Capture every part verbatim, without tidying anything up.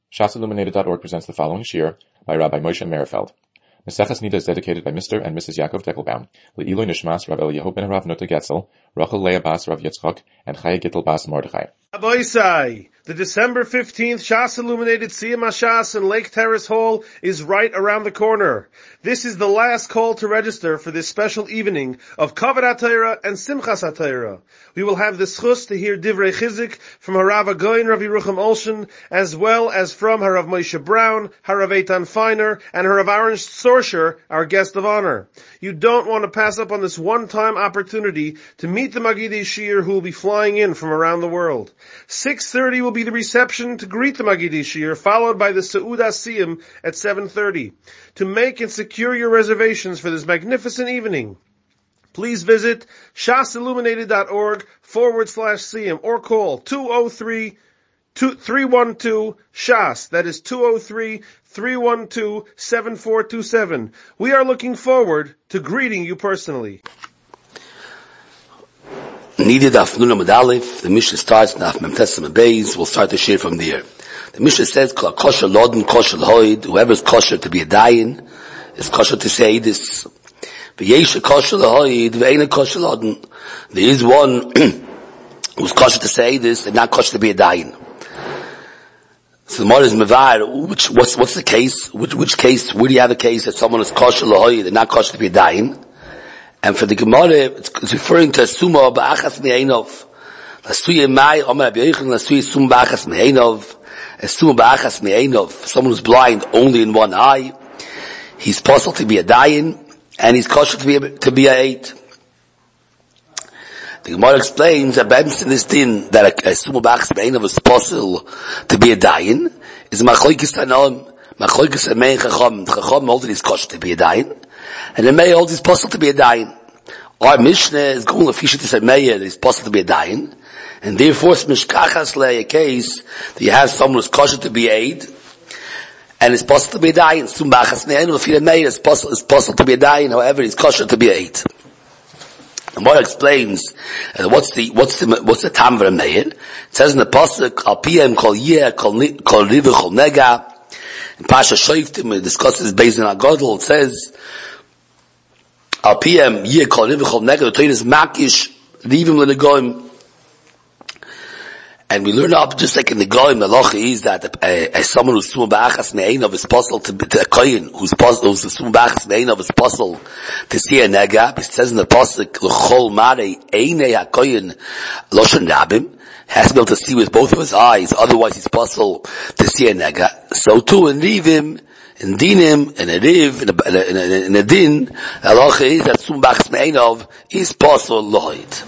Shas Illuminated dot org presents the following shir by Rabbi Moshe Merefeld. Maseches Nida is dedicated by Mister and Missus Yaakov Deckelbaum, Le'ilui Nishmas Rav Eliyahu ben Rav Nutta Getzel, Rachel Leah Bas Rav Yitzchok, and Chaya Gittel Bas Mordechai. Aboisai, the December fifteenth Shas Illuminated Siyam HaShas in Lake Terrace Hall is right around the corner. This is the last call to register for this special evening of Kavod HaTorah and Simchas HaTorah. We will have the schus to hear Divrei Chizik from Harav Agoin Rav Yerucham Olshen, as well as from Harav Moshe Brown, Harav Eitan Feiner, and Harav Aaron Sorsher, our guest of honor. You don't want to pass up on this one-time opportunity to meet the Magidei Shir who will be flying in from around the world. six thirty will be the reception to greet the Magidei Shir, followed by the Seudah Siyam at seven thirty. To make and secure your reservations for this magnificent evening, please visit shasilluminated.org forward slash Siyam or call two oh three, three one two, SHAS. That is two oh three, three one two, seven four two seven. We are looking forward to greeting you personally. Needed afternoon Amud Aleph. The Mishnah starts in Af Mem Tesem Beis. We'll start the shir from there. The Mishnah says, "Kosher lodin, kosher loid." Whoever is kosher to be a dayan is kosher to say this. V'yesh kosher loid, v'eina kosher lodin. There is one who's kosher to say this and not kosher to be a dayan. So the Gemara is mevar. Which what's what's the case? Which which case? Where do you have a case that someone is kosher loid and not kosher to be a dayan? And for the Gemara, it's referring to Suma Ba'achas Me'enov. Lasuye Mai, Omer Abiyachim, Lasuye Suma Ba'achas Me'enov. Suma Ba'achas Me'enov. Someone who's blind only in one eye. He's possible to be a dayan, and he's kosher to be a, to be a eight. The Gemara explains that Bemsin this din, that a, a Suma Ba'achas Me'enov is possible to be a dayan, is Machoikis Tanom, Machoikis Amein Chacham. The Chacham holds that he's kosher to be a dayan, and the Meir holds it's possible to be a dayan. Our Mishnah is going to fish it to say Meir that it's possible to be a dayan, and therefore it's mishkachas le a case that you have someone who's kosher to be aid, and it's possible to be a dayan. Sumbachas ne'enu l'fi Meir it's possible it's possible to be a dayan. However, it's kosher to be aid. The Gemara explains uh, what's the what's the what's the tam for a Meir. It says in the pasuk al piyem kol yeh kol rivu kol nega. In Pasha Shoiftim it discusses based on Agadol. It says Al Piyam Yeh Kol Rivu Kol Nega. The Torah is Makish Rivim LeNegoim. And we learn up just like in the Goim, the Loch is that uh, as someone who's Suma Ba'achas Me'enov is possible to, to a Koyin who's possible, who's Suma Ba'achas Me'enov is possible to see a Nega. It says in the Pasuk L'chol Marei Einei HaKoyin Loshen Rabim. Has to be able to see with both of his eyes, otherwise it's possible to see a nega. So too in Rivim, in Dinim, in a Riv, in a, in a, in a, in a Din, halacha is that Sum Ba'achas Me'enov is possible loid.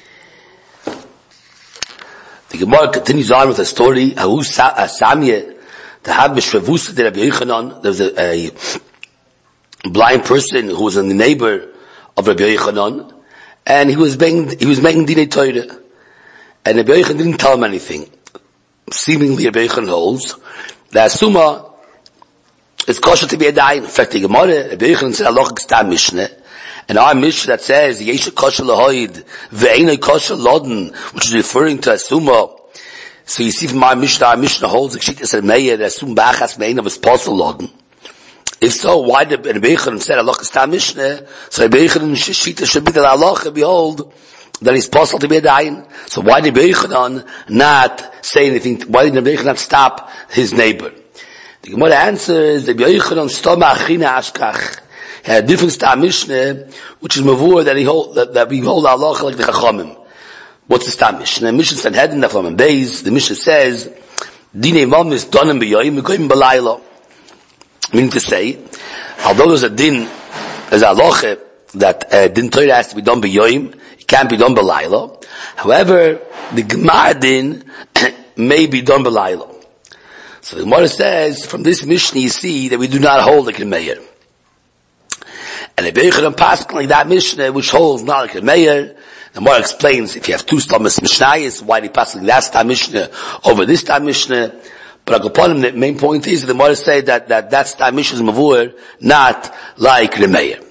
The Gemara continues on with a story, Ahu Samye, the Hab Mishravusa de Rabbi Yochanan. There was a, a blind person who was a neighbor of Rabbi Yochanan, and he was making, he was making Dinei Torah. And Rabbi Yochanan didn't tell him anything. Seemingly Rabbi Yochanan holds that Suma is kosher to be a dayan. In fact, the Gemara, Rabbi Yochanan said Halachic Stam Mishnah, and our Mishnah that says Yesh kosher lahoid ve'enei kosher lodin, which is referring to a Suma. So you see from our Mishnah, our Mishnah holds the Kshitas and Meir that Suma Ba'achas Me'enov is possible lodin. If so, why did Rabbi Yochanan said Halachic Stam Mishnah? So Rabbi Yochanan Shita should be the Halacha, behold, that it's possible to be a dayan. So why did Rabbi Yochanan not say anything? Why did Rabbi Yochanan not stop his neighbor? The Gemara answers that Rabbi Yochanan stoma achina ashkach. He had a different stam Mishnah, which is mavur that he hold that, that we hold halacha like the Chachamim. What's the stam Mishnah? Mishnah Sanhedrin Daf Lamed Beis. The Mishnah says dinei mam is donim b'yoyim v'goyim b'layla. Meaning to say, although there's a din, there's a halacha that uh, din Torah has to be done b'yoyim, can't be done b'layla. However, the Gemara din may be done b'layla. So the Gemara says, from this Mishnah you see that we do not hold like a Meir. And Rabbi Yochanan passes like that Mishnah, which holds not like a Meir. The Gemara explains, if you have two Stamas Mishnayos, why they pass like that Stam Mishnah over this Stam Mishnah. But upon him, the main point is that the Gemara say that, that that Stam Mishnah is Mavur, not like the Meir.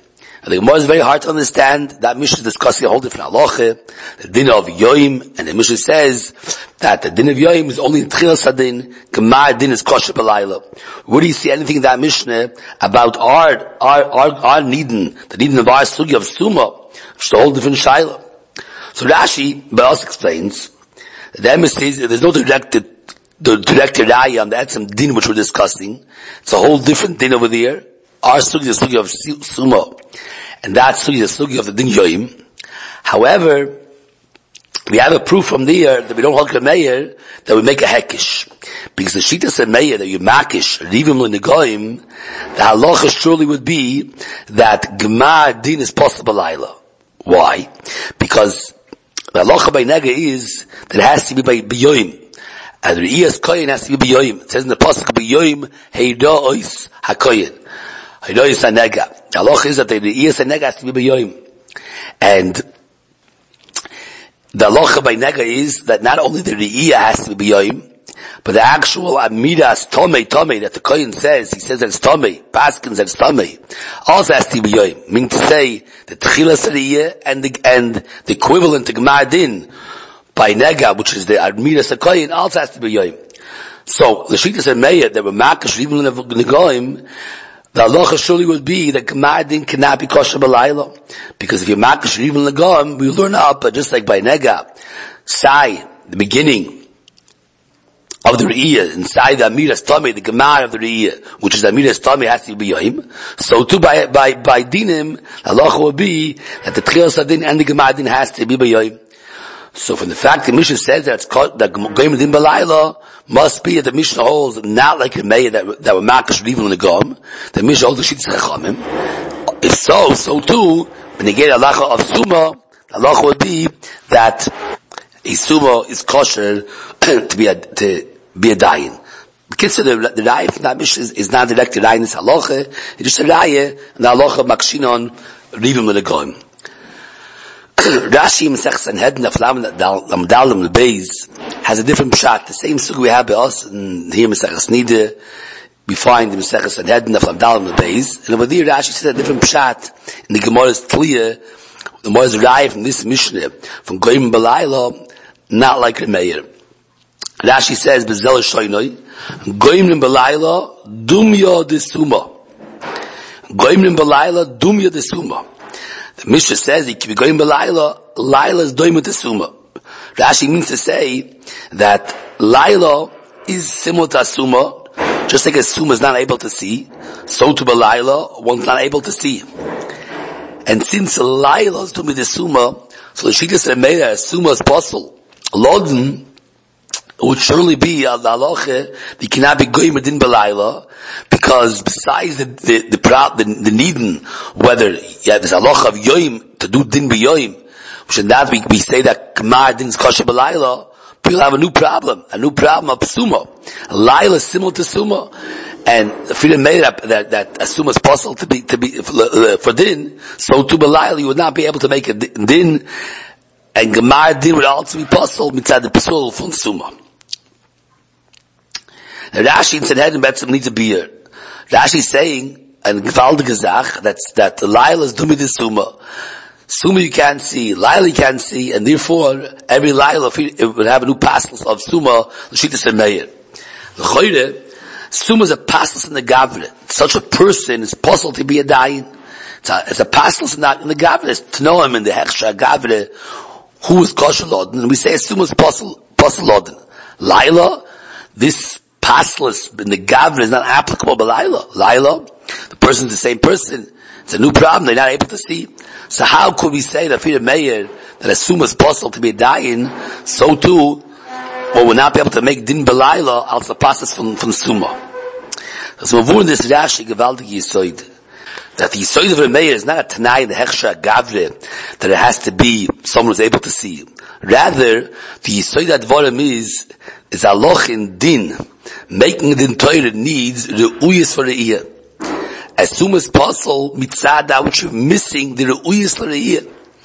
And the Gemara is very hard to understand. That Mishnah is discussing a whole different halacha, the din of Yoim, and the Mishnah says that the din of Yoim is only in Tchilas Hadin, Gemar din is kosher b'layla. Where do you see anything in that Mishnah about our, our, our, our Nidin, the Nidin of our Sugi of Suma, which is a whole different Shaila. So Rashi, Baos explains, that the Emes says there's no directed, the directed raya on the Etzem din which we're discussing. It's a whole different din over there. Our Sugi is the Sugi of Suma. And that Sugi is the Sugi of the din Yoim. However, we have a proof from there that we don't hold a meir, that we make a hekish. Because the Shita said meir, that you makish, rivim l'negoim, the halacha surely would be that Gemar din is possible layla. Why? Because the halacha by nega is that it has to be by Yoim. And the Iyas Koyin has to be Yoim. It says in the Pasuk, Yoim heida ois hakoyin. Heida ois hanega. The halacha is that the Iyas hanega has to be Yoim. And the halacha by nega is that not only the Re'iyah has to be Yoim, but the actual Amidas Tomei Tomei that the Koyin says, he says that it's Tomei, Paskins that it's Tomei, also has to be Yoim. Meaning to say, the Tchilas Re'iyah and the, and the equivalent to Gemar Din, by Nega, which is the Amidas HaKoyin, also has to be Yoim. So, the Shita said Meir, that were Makash, even in the Negoim, the halacha surely would be that Gemar Din cannot be kosher b'layla. Because if you're Makash, even in the Negoim, we learn up, just like by Nega, Sai, the beginning, of the Re'iyah, inside the Amiras Tomei, the Gemar of the Re'iyah, which is the Amiras Tomei has to be Yoim. So too by, by, by Dinim, the halacha would be that the Tchilas Hadin and the Gemar Din has to be by Yoim. So from the fact that Mishnah says that it's called, that Goyim Din B'layla, must be that the Mishnah holds not like a Meir that, that were Makash Rivim in the Gom, the Mishnah holds the Shitz Chachamim. If so, so too, when they get a halacha of Suma, the halacha would be that a Suma is kosher to be a, to, be a dayan. Consider the, the raya from that Mishnah is, is not directed raya in this halacha. It's just a raya, and the halacha makshinon rivim l'negoim. Rashi Masech Sanhedrin of Lamdalim Beis has a different pshat. The same sugi we have by us, and here Masech Nida, we find the Masech Sanhedrin of Lamdalim Beis, and over there Rashi says a different pshat in the Gemara's clear. The Gemara's raya from this Mishnah from Goyim B'layla, not like the Meir. Rashi says, Bezel Shoynoi, Goyim B'layla, Dumya Desuma. Goyim B'layla, Dumya Desuma. The Mishnah says, if you Goyim B'layla, Layla is Doim Desuma. Rashi means to say that Layla is similar to Asuma, just like a Suma is not able to see, so to B'layla, one's not able to see. And since Layla is Doim Desuma, so the Shita said, Meir, Asuma is possible. Lodin, it would surely be al halacha that cannot be goyim din b'layla, because besides the the the the, the needin, whether yeah there's halacha of yoim to do din b'yoim, which in that we we say that gemar din is kosher b'layla, people have a new problem, a new problem of suma. Layla is similar to suma, and the freedom made up that that a suma is possible to be to be for, for din, so to b'layla you would not be able to make a din, and gemar din would also be possible mitzad the pasul from suma. Now Rashi said Hedin Betzim needs a beer. Rashi is saying, and Gvalde Gezach, that's, that the Laila is Dumi de Suma. Suma you can't see, Laila you can't see, and therefore, every Laila would have a new pastel of Suma, L'shita Semeir. The Choyre, Suma is a pastel in the Gavre. Such a person is possible to be a Dayan. It's a, it's a pastel in the, in the Gavre, to know him in the Hechsha Gavre, who is Kosher Lodin, and we say Suma is possible, possible Lodin. Laila, this passless in the Gavra is not applicable by Laila. Laila, the person is the same person. It's a new problem. They're not able to see. So how could we say that Peter Meir that as soon as possible to be dying, so too, or will not be able to make din b'Laila als the process from from Suma. So we're in this Rashi Gevaldig Yisoid that the Yisoid of Meir is not a Tanai in the Hechsha Gavre that it has to be someone who's able to see. Rather, the Yisoid Advarim is is a loch in din. Making the entire needs the uyis for the ear. As soon as possible, mitzada, which is missing the uyis for the ear.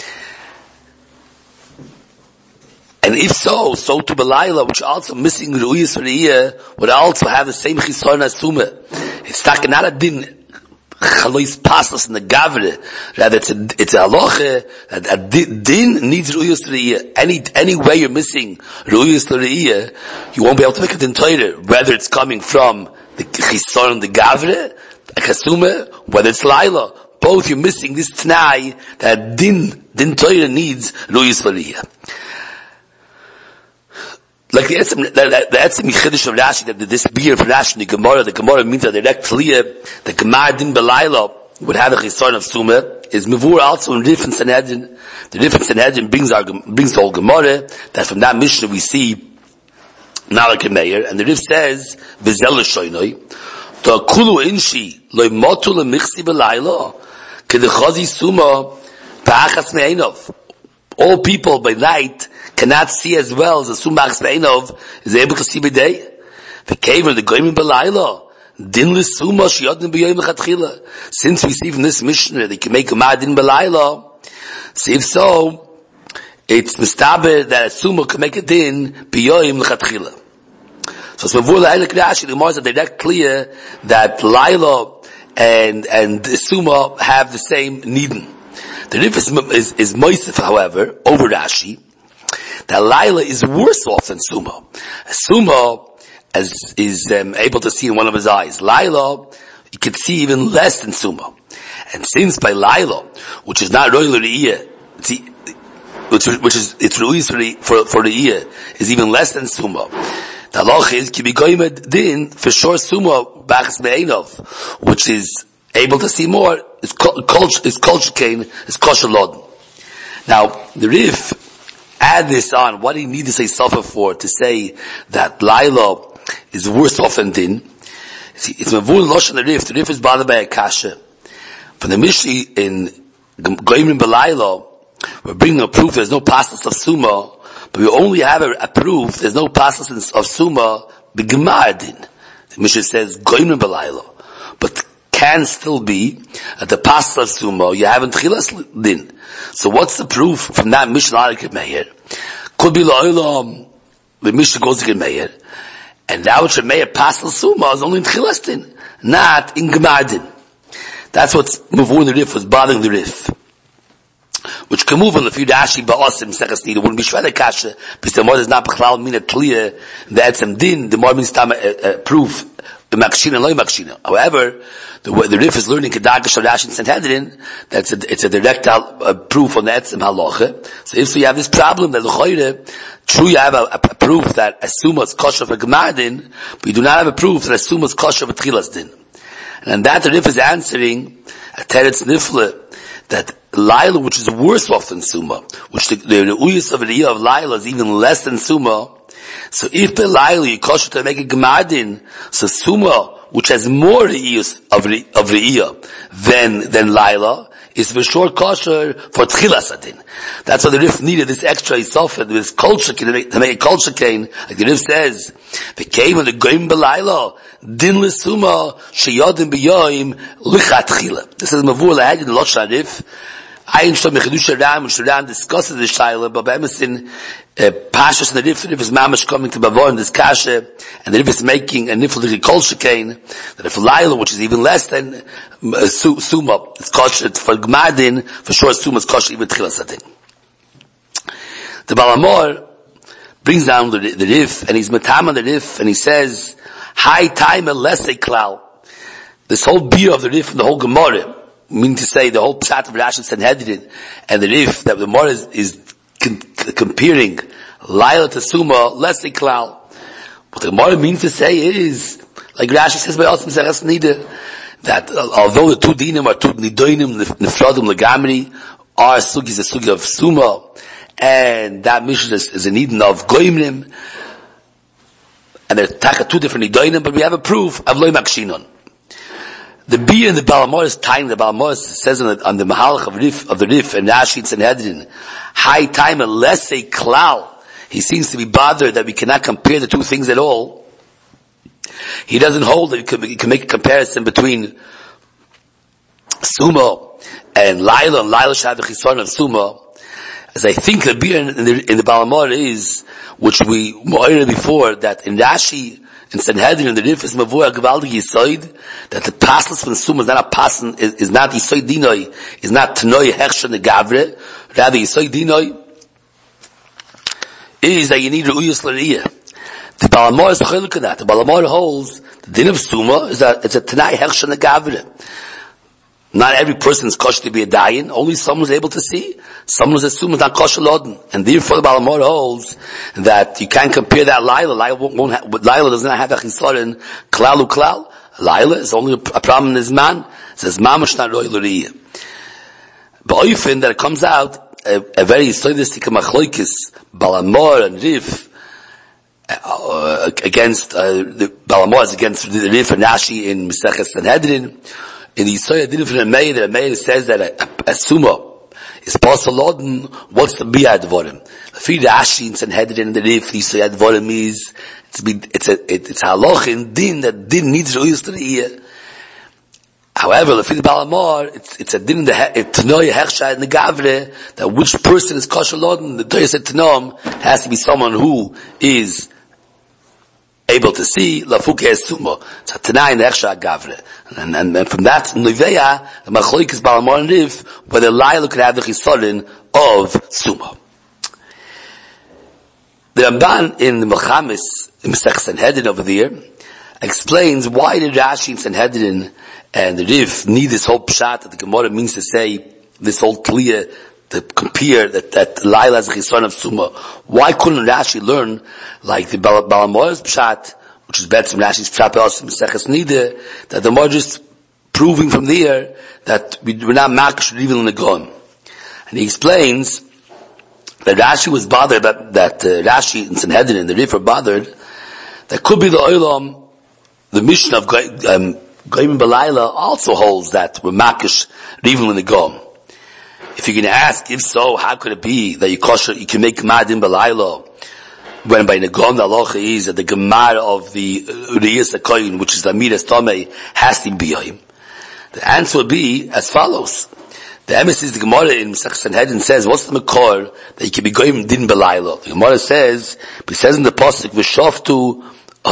And if so, so to B'layla, which is also missing the uyis for the ear, would also have the same chisarn as Suma. It's not a din chalois paslas in the gavre. Rather, it's a, it's a halacha that a din needs ru'yus l'riyah. Any, any way you're missing ru'yus l'riyah, you won't be able to make a din Torah. Whether it's coming from the chisaron, the gavre, a kasuma, whether it's laila. Both you're missing this t'nai that din, din Torah needs ru'yus l'riyah. Like the etzem, the, the etzem yichidish of Rashi, that this beer of Rashi, the Gemara, the Gemara means a direct clear, the Gemara din belayla would have a chisaron of sumah, is mevur also in Rif and Sanhedrin. The Rif and Sanhedrin brings our, brings the whole Gemara, that from that Mishnah we see, Nalak and Meir, and the Rif says, V'zel l'shoynoi, to kulu inshi, loy motu l'michsi belayla, kedechazi sumah, pa'achas me'enov. All people by night cannot see as well as a sumach beinov is able to see by day. The cave of the goyim belayla dinless suma sheyadin b'yom lechatchila. Since we see from this Mishnah they can make a madin belayla, so if so, it's mistaber that a suma can make a din b'yom lechatchila. So it's before the Eilik Rashi, the Gemara is direct clear that layla and and suma have the same nidin. The Rif is, is, is Moisef, however, over Rashi, that Laila is worse off than Suma. Suma is, is um, able to see in one of his eyes. Laila, you can see even less than Suma. And since by Laila, which is not Roy L'Riyah, which, which is, it's Ruiz for the, for, for the ear, is even less than Suma. The halach is, ki b'goymed din, for sure Suma, b'achas me'enov, which is able to see more, is culture, is culture cane, is kosher lod. Now, the Rif add this on, what do you need to say suffer for, to say that Laila is worse off than Din? It's Mavul Losh on the Rif, the Rif is bothered by a kasha. From the Mishnah in Goyim B'Laila, we're bringing a proof there's no pastas of Suma, but we only have a, a proof there's no pastas of Suma, B'Gemar Din. The Mishnah says Goyim B'Laila. But can still be at the pasta of sumo you haven't chilas din. So what's the proof from that Mishnah like Meir? Could be la'olam the Mishnah goes to Meir, and now it's Meir pasta sumo is only in chilas din, not in gemar din. That's what's moving the Rif was bothering the Rif, which can move on the few Rashi ba'asim sechas nida wouldn't be shveda kasha because the more is not b'chlal mina clear that some din the more means tam a proof. However, the way the Rif is learning Kedakish of Rashi and Sanhedrin, that's a, it's a direct uh, proof on the Etzem Halacha. So if so you have this problem that l'choire, true you have a, a, a proof that Asuma is kosher for Gemar din, but you do not have a proof that Asuma is kosher for Tchilas din. And on that the Rif is answering a Teretz Nifle that Laila, which is worse off than Suma, which the, the, the Uyus of the year of Laila is even less than Suma. So if Belaila you kosher to make a Gemar din, so Suma, which has more re'iyus of re, of re'iyah than than Laila, is for sure kosher for Tchilas adin. That's why the Rif needed this extra isofet, this culture to make, to make a culture cane. Like the Rif says, the came of the Goyim Belaila, din l'suma sheyadim b'yoyim lichat tchila. This is Mavur Lahagid Losh Rif. Ayin Shom Mechidush Ram, and Ram discusses the Shaila, but Emerson, uh, Pashas and the Rif, the Rif is mamash coming to Bavor in this Kasha, and the Rif is making a nifl culture cane, that if Laila, which is even less than uh, Suma, it's kosher for Gmadin, for sure Suma is kosher even Tchilasadin. The Balamor brings down the, the Rif, and he's matam on the Rif, and he says, high time and less a klal. This whole beer of the Rif and the whole Gemara, mean to say the whole pshat of Rashi and Sanhedrin and the Rif that the Gemara is, is com- comparing Laila to Suma, less a klal. What the Gemara means to say is, like Rashi says by Osman Sechas Nida, that uh, although the two dinim are two nidoinim, nefradim legamri, our sugi is a sugi of Suma, and that mission is, is a nidin of goimrim, and they're taka two different nidoinim, but we have a proof of loy makshinon. The beer in the Balamor is time. The Balamor says on the, on the Mahalach of Rif, of the Rif and Rashi and Sanhedrin, high time and less a klal. He seems to be bothered that we cannot compare the two things at all. He doesn't hold that you can, you can make a comparison between Suma and Laila, and Laila should have the chisaron of Suma. As I think the beer in the, in the Balamor is, which we moira before, that in Rashi, in Sanhedrin, in the Rif is Mavur Gavaldi Yisoid, that the passless from the Summa is not a passen, is, is not Yisoid Dinoi, is not Tanoi Hechsha Negavre, rather Yisoid Dinoi, is that you need Re'uyas L'Riyah. The Balamor is Chiluk in that. The Balamor holds, the Din of Summa is a, it's a Tanai Hechsha Negavre. Not every person is kosher to be a dayan. Only someone is able to see. Someone is assumed not kosher loden. And therefore the Balamor holds that you can't compare that Laila. Laila won't, won't have, Laila does not have a chisaron klal uklal. Laila is only a problem in his man. It says mamash not roy l'riyah. But often that it comes out a, a very stoidistic machloikis Balamor and Rif uh, against uh, the Balamor is against the Rif and Rashi in Maseches Sanhedrin. In the Yisrael Din from the Meir, the Meir says that a, a, a sumo is possible. What's the biyah dvorim? The Fid Rashi in Sanhedrin and the Rif, the Yisrael dvorim is it's it's a it's halach in din that din needs reuyus to the ear. However, the Fid Balamor, it's it's a din in the tnoy hechsha in the gavre that which person is kosher loden. The Torah said tnom has to be someone who is able to see lafuke sumo. It's a tanai in the hechsha gavre. And, and, and from that, Niveya, the Machloik is Balamor and Rif, where the Laila could have the Chisorin of Sumo. The Ramban in the Mechamis, in Mesech Sanhedrin over there, explains why did Rashi in Sanhedrin and the Rif need this whole pshat that the Gemara means to say, this whole clear, to compare that, that Laila is the Chisorin of Sumo. Why couldn't Rashi learn, like the Bal- Balamor's pshat, which is better from Rashi's Pshat also Maseches Nida, that the more just proving from there that we, we're not makish even in the gun. And he explains that Rashi was bothered that, that uh, Rashi in Sanhedrin, the Rif are bothered, that could be the Olam, the mission of um, Goyim B'Laila also holds that we're makish even in the gun. If you're going to ask, if so, how could it be that you kosher, you can make Madin B'Laila, when by Negom the halacha is that the gemar of the Uriyas HaKoyin, which is the Amiras Tomei, has to be him. The answer would be as follows. The emes the Gemara in Mesech Sanhedrin says, what's the makor that you can be goyim din b'layla? The Gemara says, it says in the pasuk, v'shoftu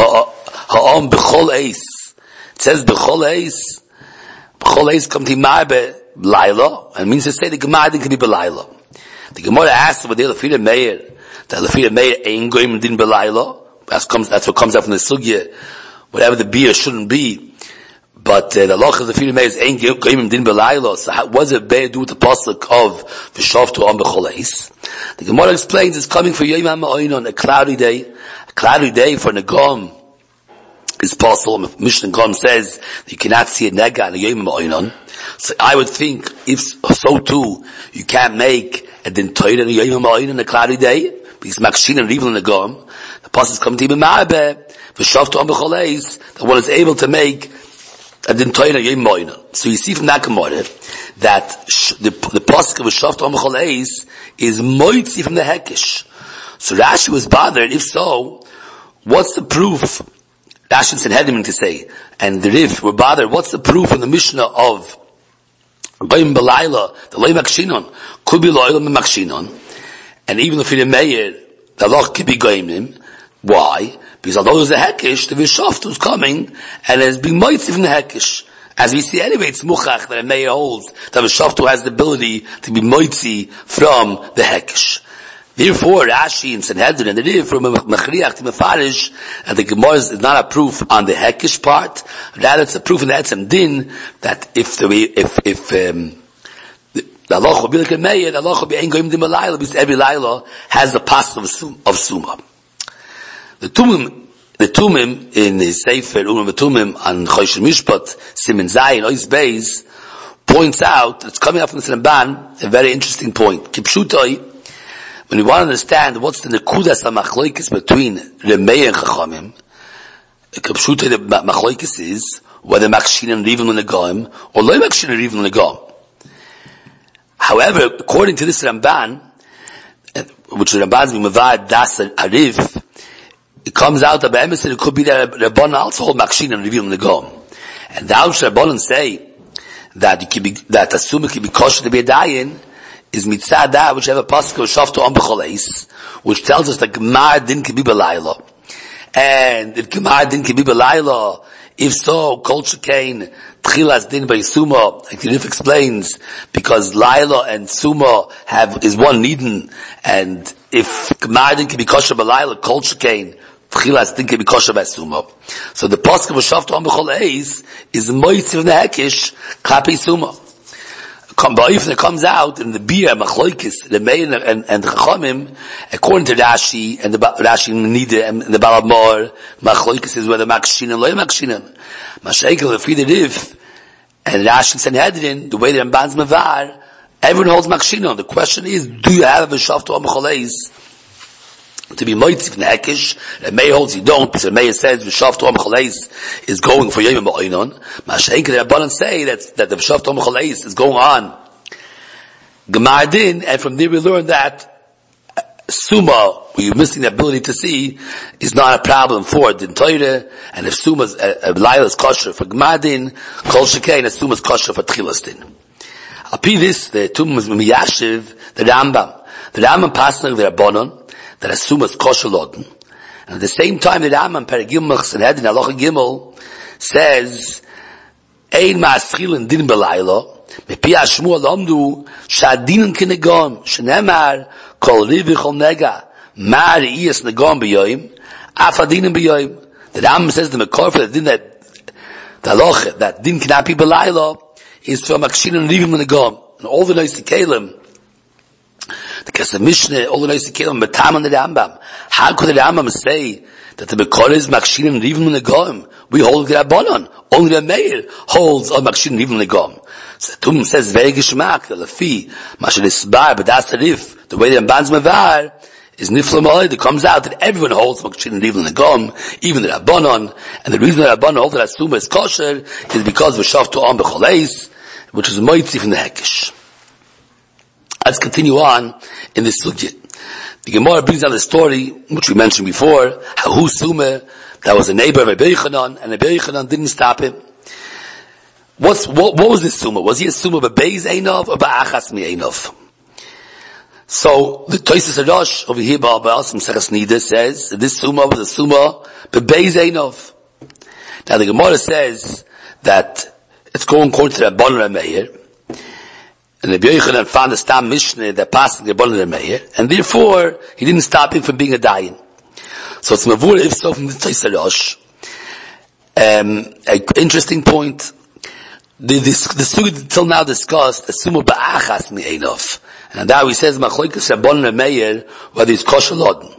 ha'am b'chol eis. It says b'chol eis, b'chol eis come to imar b'layla, and it means to say the gemar din can be b'layla. The Gemara asks about the Lefira Meir, that Lefira Meir ain't goyim din b'layla. That's comes, that's what comes out from the sugya. Whatever the beer shouldn't be. But uh, the law of the Lefira Meir is ain't goyim din b'layla. So how, what does it bear do with the pasuk of v'shavtu am b'chol eis? The Gemara explains it's coming for Yom HaMa'onon, a cloudy day. A cloudy day for Negom is possible. Mishnah Negom says that you cannot see a nega on a Yom HaMa'onon. So I would think, if so too, you can't make a din toira on a Yom HaMa'onon on a cloudy day, because Makshin and Rivlin Negom, the pasuk comes to Yom Ma'abeh, v'shavtu am b'chol eis, that one is able to make a din toira Yom HaMa'onon. So you see from that Gemara that sh- the, the pasuk of v'shavtu am b'chol eis is moitzi from the hekesh. So Rashi was bothered, if so, what's the proof? Rashi said Hediming to say, and the Rif were bothered, what's the proof in the Mishnah of Goyim B'Layla, the Loi Makshinon, could be Lo'ilam Makshinon, and even if you're a Meir, the Allah could be Goyimim. Why? Because although there's a Hekesh, the Vishaftu is coming, and it's being moitzi from the Hekesh. As we see anyway, it's Muchach that a Meir holds, that Vishaftu has the ability to be moitzi from the Hekesh. Therefore, Rashi and Sanhedrin and the Rif from Mechriach to Mefarish, and the Gemara is not a proof on the Hekesh part, rather it's a proof in the Etzem Din, that if the, if, if, um, the Allah will be like a Meir, the Allah will be Ein Goyim Din B'Layla, because every Layla has the past of, of Suma. The Tumim, the Tumim in the Sefer, Urim Tumim, on Chosh Mishpat, Simen Zayin, Ois Beis, points out, it's coming up from the Ramban, a very interesting point. Kipshutoi, when you want to understand what's the nekudas hamachloikis between Remei and Chachamim, Kipshutoi the machloikis is whether Makshin and Rivim and Negoim, or Loi Makshin and Rivim and Negoim. However, according to this Ramban, which the Ramban is being Mavad Das Ariv, it comes out that Be'emes it could be that Rabbanan also hold Makshin and Rivim and Negoim. And the Alsh Rabbanan say that it can be, that Asuma can be kosher to be a dayan, is mitzada, which have a pasuk of shaftu am b'chol eis, which tells us that Gemar din can be b'layla. and if Gemar Din can be Belayla, if so, Kol Shekain, Tchilas Din by Suma, like the Rif explains, because Laila and Suma have, is one Nidin, and if Gemar Din can be kosher Belayla, Kol Shekain, Tchilas Din can be kosher by Suma. So the Pasuk of Shafto Am B'chol Eis is Moitziv Nehekish, Klapi Suma. If it comes out in the Bia, Machloikis, the Meir and, and Chachamim, according to Rashi, and the Rashi Nida, and the Balab Mor, Machloikis is whether Makshin and Loy Makshin. Mashiach, if the Rif, and Rashi and Sanhedrin, the way the Ramban's Mavar, everyone holds Makshin. The question is, do you have a Shafto Am B'chol Eis to be Moitziv Nehekish? The Meir holds you don't, because the Meir says V'Shafto Am B'chol Eis is going for Yom Ba'oinon. Mashiach, the Rabbanan say that, that the V'Shafto Am B'chol Eis is going on Gemar Din, and from there we learn that uh, Suma, where you're missing the ability to see, is not a problem for Din Torah, and if Suma's, uh, uh, Laila is kosher for Gemar Din, Kol Shekain, and Suma's kosher for Tchilas Din. Api this, the Tum is Miyashiv, the Rambam. The Rambam passing the Rabbanon, that a Suma's kosher Lodin. And at the same time, the Rambam, Perigim Sanhedrin, Halacha Gimel, says, Ein Ma'aschilin Din Belayla, מפי השמוע למדו שהדינן כנגום, שנאמר כל ריב וכל נגע, מה ראייס נגום ביום, אף הדינן ביום. The Rambam says the Mekor for the din that, the halacha, that din cannot be belayla, is from Akshin and Rivim Negom. And all the nice Kalim, the Kesef Mishneh, all the nice Kalim, Matam on the Rambam. How could the Rambam say that the Mekor is Makshin and Rivim Negom? We hold the Rabbanon. Only the Meir holds on Makshin and Rivim Negom. So the Tum says very Gishmak, the Lafi, Masha Nisbar, but that's the Rif, the way the Ramban's Mavar, is Nifla Ma'od. It comes out that everyone holds Makshin and Rivim Negom, even the Rabbanon, and the reason the Rabbanon holds that Suma is kosher is because of Shafto Am B'chol Eis, which is Moitzi from the Hekish. Let's continue on in this sugya. The Gemara brings down the story, which we mentioned before, how Hu Suma, that was a neighbor of Rabbi Yochanan, and Rabbi Yochanan didn't stop him. What's, what, what was this Suma? Was he a Suma b'Beis Einov or b'Achas Mi Einov? So, the Tosis Arosh over here, Ba'al Seches Nida says, that this Suma was a Suma b'Beis Einov. Now the Gemara says that it's going according to Rabbanan and Meir, and Rabbi Yochanan found a Stam Mishnah that passed the Rabbanan and Meir, and therefore, he didn't stop him from being a Dayan. So it's Mavur, if so, from the Tosis Arosh. Um, an interesting point. The, this, the Sugya till now discussed a Suma ba'achas mi Einov. And now he says, Machloikas Rabbanan and Meir, whether he's kosher lodin.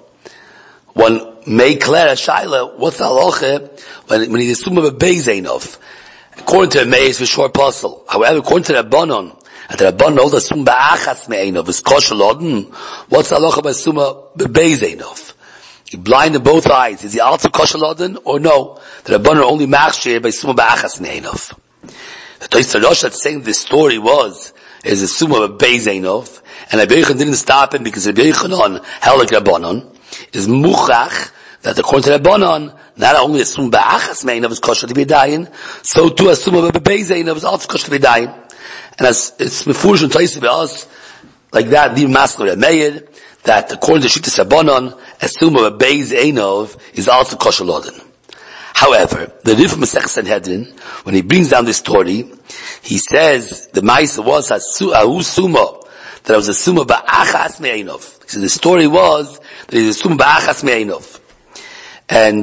One may declare a Shaila, what's the halacha when, when he's Suma b'Beis Einov? According to Meir, it's for short puzzle. However, according to Rabbanon, and the Rabbanon holds a Suma ba'achas mi Einov, is kosher lodin. What's the halacha by Suma b'Beis Einov? He blind in both eyes. Is he also kosher lodin or no? The Rabbanon only machshir by Suma ba'achas mi Einov. The Tosis Arosh that's saying this story was, is a Suma of Beis Einov, and Rabbi Yochanan didn't stop him because Rabbi Yochanan held like Rabbanon, is Muchach, that according to Rabbanon, not only a Suma ba'achas mi Einov is kosher to be dying, so too a Suma of Beis Einov is also kosher to be dying. And as it's Mefurish and Tosis Arosh, like that, the Maskor Meir, that according to Shittas Rabbanon, a Suma of Beis Einov is also kosher lodin. However, the Rif Masech Sanhedrin, when he brings down this story, he says the Ma'aseh was Ahu Suma, that it was a Suma ba'achas mi Einov. He said the story was that it was a Suma ba'achas mi Einov. And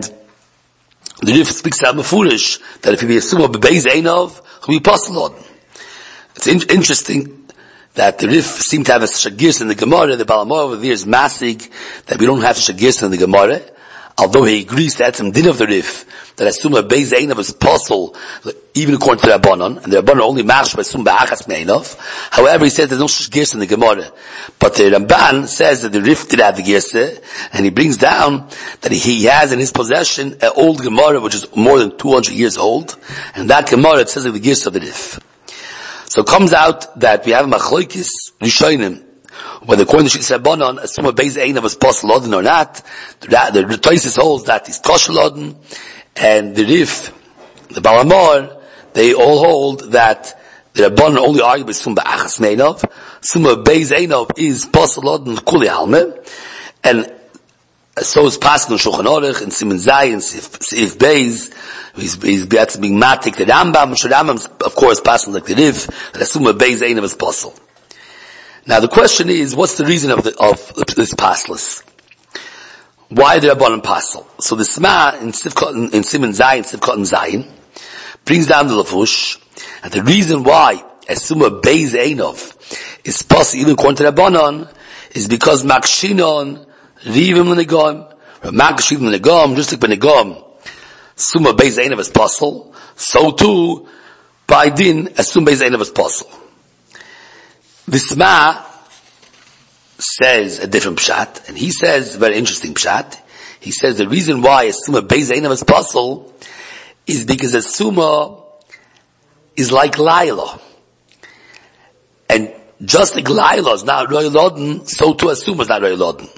the Rif speaks out Mefurish that if he be a Suma b'Beis Einov, he'll be Pasalod. It's in- interesting that the Rif seemed to have a shagirsa in the Gemara. The Balamor over there is Masig that we don't have a shagirsa in the Gemara. Although he agrees to add some din of the Rif, that a Suma Beis Einov is possible, even according to the Rabbanon, and the Rabbanon only marks by Suma ba'achas mi Einov. However, he says there's no shagirsa in the Gemara. But the Ramban says that the Rif did have the girsa, and he brings down that he, he has in his possession an old Gemara which is more than two hundred years old, and that Gemara it says the girsa of the Rif. So it comes out that we have Machloikis Rishonim, whether according to Shittas Rabbanon, a Suma Beis Einov is possible lodin or not. The, the, the Tosis holds that he's kosher lodin, and the Rif, the Balamor, they all hold that the Rabbanon only argue with Suma ba'achas mi Einov. Suma Beis Einov is possible lodin kuli halme, and so is Paskin and Shulchan Aruch and Siman Zay and Seif Beis. He's, he's being matik the Rambam. Rambam, of course, Paskin like the Riv. That Asuma Beis Ein of his puzzle. Now the question is, what's the reason of the, of this passless? Why the Rabbanan passel? So the Sma in Sivkot, in Siman Zay and Sivkot and Zayin brings down the Lavush, and the reason why Asuma Beis Ein of is possible even according to Rabbanan is because Makshinon Rivim L'Negom, Makshiv L'Negom, just like B'Negom, Suma Beis Ein of is possible, so too, by Din, Asuma Beis Ein of is possible. The Sma says a different pshat, and he says a very interesting pshat. He says the reason why Asuma Beis Ein of is possible is because Asuma is like Laila. And just like Laila is not Roy Loden, so too Asuma is not Roy Loden.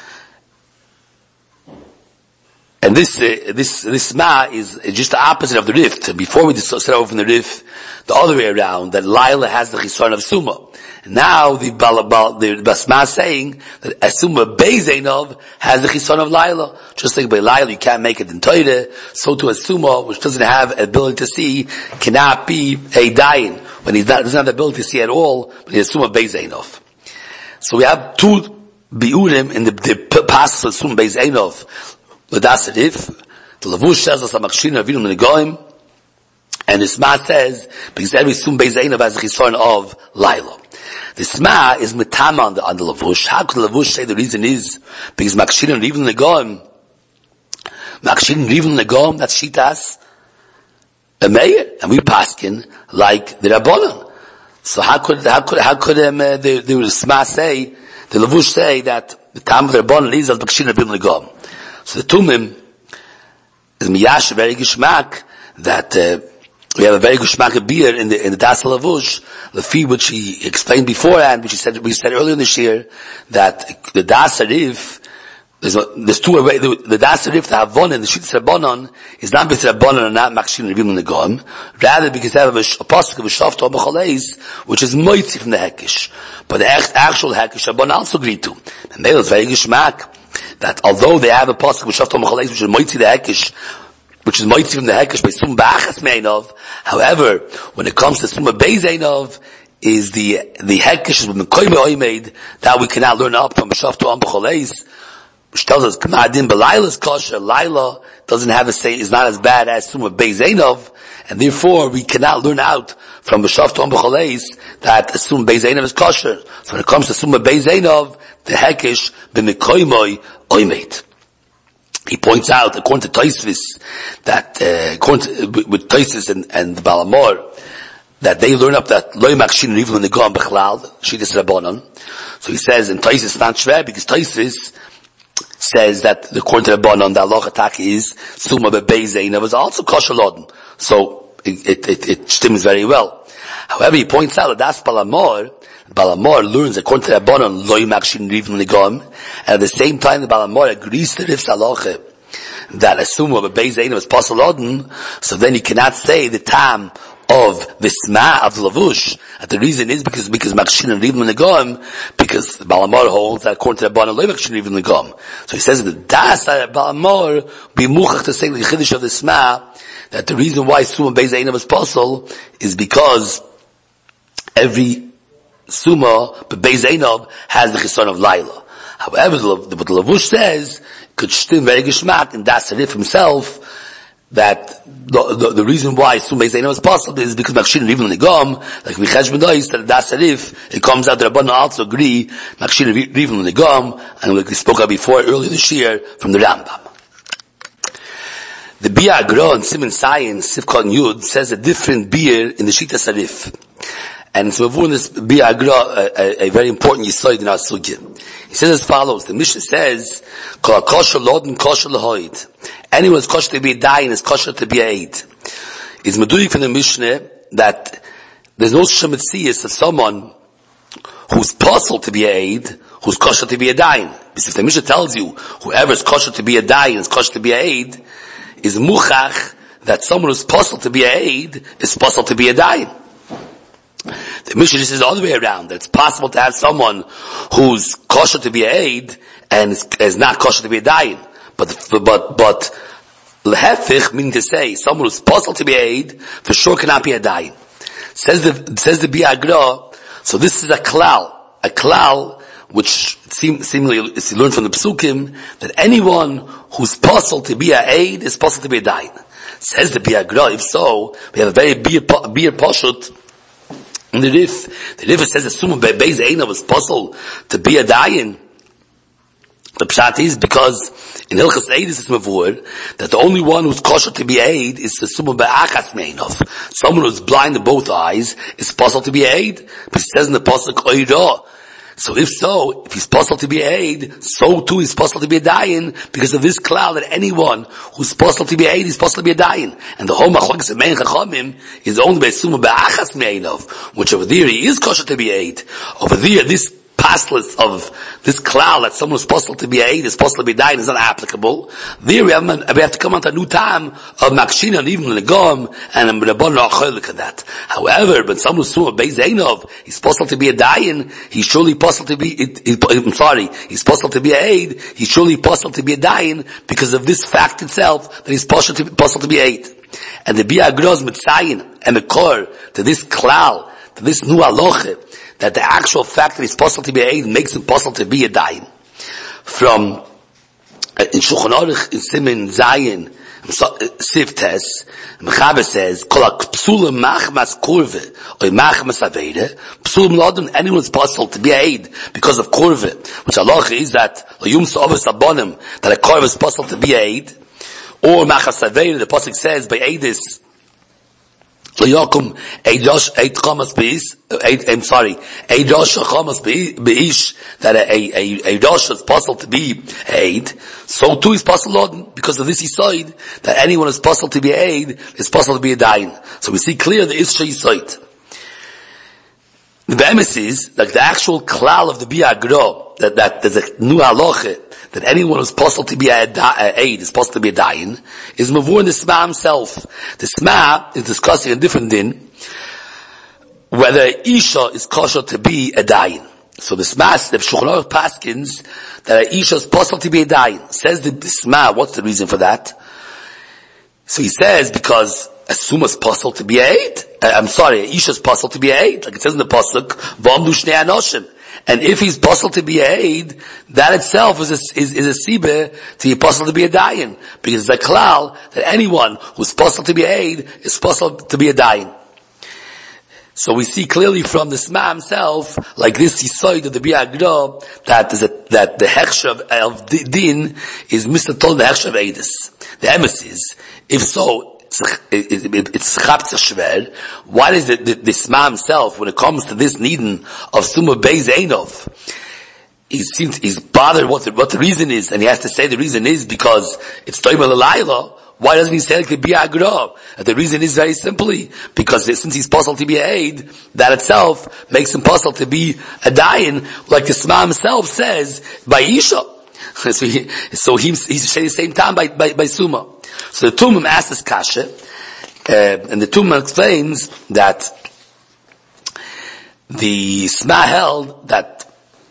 And this, uh, this, this ma is just the opposite of the rift. Before we start over from the rift, the other way around, that Laila has the chisaron of Suma. Now the Balabal, the Basma is saying that Asuma Beis Ein of has the chisaron of Laila. Just like by Laila you can't make it in Torah, so to Asuma, which doesn't have ability to see, cannot be a dayin. When he doesn't have the ability to see at all, but he's Asuma Beis Ein of. So we have two biurim in the, the past of Asuma Beis Ein of. The Dasarif, the Lavush says that Makshin Avinum Negoim, and the Sma says, because every Sum Beis Ein of has a chisaron of Laila. The Sma is Metama on the, on the Lavush. How could the Lavush say the reason is, because Makshin Avinum Negoim, Makshin Avinum Negoim, that's Shitas, a mayor, and we paskin like the Rabbanan. So how could, how could, how could, um, uh, the, the Sma say, the Lavush say that the time of the Rabbanan is as Makshin Avinum Negoim? So the Tumim is miyash very gishmak that uh, we have a very gishmak of beer in the in the Das Lavush, the fee which he explained beforehand, which he said we said earlier in this year that the Das Arif there's, there's two ways. The, the Das Arif the Havon and the Shitz Rabbanon is not because Rabbanon and not Makshin Rivim Negom, rather because they have a, a pasuk of a Shafto B'Chaleis which is moitzi from the Hekish, but the actual Hekish Rabbanon also agreed to, and they was very gishmak. That although they have a pasuk with Shafto Mechalais, which is Moitzi the Hekish, which is Moitzi from the Hekish by Sum Ba'achas Meinov, however, when it comes to Suma Beis Ein of, is the, the Hekish is with Mekoyme Oymeid, that we cannot learn up from Shafto Mechalais, which tells us, K'ma'adin B'Laila's kosher, Laila doesn't have a say, is not as bad as Suma Beis Ein of, and therefore we cannot learn out from Shafto Mechalais that Suma Beis Ein of is kosher. So when it comes to Suma Beis Ein of, the Hekish b'Mekoymoy Oymet. He points out, according to Tosfos, that uh, according to, with Tosfos and, and the Balamor, that they learn up that Loy Makshin Rivul Negam Bechlal Shittas Rabbanon. So he says in Tosfos it's not shver because Tosfos says that according to Rabbanon the halacha taki is Suma Beis Ein was also kosher lodin. So it it it, it stems very well. However, he points out that that's Balamor. Balamor learns according to Rabbanon Loy Makshin Rivul Negam, and at the same time the Balamor agrees to Riv's halacha that Asuma Beis Ein was possible lodin. So then he cannot say the tam of the Sma of the Lavush. And the reason is because, because Makshin and Rivim Negam, because the Balamor holds that according to the Balamor, Makshin Rivim Negam. So he says that Das Balamor be muchach to say the Chiddush of the Sma, that the reason why Suma Beis Ein was possible is because every Suma Beis Ein has the Chisaron of Laila. However, what the Lavush says could stem very geshmak in Das Arif himself, that the, the, the reason why Suma Beis Ein is possible is because Makshin Rivim Negam, like Michesh B'Nois, that Das Arif, it comes out that Rabbanan also agree, Makshin Rivim Negam, and like we spoke about before earlier this year, from the Rambam. The Bia Agra in Siman Science, Sifkot Yud, says a different beer in the Shittas Arif. And so we're in this Bia Agra, a, a, a very important yisoid in our sugya. He says as follows, the Mishnah says, Kol kosher lodin kosher lehoid. Anyone is kosher to be a dayan is kosher to be a eid. It's meduyik from the Mishnah that there's no shemetzias of someone who's puzzled to be a eid, who's kosher to be a dayan. Because if the Mishnah tells you, whoever is kosher to be a dayan is kosher to be a eid, is muchach that someone who's puzzled to be a eid is puzzled to be a dayan. The Mishnah just says all the way around, that it's possible to have someone who's kosher to be a eid, and is, is not kosher to be a dayan. But, but, but, lehefich, meaning to say, someone who's possible to be aid, for sure cannot be a dayan. Says the, says the Biagra, so this is a klal, a klal, which seem, seemingly is learned from the Psukim, that anyone who's possible to be a aid is possible to be a dayan. Says the Biagra, if so, we have a very beer, beer poshut, in the Rif. The Rif says that Summa Beis Einav was possible to be a dayan. The pshat is because in Hilchas Eidus it's mavur that the only one who's kosher to be aid is the Summa Be'achas Meinov. Someone who's blind in both eyes is possible to be aid, but it says in the pasuk Oira. So if so, if he's possible to be aid, so too is possible to be a dayan, because of this cloud that anyone who's possible to be aid is possible to be a dayan. And the whole machlokes of Mein Chachamim is only by Summa Be'achas Meinov, which over there he is kosher to be aid. Over there, this pastless of this cloud that someone is possible to be aid is possible to be dying is not applicable. There we have, we have to come on to a new time of Makshina and even Legom and Rabban Acholik at that. However, when someone is Summa Beis Einav, he's possible to be a dying, he's surely possible to be, it, it, I'm sorry, he's possible to be a aid, he's surely possible to be a dying because of this fact itself that he's possible to be, possible to be aid. And the Biagros Mitzayin and the core to this klal, to this new aloche, that the actual fact that it's possible to be a aid makes it possible to be a dayan. From, uh, in Shulchan Aruch, in Siman Zayin, Siv Tes, Mechaber says, Kol ha-psulim machmas kurve, or machmas aveire, psulim lodin, anyone is possible to be a aid because of kurve, which Allah is that, L'yum sa'ovis abonim, that a kurve is possible to be a aid, or machmas aveire, the pasuk says, by aidis, L'yakum, eidosh, eid chamas beis, I'm sorry, eidosh chamas beish, that a, a, a eidosh is possible to be aid, so too is possible, because of this he said, that anyone is possible to be aid, is possible to be a dayan. So we see clear the Isha Yisoid. The Be'emes is, like the actual klal of the Biagro, that, that there's a new halacha, that anyone who's possible to be a, a aid is possible to be a dayan, is mavur in the Sma himself. The Sma is discussing a different din, whether Isha is kosher to be a dayan. So the Sma, the Shulchan Aruch paskins, that a Isha is possible to be a dayan. Says the, the Sma, what's the reason for that? So he says, because a Summa is possible to be a aid, uh, I'm sorry, a Isha is possible to be a aid, like it says in the pasuk, V'amdu shnei anoshim. And if he's possible to be a aid, that itself is a, is, is a sibe to be possible to be a dayan. Because it's a klal that anyone who's possible to be a aid is possible to be a dayan. So we see clearly from the Sma himself, like this Yisoid of the Biagro, that is a, that the hechsher of, of din is Mister Tol the hechsher of Eidus. The emes is, if so, it's chaptza shver. Why is it the, the Sma himself, when it comes to this needin of Summa Beis Einav, he seems, he's bothered what the, what the reason is, and he has to say the reason is because it's Toimel Alayla. Why doesn't he say like the Biagra? The reason is very simply, because since he's possible to be a aid, that itself makes him possible to be a dayan, like the Sma himself says, by Isha. So he, so he, he's saying the same time by, by, by Summa. So the Tumim asks this kasha, uh, and the Tumim explains that the Sma held that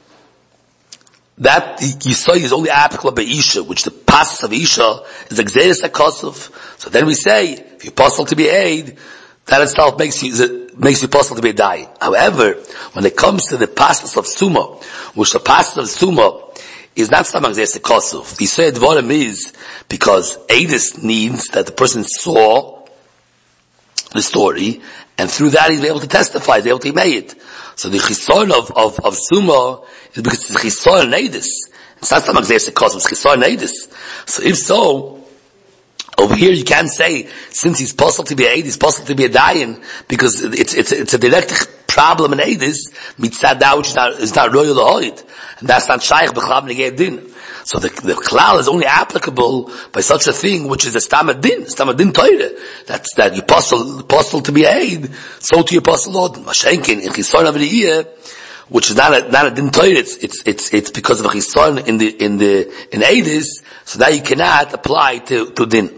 that Yisoy is only applicable by Isha, which the pasuk of Isha is Exeris HaKosov. So then we say, if you're possible to be aid, that itself makes you, makes you possible to be a dayan. However, when it comes to the pasuk of Summa, which the pasuk of Summa is not some Exeris HaKosov. The Yisoy Dvarim is because Eidus needs that the person saw the story, and through that he's able to testify, he's able to make it. So the chisorn of, of, of Summa is because it's chisorn Eidus. It's not some Exeris HaKosov, it's chisorn Eidus. So if so, over here you can't say, since he's possible to be a Eid, he's possible to be a dayan, because it's, it's, it's a direct problem in Eidus, mitzad which is not, is not royal lahoid. And that's not shaykh b'chlav negei din. So the, the klal is only applicable by such a thing, which is a stamad din, stamad din toire. That's, that you possible, possible to be a Eid, so to your possible Lord. Mashenkin, in chisorn of the year, which is not a, not a din toire, it's, it's, it's, it's because of a chisorn in the, in the, in Eidus, so that you cannot apply to, to din.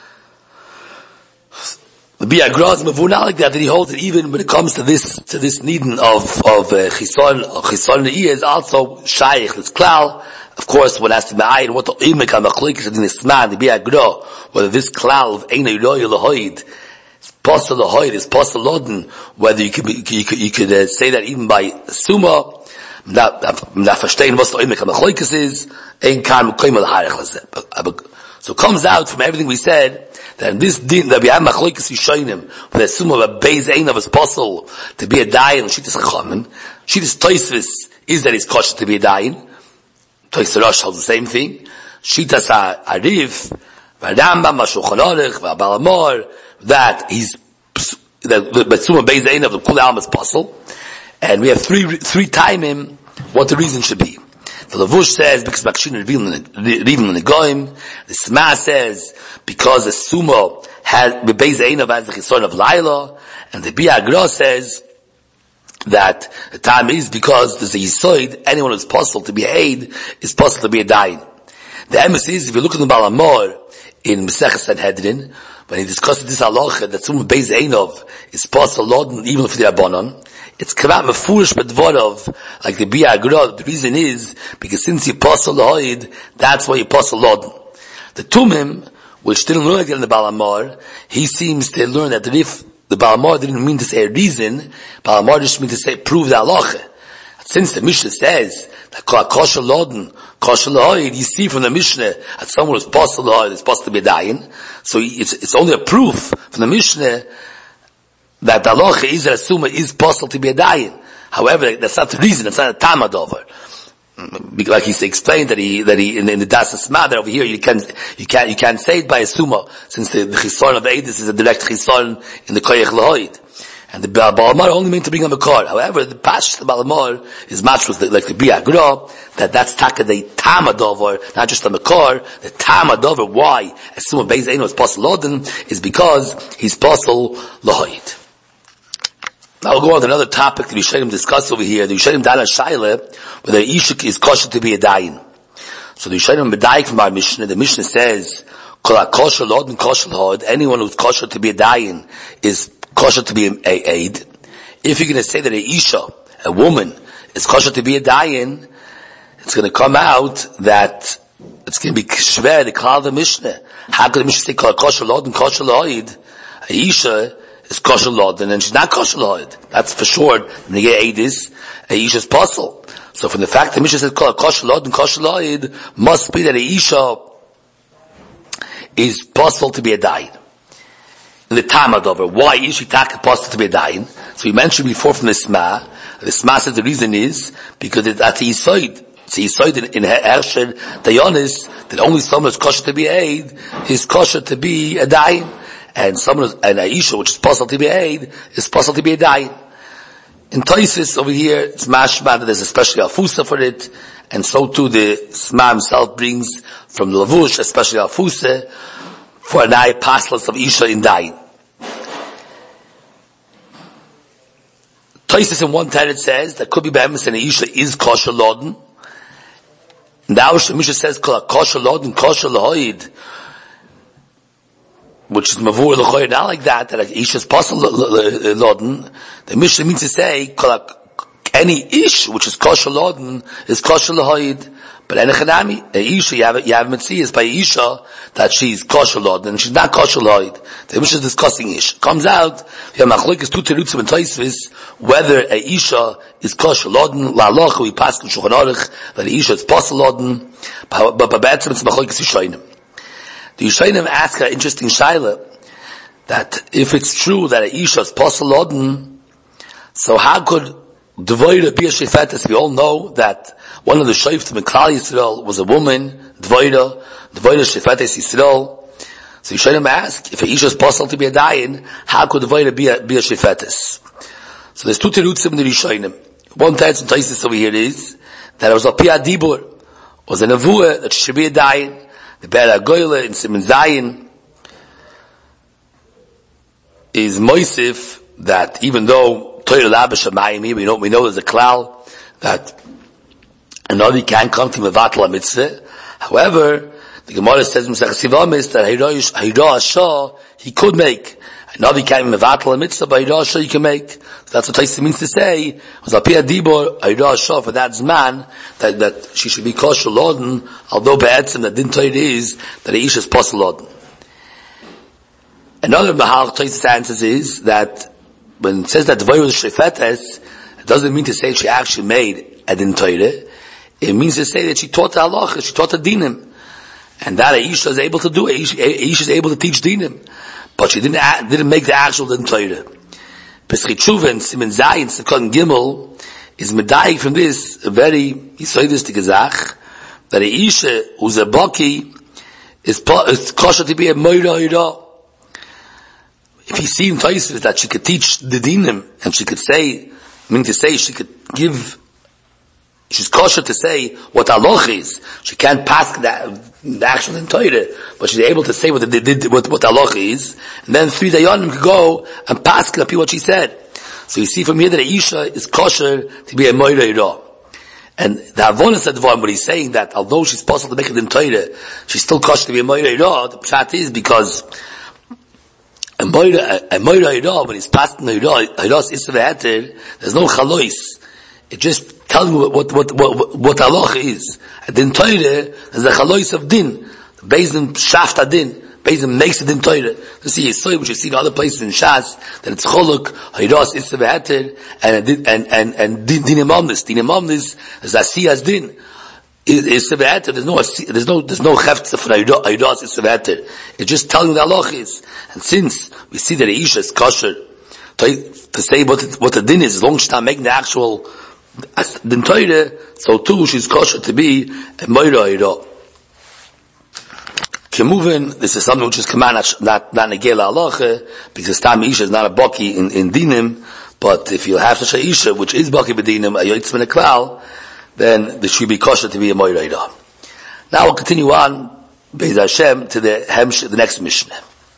The Biagra is mavuna like that, that he holds it even when it comes to this, to this needin of, of, uh, chisorn, chisorn the year is also shaykh, it's klal, Of course, one has to be what the imek hamachloikis in the sman the biagra, whether this klal of einay royal lahoid, possible lahoid is possible loden, whether you could you could you could uh, say that even by suma. Not not verstehen was the imek hamachloikis is ein kan koimel harich. So it comes out from everything we said that in this din that we have machlokes yishayim with the sum of a beis ein of his apostle to be a dayan and shittas chachamim. Shittas toisvis is that he's kosher to be a dayan. Toisvis Rosh holds the same thing. Shittas Arif, V'Rambam, V'Shulchan Aruch, V'Baal HaMaor, that he's that the sum of beis ein of the kol almas apostle. And we have three three timing what the reason should be. The Lavush says because Makshin Rivim in the Goim. The Sma says because the Sumo has the Beis Einav as the Chison of Laila, and the Biagra says that the time is because there's a Yisoid, anyone who's possible to be a Aid is possible to be a Dain. The emes is, if you look at the Baal HaMaor in Mesechus Sanhedrin, when he discusses this halacha that Sumo Beis Einav is possible Lord even for the Rabbanon, it's kamat mefurish bedvorov, like the Biagra. The reason is because since you apostle lahoid, that's why you apostle lodin. The Tumim, which didn't learn like that in the Baal HaMaor, he seems to learn that if the Baal HaMaor didn't mean to say a reason, Baal HaMaor just mean to say prove the halacha. Since the Mishnah says that kosher lodin, kosher lahoid, you see from the Mishnah that someone who's apostle lahoid is supposed to be dying. So it's it's only a proof from the Mishnah that the halacha is that Suma is possible to be a dayan. However, that's not the reason, it's not a tamad over. Like he explained that he, that he, in, in the Das Sma, that over here you can, you can't, you can't say it by a Suma, since the, the Chison of the Eidus is a direct Chison in the Koyach Lahoid. And the Baal HaMaor only meant to bring him a car. However, the Pash, the Baal HaMaor, is much with the, like the Biagra, that that's taka the tamad over, not just the Makar, the tamad over. Why? As Suma Beis Eino is possible Lodin, is because he's possible Lahoid. Now we'll go on to another topic that we should discuss over here. The Yisharim Dana Shaila, whether Ishuk is kosher to be a dayan. So the Yisharim Medayik from our Mishnah, the Mishnah says, Kol kosher lod and kosher lod, anyone who's kosher to be a dayan is kosher to be a aid. If you're going to say that a Isha, a woman, is kosher to be a dayan, it's going to come out that it's going to be shver, the Klal of the Mishnah. How could the Mishnah say Kol kosher lod and kosher lod? A Isha is kosher lod, and then she's not kosher lod. That's for sure. When you get Eidis, a Isha is possible. So from the fact that Mishnah says kosher lod and kosher lod, must be that a Isha is possible to be a dayan. In the Tamad over, why is she possible to be a dayan? So we mentioned before from the Sma, the Sma says the reason is because it's at the Yisoid. It's the Yisoid in, in Hersher Dayanis, that only someone who's kosher to be a aid is kosher to be a dayan. And someone, an Aisha, which is possible to be a aid, is possible to be a dayan. In Toisis over here, it's mashma that there's especially afusa for it, and so too the Sma himself brings from the Lavush, especially afusa, for an eye paslas of Isha in dayan. Toisis in one tenet says that could be behemoth and Isha is kosher lodin. Now Mishnah says kosher lodin, kosher lahoid, which is mavur l'choyer, not like that, that Isha is possible lodin. The Mishnah means to say, any Ish, which is kosher lodin, is kosher lahoid. But any chanami, a Isha, you have, you have Metzias by Isha, that she's kosher lodin, and she's not kosher lahoid. The Mishnah is discussing Ish. Comes out, you have machlokes two terutzim and Tosfos, whether a Isha is kosher lodin, la'alocha, we pass in Shulchan Aruch, that a Isha is possible lodin, but by be'etzem it's machlokes Yishayim. The Yishayim ask an interesting shaila, that if it's true that a Isha is possible lodin, so how could Dvoira be a shefetes? We all know that one of the shoftim in Klal Yisrael was a woman, Dvoira, Dvoira shefetes Yisrael. So Yishayim ask, if a Isha is possible to be a dayan, how could Dvoira be a, be a shefetes? So there's two terutzim in the Yishayim. One teretz in Tosfos over here is, that it was a Pia Dibur, was a nevuah that she should be a dayan. The Be'er HaGoyle in Siman Zayin is moisif that even though Torah Laba Shamayim here, we know, we know there's a klal that another can't come to Mevatel HaMitzvah. However, the Gemara says in Mesechus Yevamos that Hira Shah, he could make Navi can't even mevatel a mitzvah, but Aydah Shah you can make. So that's what Taisa means to say. Was Alpia Dibor, Aydah Shah for that Zman, that, that she should be kosher Loden, although Be'etzim that didn't tell you it is, that a Ish is possible Loden. Another Mahal Taisa answers is that when it says that Dvoy was Shefetes, it doesn't mean to say she actually made a Din Torah. It means to say that she taught the halacha, she taught the dinim. And that Aisha is able to do it. Aisha is able to teach dinim. But she didn't, didn't make the actual Din Torah. Pesach Tshuva, Simen Zayin, Sekon Gimel, is medayik from this, a very yisoidistic gezach, that Aisha, who's a baki, is, is kosher to be a moira ira. If you see in Tosfos that she could teach the dinim, and she could say, I mean to say, she could give, she's kosher to say what halach is. She can't pass the, the actual Din Torah, but she's able to say what the, what, what halach is, and then three dayanim could go and pass what she said. So you see from here that Aisha is kosher to be a moira ira. And the Avonis Advar, what he's saying that although she's possible to make it in Torah, she's still kosher to be a moira ira. The pshat is because a moira, a moira ira, when he's passing the ira, ira's isra v'heter, there's no chalois. It just tells you what, what, what, what halach is. And in Torah, there's a chalois of din. Beis Din shaft adin. Beis Din makes it in Torah. You see, so which you see in other places in Shas, that it's choluk, hiras, isra v'heter, and, and, and, and din, din imamnis. Din imamnis is asiyas din. Isra v'heter, there's no, there's no, there's no cheftza for hiras, isra v'heter. It's just telling you the halach is. And since we see that Aisha is kosher, to, to say what, it, what the din is, as long as she's not making the actual Din Torah, so too she's kosher to be a moira ira. Kemuvin, this is something which is command not not negela halacha, because Tam Isha is not a baki in, in dinim, but if you have such a Isha which is baki b'dinim, a yoytz min klal, then there should be kosher to be a moira ira. Now we'll continue on Be'ez Hashem to the Hemsh, the next Mishnah.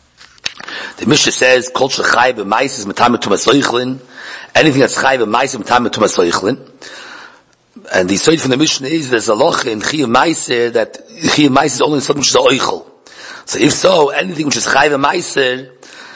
The Mishnah says, Kol shechai b'mais is metam tumas loichlin. Anything that's chai b'mais is metam tumas loichlin. And the side from the Mishnah is there's a loch in chiyuv maiser that chiyuv maiser is only something which is a oichel. So if so, anything which is chai b'maiser,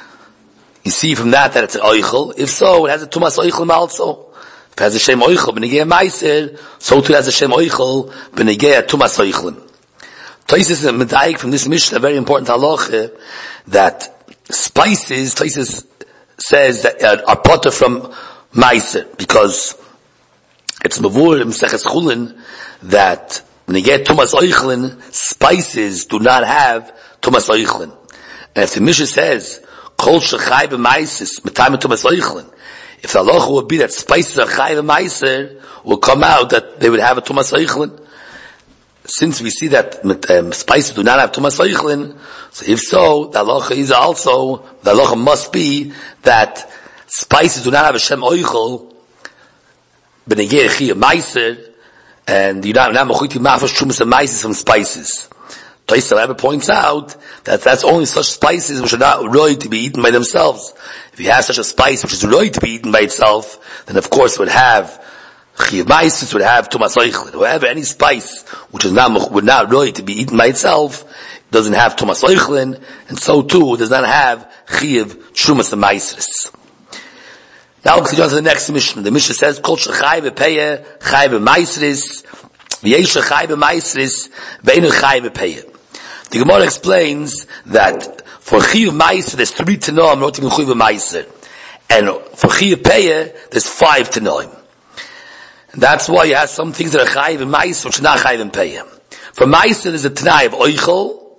you see from that that it's an oichel. If so, it has a tumas oichel also. If it has a shem oichel b'negei maiser, so too it has a shem oichel b'negei tumas oichlin. Tosfos is a medayik from this Mishnah, a very important halacha, that spices, Tosfos says that uh, are potter from maiser, because it's mavur in Maseches Chulin that when you get tumas oichlin, spices do not have tumas oichlin. And if the Mishnah says kol shechai b'maisis metam tumas oichlin, if the halacha would be that spices are chai b'maiser, will come out that they would have a tumas oichlin. Since we see that um, spices do not have tumas oichlin, so if so, the halacha is also, the halacha must be that spices do not have a shem oichel, b'negei chiyuv maiser, and you're not mechuti mafresh trumas and maises from spices. Tosfos Rebbe points out that that's only such spices which are not roy to be eaten by themselves. If you have such a spice which is roy to be eaten by itself, then of course it would have chiyuv maises, would have tumas oichlin. However, any spice which is not would not roy to be eaten by itself doesn't have tumas oichlin, and so too does not have chiyuv trumas and maises. Now we'll continue on to the next Mishnah. The Mishnah says, Kol shechai b'peyeh, chai b'maisris, v'yesh chai b'maisris, v'einu chai b'peyeh. The Gemara explains that for chiyuv maiser, there's three tanoim, not even chiyuv maiser. And for chiyuv peyeh, there's five tanoim. And that's why you have some things that are chai b'maiser, which are not chai b'peyeh. For maiser, there's a tanai of oichel,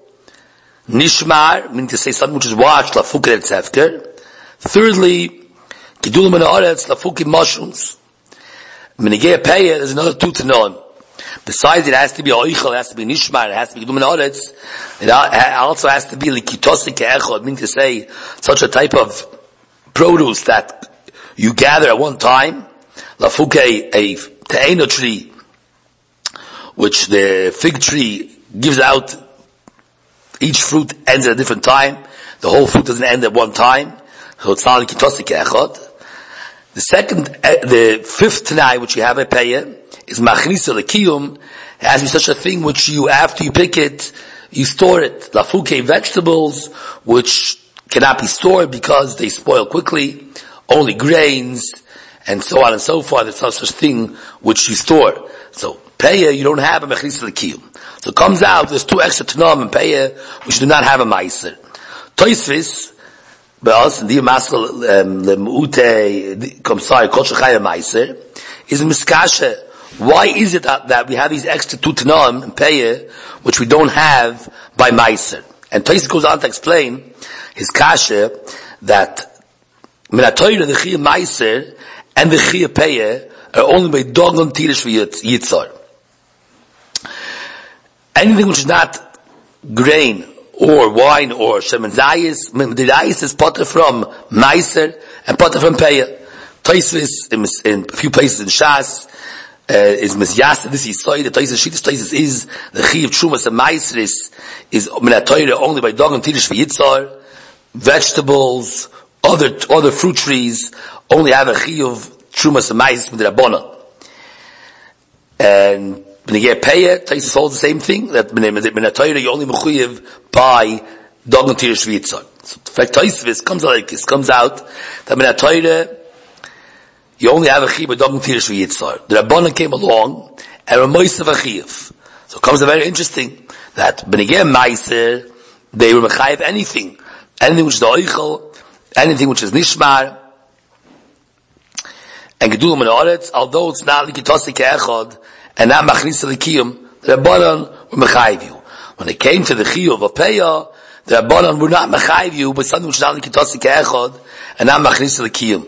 nishmar, meaning to say something which is watched, lafuket etzefker. Thirdly, Gidulim and Haaretz, lafukim mushrooms. Menegei peyeh, there's another two tanoim. Besides, it has to be oichel, it has to be nishmar, it has to be gidulim and haaretz. It also has to be likitosik echod, meaning to say such a type of produce that you gather at one time. Lafuke, a te'ena tree, which the fig tree gives out. Each fruit ends at a different time. The whole fruit doesn't end at one time. So it's not likitosik echod. The second, the fifth Tanai, which you have a peyeh, is machnisa lekiyum. It has to be such a thing which you, after you pick it, you store it. Lafuke vegetables, which cannot be stored because they spoil quickly. Only grains and so on and so forth. There's no such thing which you store. So Peya, you don't have a Mechnisa L'Kiyum. So it comes out, there's two extra Tanam in Peya, which do not have a Meiser. Toisvis, but also the Maskal Le'Mu'ute, Komsai, Kol Shechaya Meiser, is a Miskasha. Why is it that, that we have these extra two Tanam in Peya, which we don't have by Meiser? And Toisvis goes on to explain his Kasha, that Minatoyra, the Chiyah Meiser, and the Chiyah Peya, are only by Dogon Tirish Yitzar. Anything which is not grain, or wine, or Shemen Zayis, the Zayis is potter from Meiser, and potter from Peya. Toisvis, in, in a few places in Shas, uh, is Misyas, this is Soy, the Toisvis, Shittis Toisvis is, the Chiyah Trumas and Meiser is, is Minatoyra only by Dogon Tirish Yitzar. Vegetables, other, other fruit trees, only have a Chiyah Trumas and Meiser from the Rabbanan. And when you get Peya, Taisus holds the same thing, that when a Torah you only mechuyev by Dogon Tirish V'Yitzar. So in fact, Taisus comes out like this, comes out that when a Torah you only have a Chiyah by Dogon Tirish V'Yitzar. The Rabbanan came along and were moist of a Chiyah. So it comes out very interesting that when you get Meiser, they were mechayev anything. Anything which is the Oichel, anything which is Nishmar, and Gedulam and Oretz, although it's not Likitosi Ke'echad, and not Machnisa L'Kiyum, the Rabbanan were mechayev you. When it came to the Chiyuv of Peya, the Rabbanan were not mechayev you, but something which is not Likitosi Ke'echad, and not Machnisa L'Kiyum.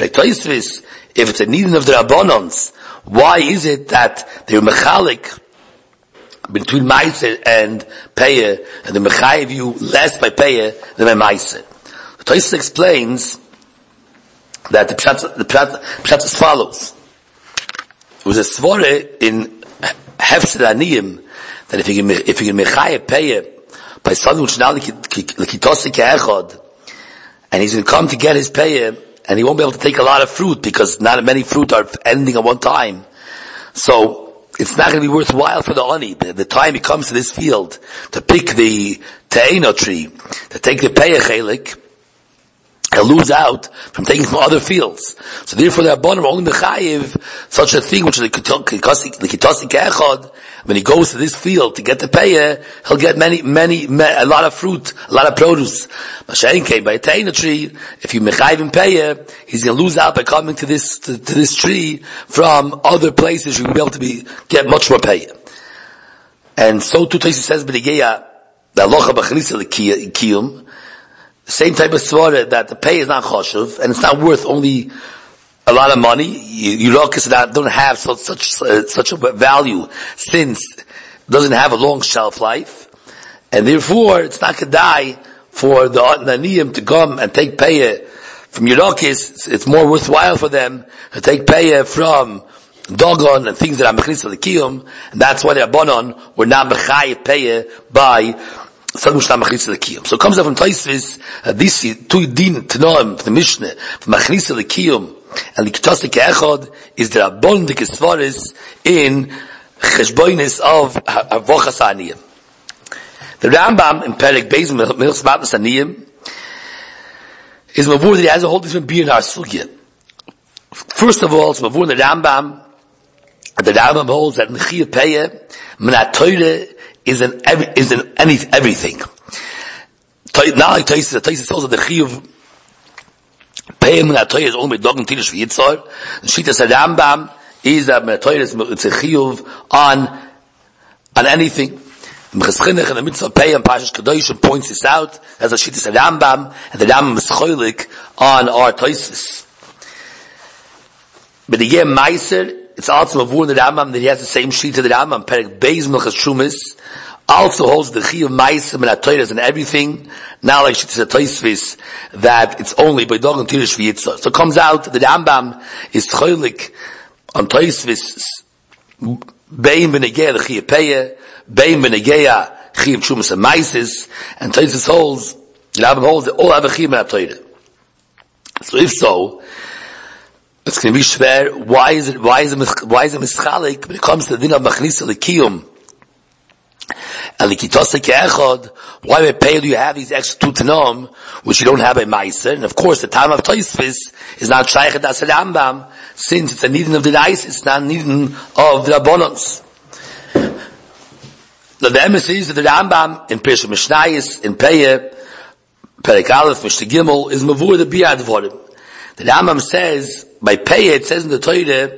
If it's a needing of the Rabbanans, why is it that they were mechalik between Meiser and Peya, and the mechayev you less by Peya than by Meiser? Tosis explains that the Pshat, the Pshat, Pshat as follows. It was a svore in Hefzer Aniyim that if you can, if you can mechayev Peya by something which now L'Kitosi Ke'echad, and he's going to come to get his Peya, and he won't be able to take a lot of fruit because not many fruit are ending at one time. So it's not going to be worthwhile for the ani. The, the time he comes to this field to pick the te'ena tree, to take the Peya chelik, he'll lose out from taking from other fields. So therefore the Rabbanan are only mechayev such a thing which is the Kitasi Ke'echad. When he goes to this field to get the Peya, he'll get many, many, many, a lot of fruit, a lot of produce. Mashayin came by a te'ena tree. If you mechayev in Peya, he's going to lose out by coming to this to, to this tree from other places. You'll be able to be get much more Peya. And so too Tosis says b'negeya the halacha b'chanisa l'kiyum. The same type of svara that the pay is not choshev and it's not worth only a lot of money. Yirakas don't have such such, uh, such a value since it doesn't have a long shelf life, and therefore it's not kedai for the Aniyim to come and take payah from Yirakas. It's, it's more worthwhile for them to take payah from Dogon and things that are mechnisa l'kiyum, and that's why the Rabbanan were not mechayev payah by so it comes out from Taisvis, uh, these two din Tanoim, the Mishnah, from Machnisa L'Kiyum, and L'Kitosi Ke'echad, is the Rabbanan D'Kesvaris in Cheshbonis of Avochas Aniyim. The Rambam in Perek Beis Milchus Matnas Aniyim is Mavur that he has a whole different beer in our Sugya. First of all, it's Mavur in the Rambam, the Rambam holds that Nechiyah Peya, Menat Torah, is an every, is an any, everything. Now like Tosis, Tosis tells that the Chiyuv Peya Menat Torah is only by Dogon Tirish V'Yitzar. The Shita Rambam is that Menat Torah is it's a Chiyuv on on anything. Mechazchinech and the Mitzvah Peya and Parshas Kedoshim points this out as a Shita Rambam, and the Rambam is choilik on our Tosis. But again, Meiser, it's also a in the Rambam that he has the same sheet of the Rambam, Perek Beis Milchus Shumis, also holds the Chiyuv Meiser and Atoyres and everything. Now like she says Toisvis that it's only by Dogon Tirish V'Yitzar. So it comes out the Rambam is choilik on Toisvis Bein B'Negeya the Chiyuv Peya, Bein B'Negeya Chiyuv Shumis and Meises, and Toisvis holds, the Rambam holds that all have a Chiyuv and Atoyre. So if so, it's going to be schwer. Why is it, why is it, why is it mischalik when it comes to the din of Machnisa L'Kiyum And likitose ke'echad, why by pay do you have these extra two Tanoim, which you don't have in Meiser? And of course, the time of Tosfos is not Shaykh das Rambam, since it's a needing of the Dais, it's not needing of the Rabbanons. The emes is that the Rambam in Pirsha Mishnayis, in Peye, Perek Aleph, Mishnah Gimel, is Mavur the Biyad Vorim. The Rambam says, by Peye, it says in the Torah,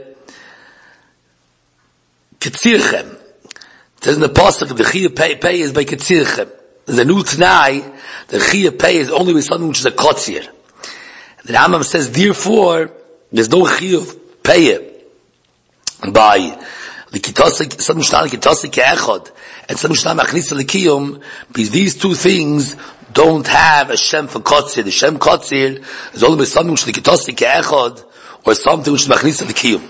Ketzirchem. It says in the Pasuk, the Chiyah Pei, Pei is by Ketzirchem. There's a new T'nai, the Chiyah Pei is only with something which is a Kotzir. The Rambam says, therefore, there's no Chiyah Pei by the Kitosik, some Mishnah, Kitosik Echad, and some Mishnah Machnisa L'Kiyum, because these two things don't have a Shem for Kotzir. The Shem Kotzir is only with something which is the Kitosik Echad, or something which is Machnisa L'Kiyum.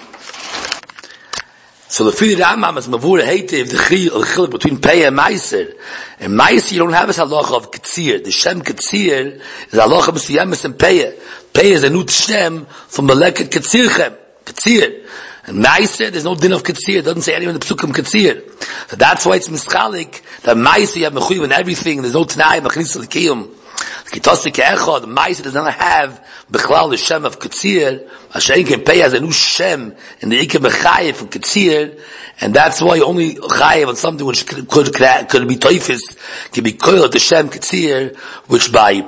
So the Fili Rambam is Mavur Heitiv, the Chil between Pei and Meiser. And Meiser you don't have this halacha of Ketzir. The Shem Ketzir is halacha B'Siyemis and Pei. Pei is a new Shem from Meleket Ketzirchem. Ketzir. And Meiser, there's no din of Ketzir. It doesn't say anywhere in the Psukim Ketzir. So that's why it's Mischalik, that Meiser you have Mechuyev and everything, there's no T'nai, Machnis L'Kiyum. Kitosik Echad, Meiser does not have Bechlal the Shem of Ketzir. Hashem Pei has a new Shem in the Ike Bechayev from Ketzir, and that's why only Chayev on something which could, could, could be Toifis, can be Koil the Shem Ketzir, which by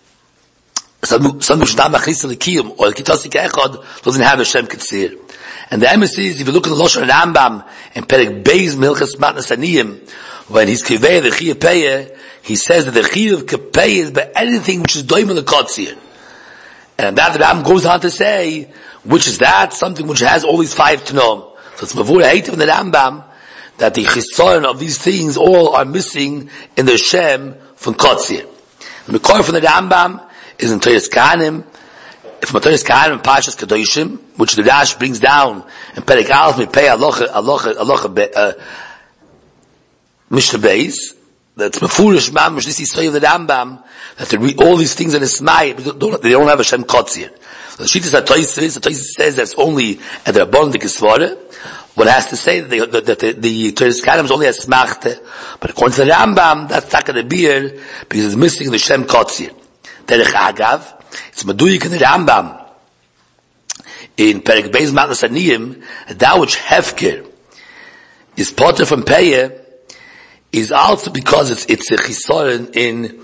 some, some which not Machnis L'Kiyum, or Kitosik Echad, doesn't have a Shem Ketzir. And the emes is, if you look at the Lashon Rambam, and Perek Beis Milchas Matnas Aniyim, when he's Kiveh the Chiyah Pei, he says that the Chiyah Pei is by anything which is Doim the Kotzir. And that the Rambam goes on to say, which is that, something which has all these five Tanoim. So it's Mavur Heitiv in the Rambam, that the Chisaron of these things all are missing in the Shem from Kotzir. The Mekor from the Rambam is in Toras Kahanim, from Toras Kahanim and Pashas Kedoshim, which the Rash brings down in Perek Aleph, Mipei Alocha, Alocha, Alocha, uh, Mishnah Beis, that's Mefurish Mamish, this is of the Rambam, that they read all these things in Ismai, they don't have a Shem Kotzir. So the Shittas HaToysis, the Toysis says that's only at the Rabban the Kisvara. One has to say that, they, that, that the, the Toras Kahanim is only a Smachte, but according to the Rambam, that's Taka the Beer, because it's missing the Shem Kotzir. Derech Agav, it's Maduyik in the Rambam, in Perek Beis Matnas Aniyim, that which Hefker is potter from Peye, is also because it's, it's a chisaron in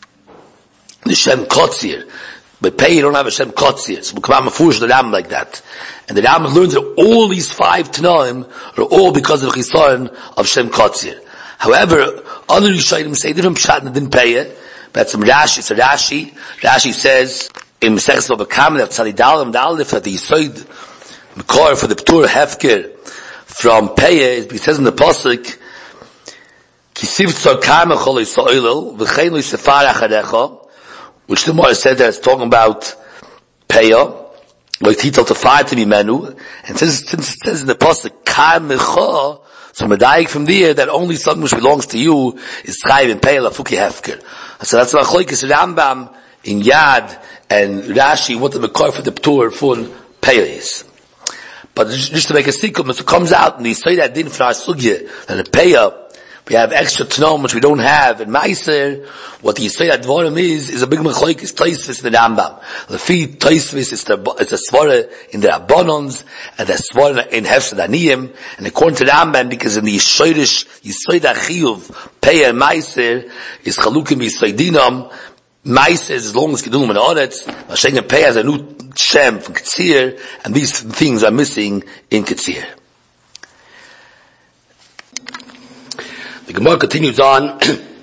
the Shem Kotzir. But Pei, you don't have a Shem Kotzir. So we come out Mefurish the Ram like that. And the Ram learns that all these five Tanoim are all because of the chisaron of Shem Kotzir. However, other Yishayim say different pshat than Pei. But some Rashi, it's a Rashi. Rashi says, in Mesechus Bava Kama, that Tzadidalim, the Aleph, that the Yisoid Mekor for the Ptur Hefker from Pei, it says in the Pasuk, which the Gemara said that it's talking about Peah, like he told the fire to be menu, and since, since it says in the pasuk Kar Mecha, so medayik from there that only something which belongs to you is Chayiv in Peah Lafuki Hefker. So that's why Choikis Rambam in Yad and Rashi what the Mekor for the Ptur for Peah is. But just to make a sequel, it comes out and they say that din for our sugya that the Peah we have extra Tanoim which we don't have in Meiser. What the Yisrael Advarim is, is a big mechoik, is Tosfos in the Rambam. The fee Tosfos is the, it's a svara in the Rabbanons, and the svara in Hefsed Aniyim, and according to the Rambam, because in the Yisraelish, Yisrael Achiyuv, Pei and Meiser, is Chalukim Yisraelinam, Meiser is as long as Gedulum and Oretz, Hashem and Pei has a new Shem from Ketzir, and these things are missing in Ketzir. The Gemara continues on,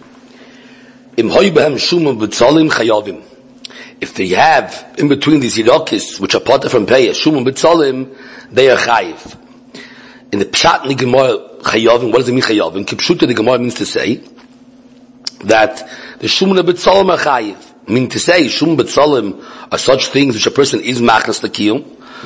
if they have in between these Yidokis, which are part from Pei, Shumum B'Tzolim, they are Chayiv. In the Pshat in the Gemara, Chayavim, what does it mean Chayavim? Kipshuta, the Gemara means to say that the Shumum B'Tzolim are Chayiv. Meaning to say, Shumum B'Tzolim are such things which a person is Machnas L'Kiyum.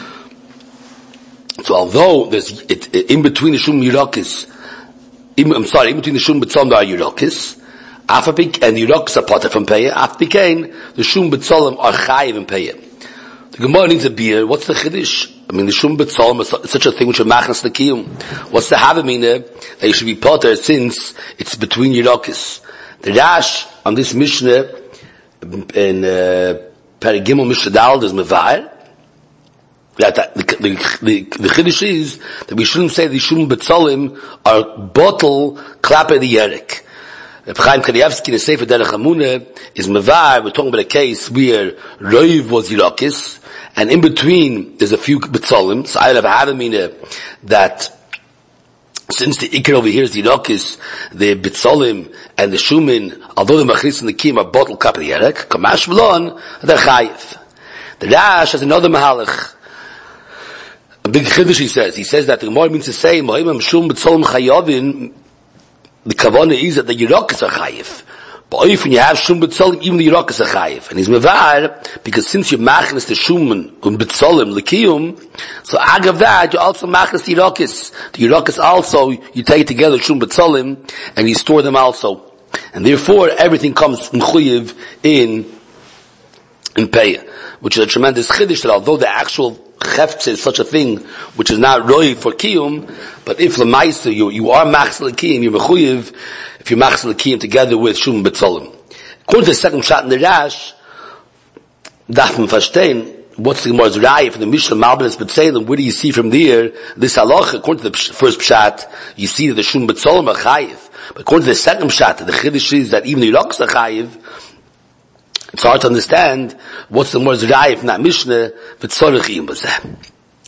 So although there's, it, in between the Shumum Yidokis, I'm sorry, in between the Shum B'Tzolim there are Yerokis, Afapik, and Yerokis are parted from Pei, Afapikain, the Shum B'Tzolim are Chayiv in Pei. The Gemara needs a beer. What's the chiddush? I mean, the shum b'tzolim is such a thing which is machnas l'kiyum. What's the havamina that you should be potter since it's between Yerokis? The Rash on this Mishnah in uh, Paragimel Mishnah Dal is mevair that the the the, the chiddush is that we shouldn't say the shum b'tzolim are bottle klape the yerek. Reb Chaim Kanievsky in the Sefer Derech Hamuna is mevair. We're talking about a case where Roiv was Yerokis, and in between there's a few betzolim. So I have a havamina that since the ikar over here is the Yerokis, the betzolim and the shumin, although the machris and the kim are bottle kap the yerek, kamash v'lon, they're chayiv. The Rash has another mahalach. A big chiddush he says. He says that the Gemara means to say, Mohimam shum betzolim chayovin, the kavanah is that the Yerokis are chayiv. But if you have shum betzolim, even the Yerokis are chayiv. And he's mevar, because since you're machnas the shuman and betzolim l'kiyum, so agav that, you also machnas the Yerokis. The Yerokis also, you take together shum betzolim, and you store them also. And therefore, everything comes m'chuyiv in, in payah. Which is a tremendous chiddush that although the actual chefts is such a thing, which is not roi for kiyum, but if l'maisa, you, you are machnas l'kiyum, you're m'chuyiv, if you're machnas l'kiyum together with shum betzolim. According to the second shot in the Rash, darf man verstehen, what's the Gemara's raya from the Mishnah Malbim B'Tzelem? Where do you see from there this halacha? According to the first pshat, you see that the shum betzolim are chayiv. But according to the second pshat, the chiddush is that even the Yerokis are chayiv. It's hard to understand what's the Gemara's raya from that Mishnah v'tzorich iyum b'zeh.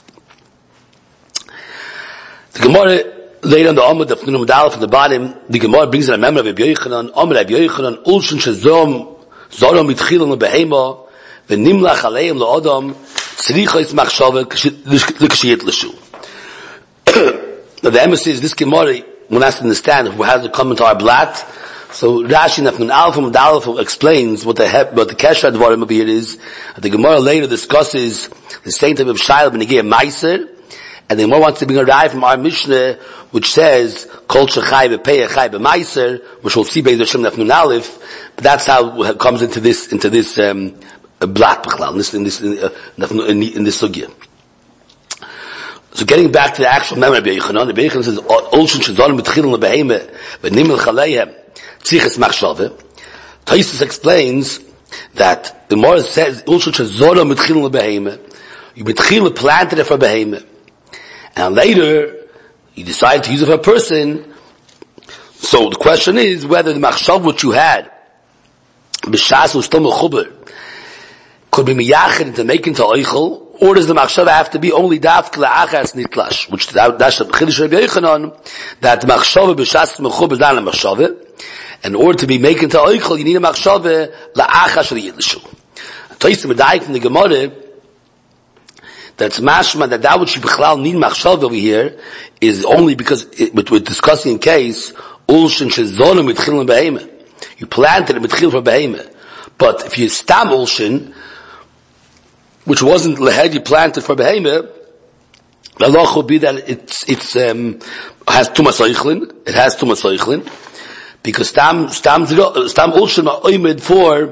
The Gemara later on the Amud of Nunam Dal from the bottom, the Gemara brings in a memory of Rabbi Yochanan, Amr Rabbi Yochanan, Ulshin shezom zorom mitchilan lebehema v'nimlach aleim le'odam tzricha is machshava l'kshiyet l'shu. Now the embassy is this Gemara, one has to understand who has to come into our blat. So Rashi Nafnun Alpha and Alpha explains what the hep, what the Kesher Dvarim over here is. The Gemara later discusses the same type of Shaila B'negei Meiser, and the Gemara wants to bring a raya from our Mishnah, which says Kol Shechai B'Pei Chai B'Meiser, which we'll see by the Shem Nafnun Aleph. But that's how it comes into this into this um, blat b'chlal, in this in this in, uh, in, in this sugya. So getting back to the actual memory of Yochanan, the Yochanan says Olshin Shezon B'Tchilan LeBehema V'Nimel Chaleihem Tzichas Machshava. Taisus explains that the Gemara says Ulshul Shazora Mitchil Lebehema. You Mitchil planted it for Behema, and later you decide to use it for a person. So the question is whether the Machshav which you had B'Shas Ustom Mechuber could be miyachid to make into oichel, or does the Machshav have to be only dafk la'achas nitlash, which that's the Chiddush Rabbi Yochanan, that the Machshav B'Shas Mechuber is not a Machshav. In order to be making to oichel, you need a machshava la'achash liyidlishu. Toysim Medayik from the Gemara, that's mashma that that which you b'chlal need machshava over here is only because it, we're discussing in case ulshin shezonim mitchil behema. You planted it mitchil for behema, but if you stam ulshin, which wasn't lehed you planted for behema, the law will be that it's it's um has tumas oichlin, it has tumas oichlin. Because stam stam stam ulshin are oimid for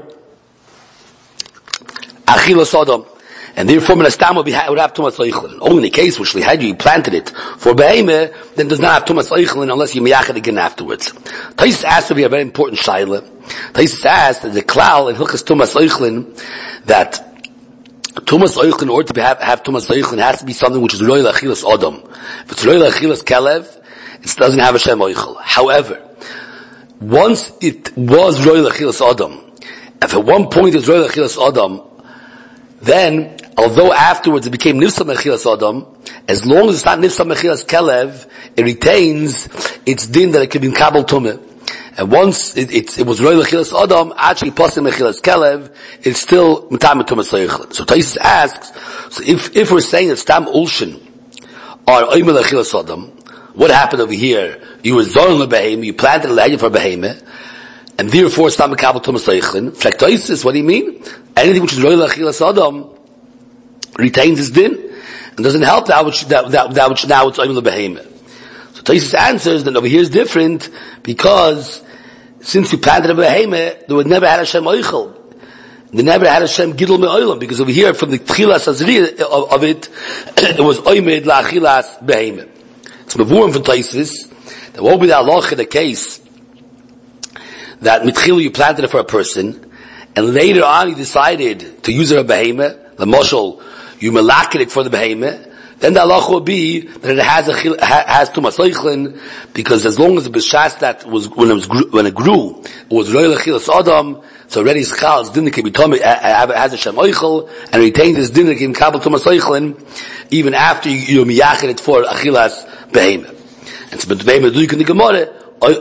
achilas adam, and therefore when a stam would, be, would have tumas oichlin. Only in the case which had you planted it for behemoth, then does not have tumas oichlin unless you miyachad again afterwards. Taisus asked to be a very important shaila. Taisus asked that the klal in hilchas tumas oichlin that tumas oichlin, in order to be, have, have tumas oichlin, has to be something which is royal achilas adam. If it's royal achilas kelev, it doesn't have a shem oichel. However, once it was royal achilas adam, if at one point it was royal achilas adam, then although afterwards it became nifsa mechilas adam, as long as it's not nifsa mechilas kelev, it retains its din that it can be kabel tumeh. And once it, it, it was royal achilas adam, actually posim mechilas kelev, it's still mitam tumah soichlin. So Taisus asks, so if if we're saying that stam ulshin are oimel achilas adam, what happened over here? You were zorin lebehema, you planted a land for behema, and therefore stam mekabel tumas oichlin. Flektoisis, what do you mean? Anything which is royal achilas adam retains its din and doesn't help that which that that, that which now it's oimel lebehema. So Taisus answers that over here is different because since you planted a behema, there would never had a shem oichel. they never had Hashem Gidol Me'olam, because over here, from the Tchilas Azriya of, of it, it was Oymed La'achilas Behemah. It's Mevurim from Taisis. There won't be the halacha in the case that Mitchil you planted it for a person, and later on you decided to use it for a Behemah, the Moshel, you malaked it for the Behemah, then the halacha will be that it has a has Tumas Oichlin, because as long as the b'shas that was when it was when it grew, it was Royal Achilas Adam, so already Schal dinner can become has a Shem Oichel and retain this dinner can kabel Tumas Oichlin even after you, you miyached it for Achilas Behemah. And so, but Behemah do you can the Gemara. The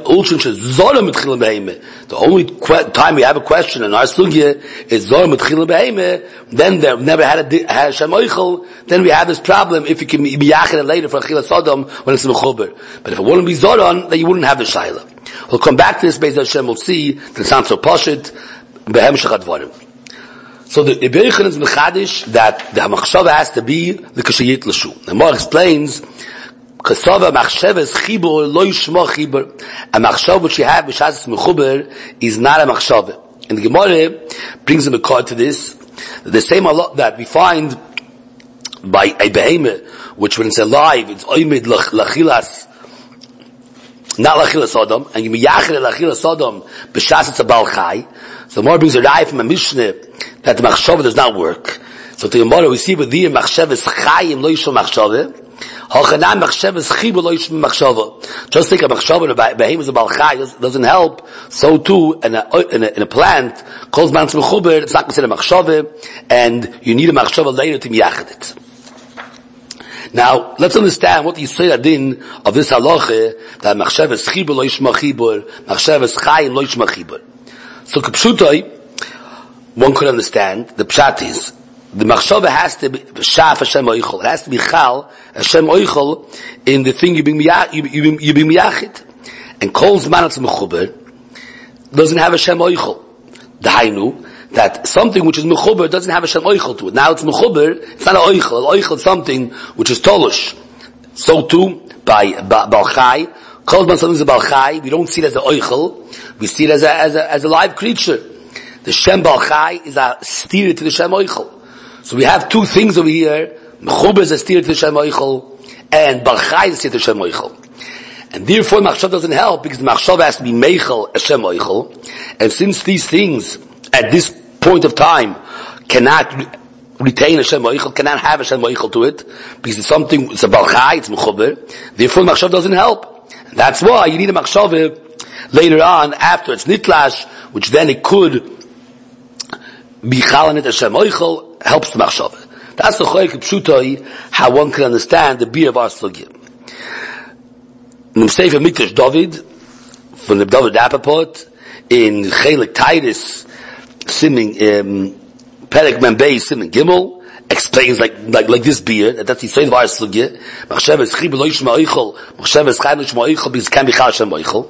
only que- time we have a question in our sugya is Zor Mitchila Behemah, then they've never had a, had a Shem Oichel, then we have this problem if you can be yachid later for Achilas Sodom when it's Mechuber. But if it wouldn't be Zoran, then you wouldn't have the Shaila. We'll come back to this based on Hashem, we'll see that it sounds so Pashit, Behem Shechat Dvarim. So the Iberichen is Mechadish that the Hamachshava has to be the Kashayit L'shu. The Mar explains Kasava machshavas chibur lo yishma chibur. A machshav which you have b'shas mechuber is not a machshav. And the Gemara brings a card to this. The same Allah that we find by a behemah, which when it's alive, it's oimid lachilas, not lachilas adam, and you miyachir lachilas adam b'shas it's a bal chai. So the Gemara brings a raya from a Mishnah that the machshav does not work. So the Gemara we see with the machshavas chayim lo yishma machshav. Just think a machshava, a behem is a balchai, doesn't help. So too, in a, in a, in a plant, calls man to mechuber, it's not considered a machshava, and you need a machshava later to miyachad it. Now, let's understand what you say adin of this halacha, that machshava is chibur lo yishma chibur, machshava is chayim lo yishma chibur. So, k'pshutai, one could understand, the pshat is, the machshava has to be shaf Hashem Oichel. It has to be chal Hashem Oichel in the thing you be miyachid. And kol zman it's mechuber doesn't have Hashem Oichel. Dahainu that something which is mechuber doesn't have Hashem Oichel to it. Now it's mechuber, it's not an Oichel. An Oichel is something which is tolush. So too by balchai. Kol zman something is a balchai. We don't see it as an Oichel. We see it as a as a as a live creature. The Shem balchai is a steer to the Shem Oichel. So we have two things over here. Mechuber is a steer to Shem Oichel, and Balchai is a steer to Shem Oichel. And therefore Machshav doesn't help, because the Machshav has to be Meichel Shem Oichel. And since these things, at this point of time, cannot retain a Shem Oichel, cannot have a Shem Oichel to it, because it's something, it's a Balchai, it's Mechuber, therefore Machshav doesn't help. And that's why you need a Machshav later on, after it's Nitlash, which then it could be Chalanit Hashem Oichel, helps the machshava. That's the choyek pshutai, how one can understand the beer of our sugya. In the Sefer Mikdash David, from the David Apapot, in Chelik Titus, Simin, um, Perek Membei, Simin Gimel, explains like, like, like this beer, that that's the same of our sugya. Machshava is chibur lo yishma oichel, machshava is chayim lo yishma oichel, because it can be chal Hashem oichel.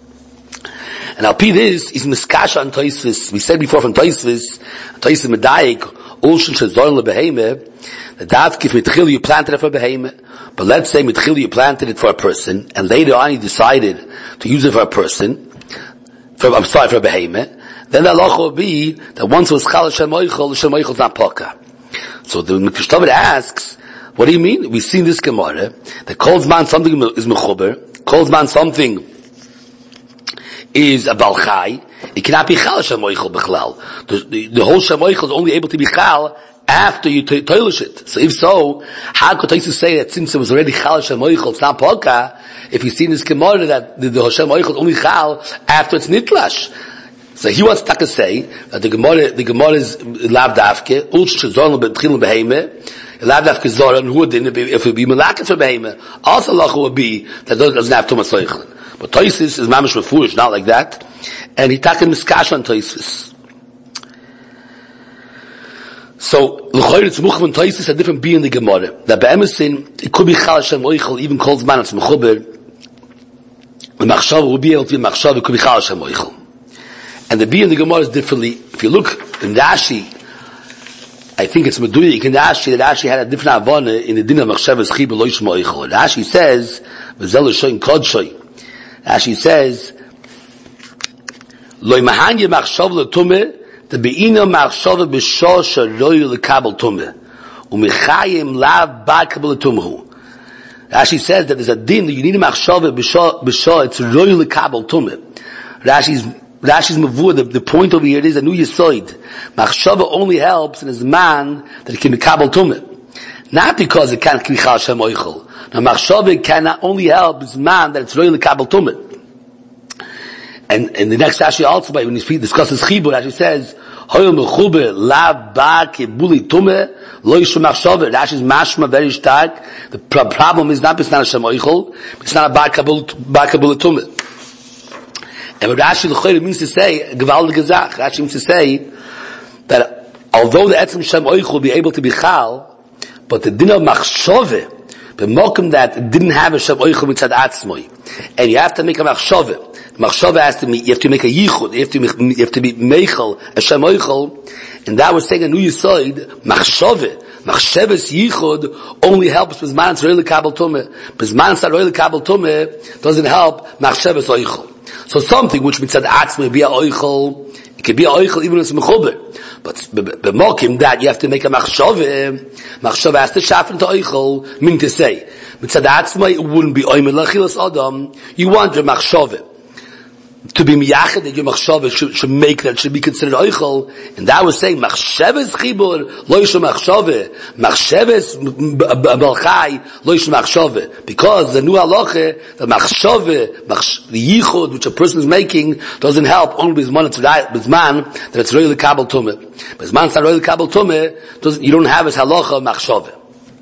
And Al Pi this is miskasha on Toisvis. We said before from Toisvis, Toisvis Medayik, Ulshun Shazorn LeBehemah, the Davk, if Mitchil you planted it for Behemah, but let's say Mitchil you planted it for a person, and later on you decided to use it for a person, for, I'm sorry, for a Behemah, then the halacha will be that once it was Chal Hashem Oichel, Hashem Oichel is not Poka. So the Mikdash David asks, what do you mean? We've seen this Gemara, that calls man something is Mechuber, calls man something is a Balchai, it cannot be Chal Hashem Oichel Bechlal. The, the, the whole Hashem Oichel is only able to be Chal after you to- toilish it. So if so, how could I say that since it was already Chal Hashem Oichel, it's not Poka, if you see in this Gemara that the, the Hashem Oichel is only Chal after it's Nitlash. So he wants to say that the Gemara, the Gemara is Lav Davke, Ulch Shazorn L'Betchil L'Behemah, Lav Davke Zoran, who would if it would be Malakas for Behemah. Also halacha would be that those doesn't have Tumas Oichel. But Toisis is mamish refuish, not like that. And he taken miskash on Toisis. So, l'choyer it's mucham and Toisis a different being in the Gemara. That be'emesin, it could be Chal Hashem Oichel, even calls man it's mechuber. The machshav will be able to be machshav, it could be Chal Hashem Oichel. And the being in the Gemara is differently. If you look in Rashi, I think it's Meduyik in Rashi, that Rashi had a different avana in the din of machshav is chibur lo yishma oichel. Rashi says, v'zel l'shoyin kodshoy. Rashi says, Loi mahanye machshav l'tumeh the be'ina machshava b'shah sharoy lekabel tumah, u'mechayim lav bad kabel tumhu. Rashi says that there's a din that you need a machshava b'shah, b'shah, it's roy lekabel tumah. Rashi's, Rashi's mavur, the, the point over here is a new yisoid. Machshava only helps in his man that it can be kabel tumah. Not because it can't kricha Hashem oichel. Now machshava can not only help his man that it's roy lekabel tumah. And in the next Rashi also, when he discusses chibur, Rashi says, "Hoyel mechuber lav ba kebuli tumeh lo yishum machshava." Rashi's mashma very stark. The problem is not it's not Hashem oichel, it's not a ba kebuli tumeh. And what Rashi l'choyer means to say, gewaldig gezach, Rashi means to say that although the etzem Hashem oichel will be able to be chal, but the din of machshava, the mokum that didn't have a Hashem oichel mitzad atzmoi, and you have to make a machshava. Machshava has to be, you have to make a yichud, you have to make, you have to be meichel, Hashem oichel, and that was saying a new yisoid, machshava, machshavas yichud only helps b'zman tzaroi lekabel tumeh. B'zman tzaroi lekabel tumeh doesn't help machshavas oichel. So something which mitzad atzmei be a oichel, it can be a oichel even if it's mechuber. But b'mokim that you have to make a machshava, machshava has to shafen to oichel, meaning to say, mitzad atzmei it wouldn't be oimer lachilas adam, you want your machshava to be miyached that your machshava should, should make that, should be considered oichel, and that was saying, machshavas chibur, lo yishum machshava, machshavas balchai, lo yishum machshava, because the new halacha, the machshava, the yichud, which a person is making, doesn't help only bizman, bizman, that it's roy lekabel tumeh. Bizman, it's not roy lekabel tumeh, you don't have his halacha of machshava.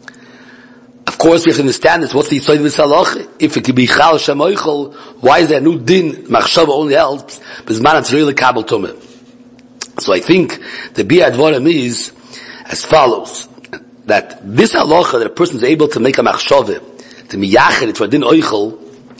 Of course, we have to understand this. What's the yisoid of this halacha? If it could be chal Hashem oichel, why is there a new din? Machshava only helps, b'zman it's really kabel tumah. So I think the bi'ad dvarim is as follows: that this halacha that a person is able to make a machshava, to miyached it for a din oichel,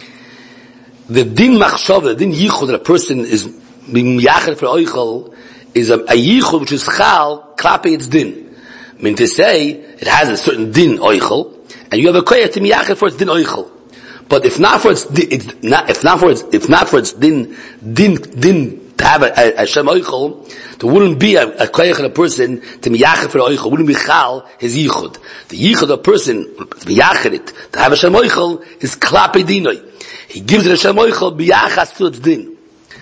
the din machshava, the din yichud that a person is being miyached for oichel, is a, a yichud which is chal klape its din. I mean to say, it has a certain din oichel, and you have a koyah to miyached for its din oichel. But if not for its, it's not, if not for its, if not for its din, din, din to have a, a, a shem oichel, there wouldn't be a, a koyah in a person to miyached for oichel, wouldn't be chal his yichud. The yichud of a person, to miyached it, to have a shem oichel, is klape dinoi. He gives it a shem oichel, biyachas to its din.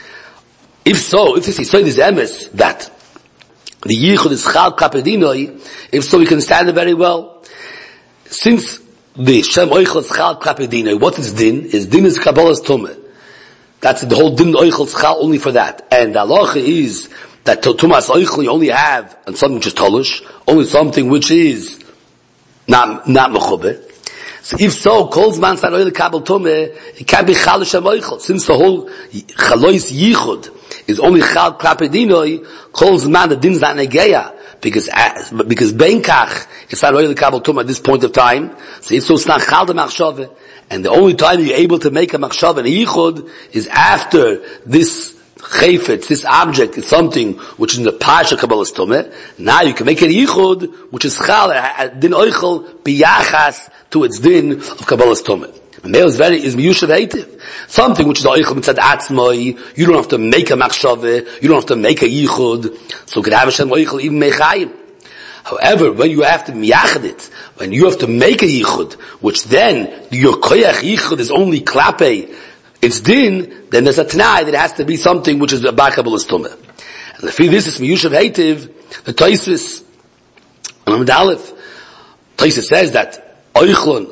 If so, if this is so, this emes, that the yichud is chal klape dinoi, if so, we can stand it very well. Since the Shem Oichel is Chal Klape Dinoi, what is Din? Is Din is Kabbalah's Tumah. That's the whole Din Oichel is Chal only for that. And the halacha is that Tumas Oichel you only have on something which is Tolush, only something which is not, not Mechuber. So if so, Kol's man San Oichel Kabel Tumah, it can't be Chal Shem Oichel. Since the whole Chalois Yichud is only Chal Klape Dinoi, Kol's man the Din is not Negeya. Because, because Benkach, it's not really Kabel Tumah at this point of time. So it's so it's not Chal de Machshava. And the only time you're able to make a Machshava and a Yichud is after this Chayfetz, this object is something which is in the Pasha Kabbalah's Tumah. Now you can make a Yichud, which is Chal, Din Oichel, Biyachas to its Din of Kabbalah's Tumah. And male is very, is miyushav heitiv. Something which is oichel mitzad atzmoi, you don't have to make a machshava, you don't have to make a yichud, so could have Hashem oichel even mechayim. However, when you have to miyachad it, when you have to make a yichud, which then your koyach yichud is only klape, it's din, then there's a t'nai that it has to be something which is a bakabul tumah. And if this is miyushav heitiv, the Tosfos, Amud Aleph, Tosfos says that oichlon,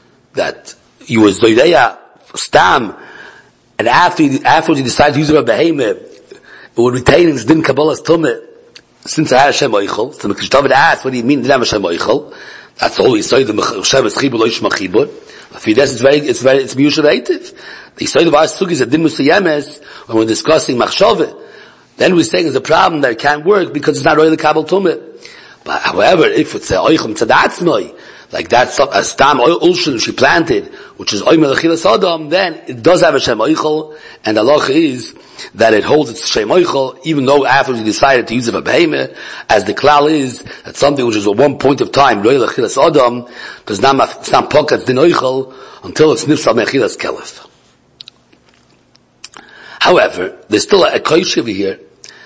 that you were zoideya stam, and after you, afterwards you decide to use a behemoth, it would retain its din kabbalah's tumah, since I had Hashem oichel. So the Kishtavad asks, what do you mean didn't have Hashem oichel? That's all he said. The Hashem is chibur lo yishma chibur. If he does, it's very, it's very, it's miyushav heitiv. The Yisrael of our sugi is a din musayemes when we're discussing machshava. Then we're saying there's a problem that it can't work because it's not really kabel tumah. But however, if it's a oichel mitzad atzmoi, like that, a stam ulshun she planted, which is oimer lechilas adam, then it does have a shem oichel, and the halacha is that it holds its shem oichel, even though after we decided to use it for behemoth, as the klal is that something which is at one point of time loy lechilas adam does not it's not pockets din oichel until it's nifsal mechilas kelef. However, there's still a koish over here,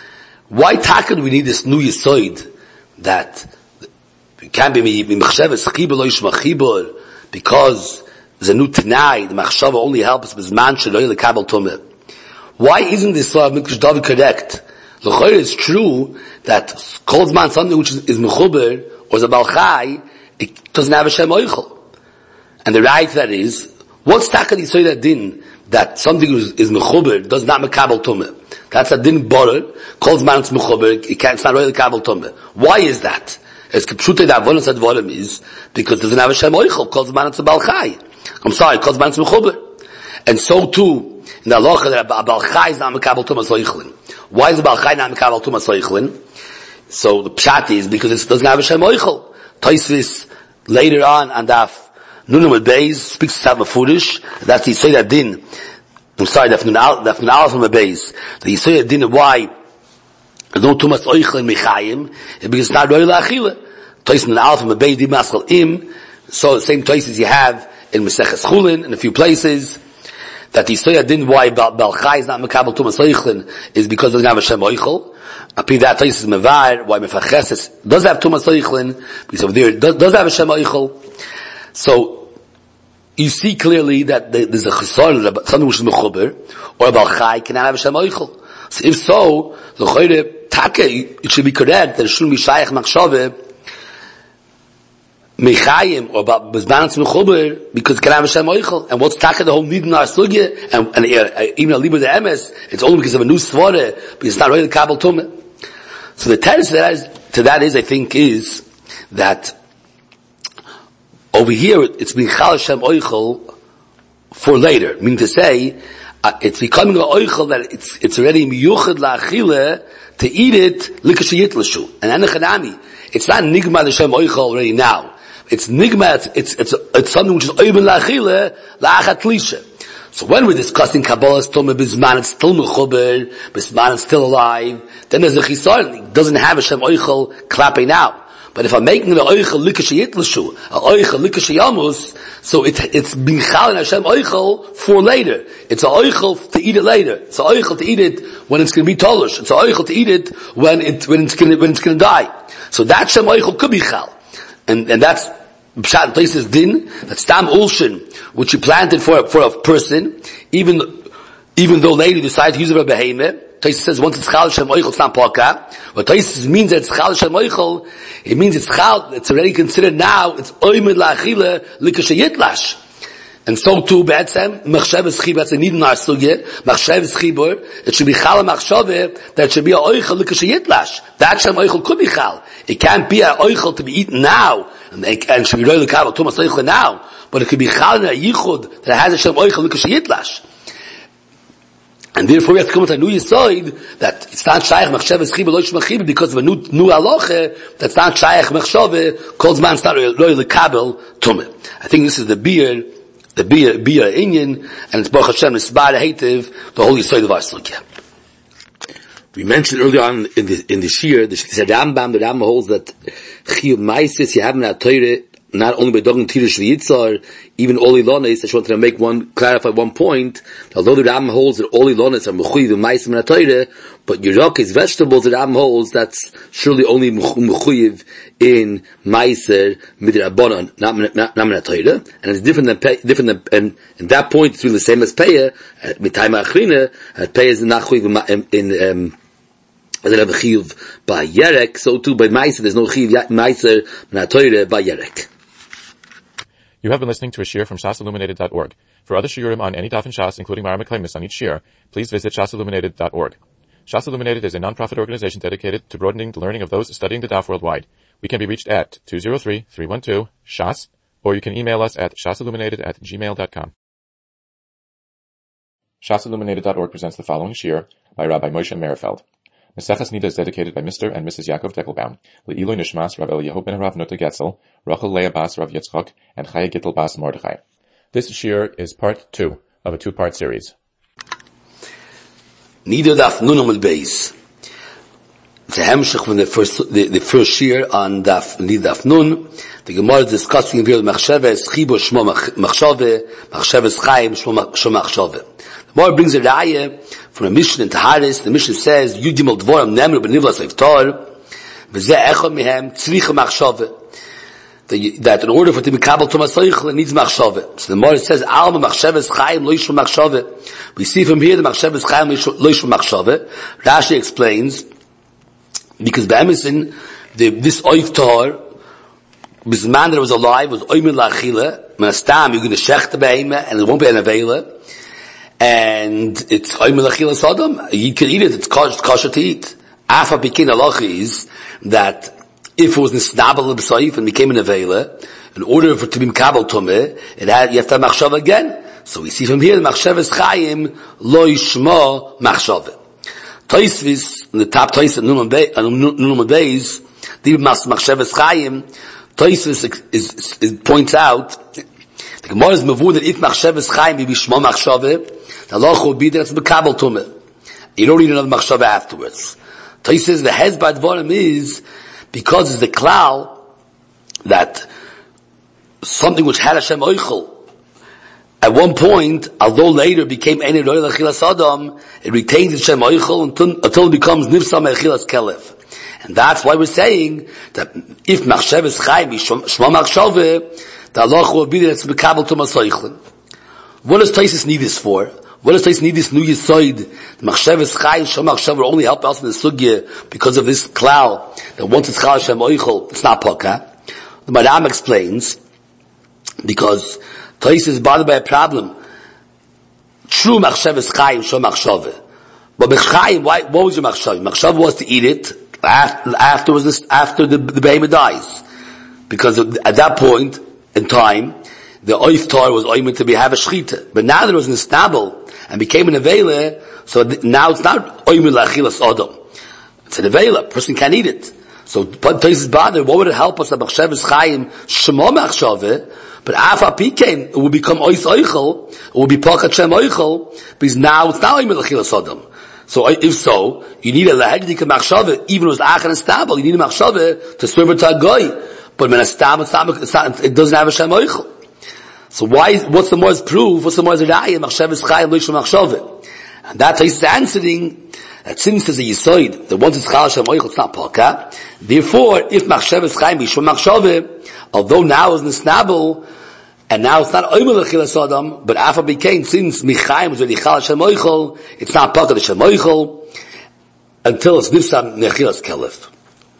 Why taka do we need this new yisoid that it can't be machshavas chibur lo yishma chibur because there's a new tenai, the machshava only helps bizman shelo lekabel tumah. Why isn't this law of Mikdash David correct? L'chayr it's true that calls man something which is, is mechuber or is a balchai, it doesn't have a shem oichel. And the right that is, what's taka the yisoid that din that something is, is mechuber does not mekabel tumah? That's a din border, calls man it's mechuber, it can't, it's not really kabel tumah. Why is that? As kipshute the avonos advorim is, because it doesn't have a shem oichel, calls man it's a balchai. I'm sorry, calls man it's mechuber. And so too, in the halacha that a balchai is not mekabel tumah soichlin. Why is a balchai not mekabel tumah soichlin? So the pshat is because it doesn't have a shem oichel. Tosfos later on, and daf Nunum al Beis speaks to Mefurish. That's the Yisoid Adin. I'm sorry, daf Nun Aleph from the Beis. The Yisoid Adin why there's no tumas oichel in mechayim because it's not roy la'achila. Tosfos Nun Aleph from the Beis di maskal im. So the same Tosfos you have in Maseches Chulin in a few places. That the Yisoid Adin why balchai is not mekabel tumas oichlin is because it doesn't have a shem oichel. After that Tosfos is mevar why mefacheses does have tumas oichlin because over there it does, does have a shem oichel. So you see clearly that there's a chesar, something which is mechuber, or a balchai cannot have a shem oichel. So if so, l'choyre take, it should be correct that it shouldn't be shayach machshave mechayim or bezmanats mechuber because it can have a shem oichel. And what's take the whole need in our sugya and, and uh, even a liber de emes, it's only because of a new svara because it's not really kabel tumah. So the tendency to that is, to that is I think is that over here, it's being chal Hashem oichel for later. Meaning to say, uh, it's becoming an oichel that it's, it's already miyuchad la'achile to eat it likash yitlashu. And anachanami, it's not nigma Hashem oichel already now. It's nigma, it's, it's, it's, it's something which is oiben la'achile la'achat lisha. So when we're discussing Kabbalah's Tumah Bizman, it's still mechuber, Bizman is still alive, then there's a chisar, it doesn't have Hashem oichel clapping out. But if I'm making the oichel likash yitlashu, a oichel likash yamus, so it's it's being chal in Hashem oichel for later. It's a oichel to eat it later. It's a oichel to eat it when it's going to be tolush. It's a oichel to eat it when it when it's going to, when it's going to die. So that Shem oichel could be chal, and and that's pshat places din that stam ulshin which you planted for for a person, even even though later you decide to use it for a behemoth. Tosfos says once it's chal Shem oichel, it's not paka. What Tosfos means that it's chal Shem oichel, it means it's chal, it's already considered now, it's oimed la'achila likash yitlash. And so too, be'etzem, machshavas chibur, that's a need in our sugya, machshavas chibur, it should be chal machshavah, that it should be a oichel likash yitlash. That Shem oichel could be chal. It can't be a oichel to be eaten now, and it should be roy l'kabel tumas oichel now, but it could be chal in a yichud, that has a Shem oichel likash yitlash. And therefore we have to come with a new yisoid that it's not shayach machshavas chibur lo yishma chibur because of a new new halacha that's not shayach machshavah calls man start roy l'kabel tumah. I think this is the beer, the beer beer inyan, and it's Baruch Hashem nisbar heitiv the whole yisoid of our sugya. We mentioned earlier on in the in the shir the Rambam the Rambam holds that chiyuv ma'asos you have in that Torah not only by dogging Tirish v'yitzar, even all ilonis. I just wanted to make one, clarify one point. Although the Ram holds that all ilonis are mechuyev v'maisim in HaTorah, but Yerakis, vegetables, the Ram holds that's surely only mechuyev in maiser midrabanan, not not not in HaTorah, and it's different than pay, different than, and and that point it's really the same as payah. Mitayma achrina, payah is not mechuyev in um. As they have a chiyuv by yerek, so too by maiser there's no chiyuv maiser in HaTorah by yerek. You have been listening to a shir from shas illuminated dot org. For other shiurim on any daf in Shas, including Mara Meklemis on each shir, please visit shas illuminated dot org. Shas Illuminated is a non-profit organization dedicated to broadening the learning of those studying the daf worldwide. We can be reached at two oh three, three one two, shas, or you can email us at shasilluminated at gmail dot com. shas illuminated dot org presents the following shir by Rabbi Moshe Merefeld. Maseches Nida is dedicated by Mister and Missus Yaakov Deckelbaum, Le'iloi Nishmas Rav Eliyahu ben Rav Nota Getzel, Rachel Leah Bas Rav Yitzchok, and Chaya Gittel Bas Mordechai. This shir is part two of a two-part series. Nida daf nun amul beis. It's a hemshech from the first, the, the first shir on daf, Nida daf nun. The Gemara is discussing here the machshavah, chibur shmo machshavah, machshavah chaim shmo machshavah. Gemara brings a raya from a Mishnah in Taharis. The Mishnah says, Yudimel Dvoram Nemru Benivlas Leiftor, V'zeh Echad Mehem Tzricha Machshava. That in order for it to be Kabbalah Tumas Leichel, it needs Machshava. So the Gemara says, Alma Machshavas Chaim Loishma Machshava. We see from here the Machshavas Chaim Loishma Machshava. Rashi explains, because Be'emesin, this Oif Tahar, this man that was alive was Oymin Lachila, Manastam, you're going to shech the Be'ema, and it won't be an Avela. And it's Oymin Lachila Sodom. You can eat it, it's kosher to eat. Afa Pekin Halacha is that if it was Nisnabel B'Saif and became an Avela, in order for it to be Mekabel Tumeh, it had, you have to have Machshava again. So we see from here, the Machshavas Chaim, Lo Yishma Machshava. Toisvis, in the top Toisvis, Nunam Beis, the Machshavas Chaim, Toisvis is, is, is, points out, the Gemara is mavur that if Machshavas Chaim be Shma Machshava, the halacha will be that it's Mekabel Tumeh. You don't need another Machshava afterwards. Toisvis says the Hezbad Dvarim is, because it's the klal that something which had Hashem Oichel, at one point, although later became Ein Roy L'Achilas Adam, it retains Hashem Oichel until, until it becomes Nifsa Me'achilas Kelev. And that's why we're saying that if Machshavas Chaim is Shma Machshava, the halacha will be that it's Mekabel Tumas Oichel. What does Taisus need this for? What does Taisus need this new Yisoid? The Machshavas Chaim, Shma Machshava will only help us in the Sugya because of this klal that once it's Chal Hashem Oichel, it's not Paka. The Madam explains, because Taisus is bothered by a problem. True Machshavas Chaim, Shma Machshava. But Chaim, why, what was your Machshava? Machshava was to eat it after, after, was this, after the, the behemoth dies. Because at that point in time, the Oif Tar was oimed to be have a shchita. But now that it was in Nisnabel and became an Avela, so th- now it's not oimed l'achilas Adam. It's an Avela. A person can't eat it. So, but Taisus bothered, what would it help us that Machshavas Chaim Shema Machshava, but Afa Pikein, it will become Ois Oichel, it will be Pakat Shem Oichel, because now it's not oimed l'achilas Adam. So if so, you need a lahagdik machshava, even if it was achan and stabel, you need a machshava to serve it to a goy. But when a stab, it doesn't have a shem oichel. So why, what's the more proof, what's the more raya, machshavas chayim loishma machshava? And that is answering, that since there's a yisoid, that once it's chal shem oichel, it's not palka. Therefore, if machshavas chayim loishma machshava, although now it's nisnabel, and now it's not oimel achilas adam, but afa became, since Michaim was already chal Hashem oichel, it's not part of the Hashem oichel, until it's nifsam nechilas kelef.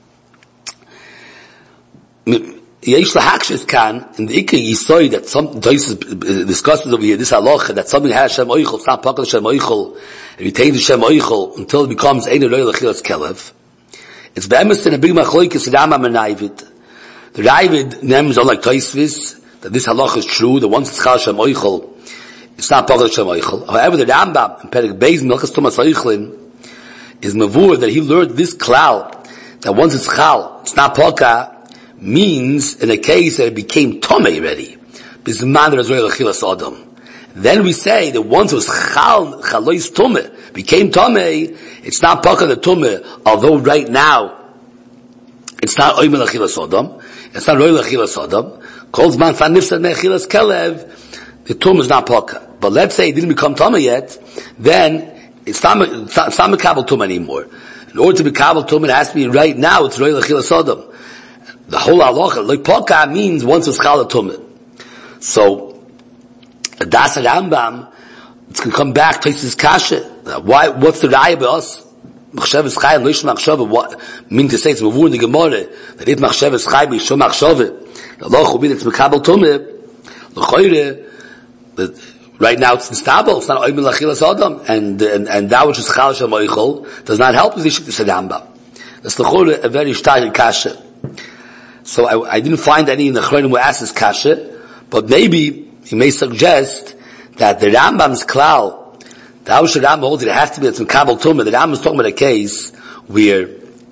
Yesh lahakshis kan, in the Ikka Yisoy, that some, Tosis discusses over here, this halacha, that something has Hashem oichel, it's not part of Hashem oichel, it retains Hashem oichel, until it becomes ein roy achilas kelef. It's be'emes in a big machloikis Rambam and Ravid. The Ravid names are like Toisvis, that this halach is true, that once it's chal Hashem oichel, it's not part of Hashem oichel. However, the Rambam, in Perek Beis, Milchas Tumas Oichlin, is mavur that he learned this klal, that once it's chal, it's not paka, means in a case that it became tomei already. This man that is royal achilas adam. Then we say that once it was chal, chalois tomei, became tomei, it's not paka the tomei, although right now, it's not oimel achilas adam, it's not royal achilas adam, calls man fan nifsad mechilas kelev, the tum is not paka. But let's say it didn't become tumah yet, then it's not, it's not, it's not mekabel tum anymore. In order to be mekabel tum, it has to be right now, it's royal achilas adam. The whole halacha, like paka means once it's chal tumah. So, das Rambam, it's going to come back to his kasha. Why, what's the raya by us? Machshavas chayim, loish machshava, what, mean to say it's mavur in the Gemara, that if machshavas chayim, yishom machshava, the halacha will be that it's mekabel tumah, l'choyre, right now it's nistabel, it's not oimel achilas adam, and, and, and that which is chal shem oichel, does not help with the shiktis Rambam. That's l'choyre a very stark kasha. So I, I didn't find any in the Chronim who asked this kasha, but maybe he may suggest that the Rambam's klal, the Haush Rambam holds it has to be it's in Kabul Tumah. The Rambam is talking about a case where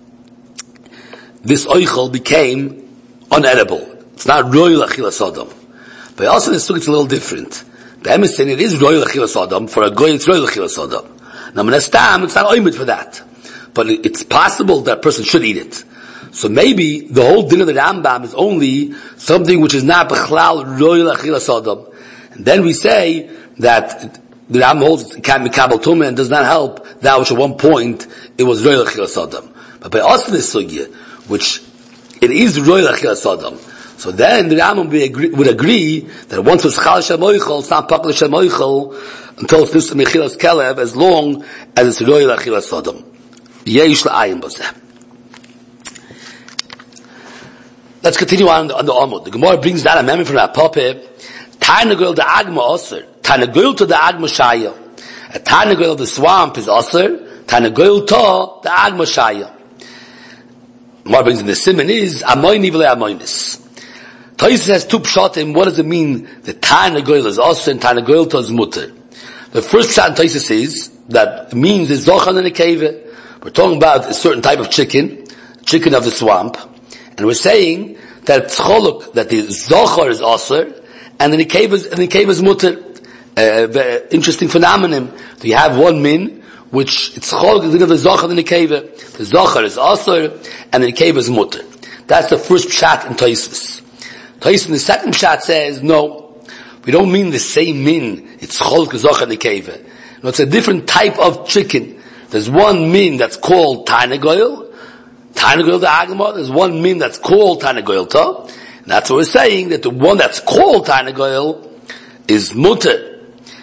this oichel became unedible. It's not royal achilas adam. But also this it's a little different. The Emes saying it is royal achilas adam, for a goy it's royal achilas adam. Now Menastam, it's not oimid for that. But it, it's possible that a person should eat it. So maybe the whole din of the Rambam is only something which is not b'chlal royal achilas adam. And then we say that the Ram holds it can't be Kabal Tumah and does not help that which at one point it was Roy L'Chilas Adam. But by us in this sugya, which it is Roy L'Chilas Adam, so then the Ram would agree, would agree that once it was Chal Shemoichel, it's not Pakal Shemoichel until it's Nusam Mechilas Kelev, as long as it's Roy L'Chilas Adam. Yesh L'ayim B'zeh. Let's continue on the, on the Amud. The Gemara brings down a memory from that Papa. Tarnagul the Agma Osir. Tarnagul to the Agma Shaya. A Tarnagul of the swamp is Osir. Tarnagul to the Agma Shaya. Gemara brings in the Simon is Amoini v'le Amoinis. Taisus has two pshatim. What does it mean that Tarnagul is Osir and Tarnagul to is Mutter? The first pshat in Taisus is that it means the Zochar and the Keva. We're talking about a certain type of chicken, chicken of the swamp. And we're saying that it's choluk, that the zochar is aser, and the nekeva is, and the nekeva is mutter. Uh, very interesting phenomenon. So you have one min, which it's choluk, the zochar and the nekeva. The zochar is aser, and the nekeva is mutter. That's the first pshat in Taisus. Taisus in the second pshat says, no, we don't mean the same min. It's choluk, zochar, and nekeva. No, it's a different type of chicken. There's one min that's called Tarnagoil, Tarnagoil the Agma, there's one min that's called Tarnagoil Ta, and that's what we're saying, that the one that's called Tarnagoil is Mutter.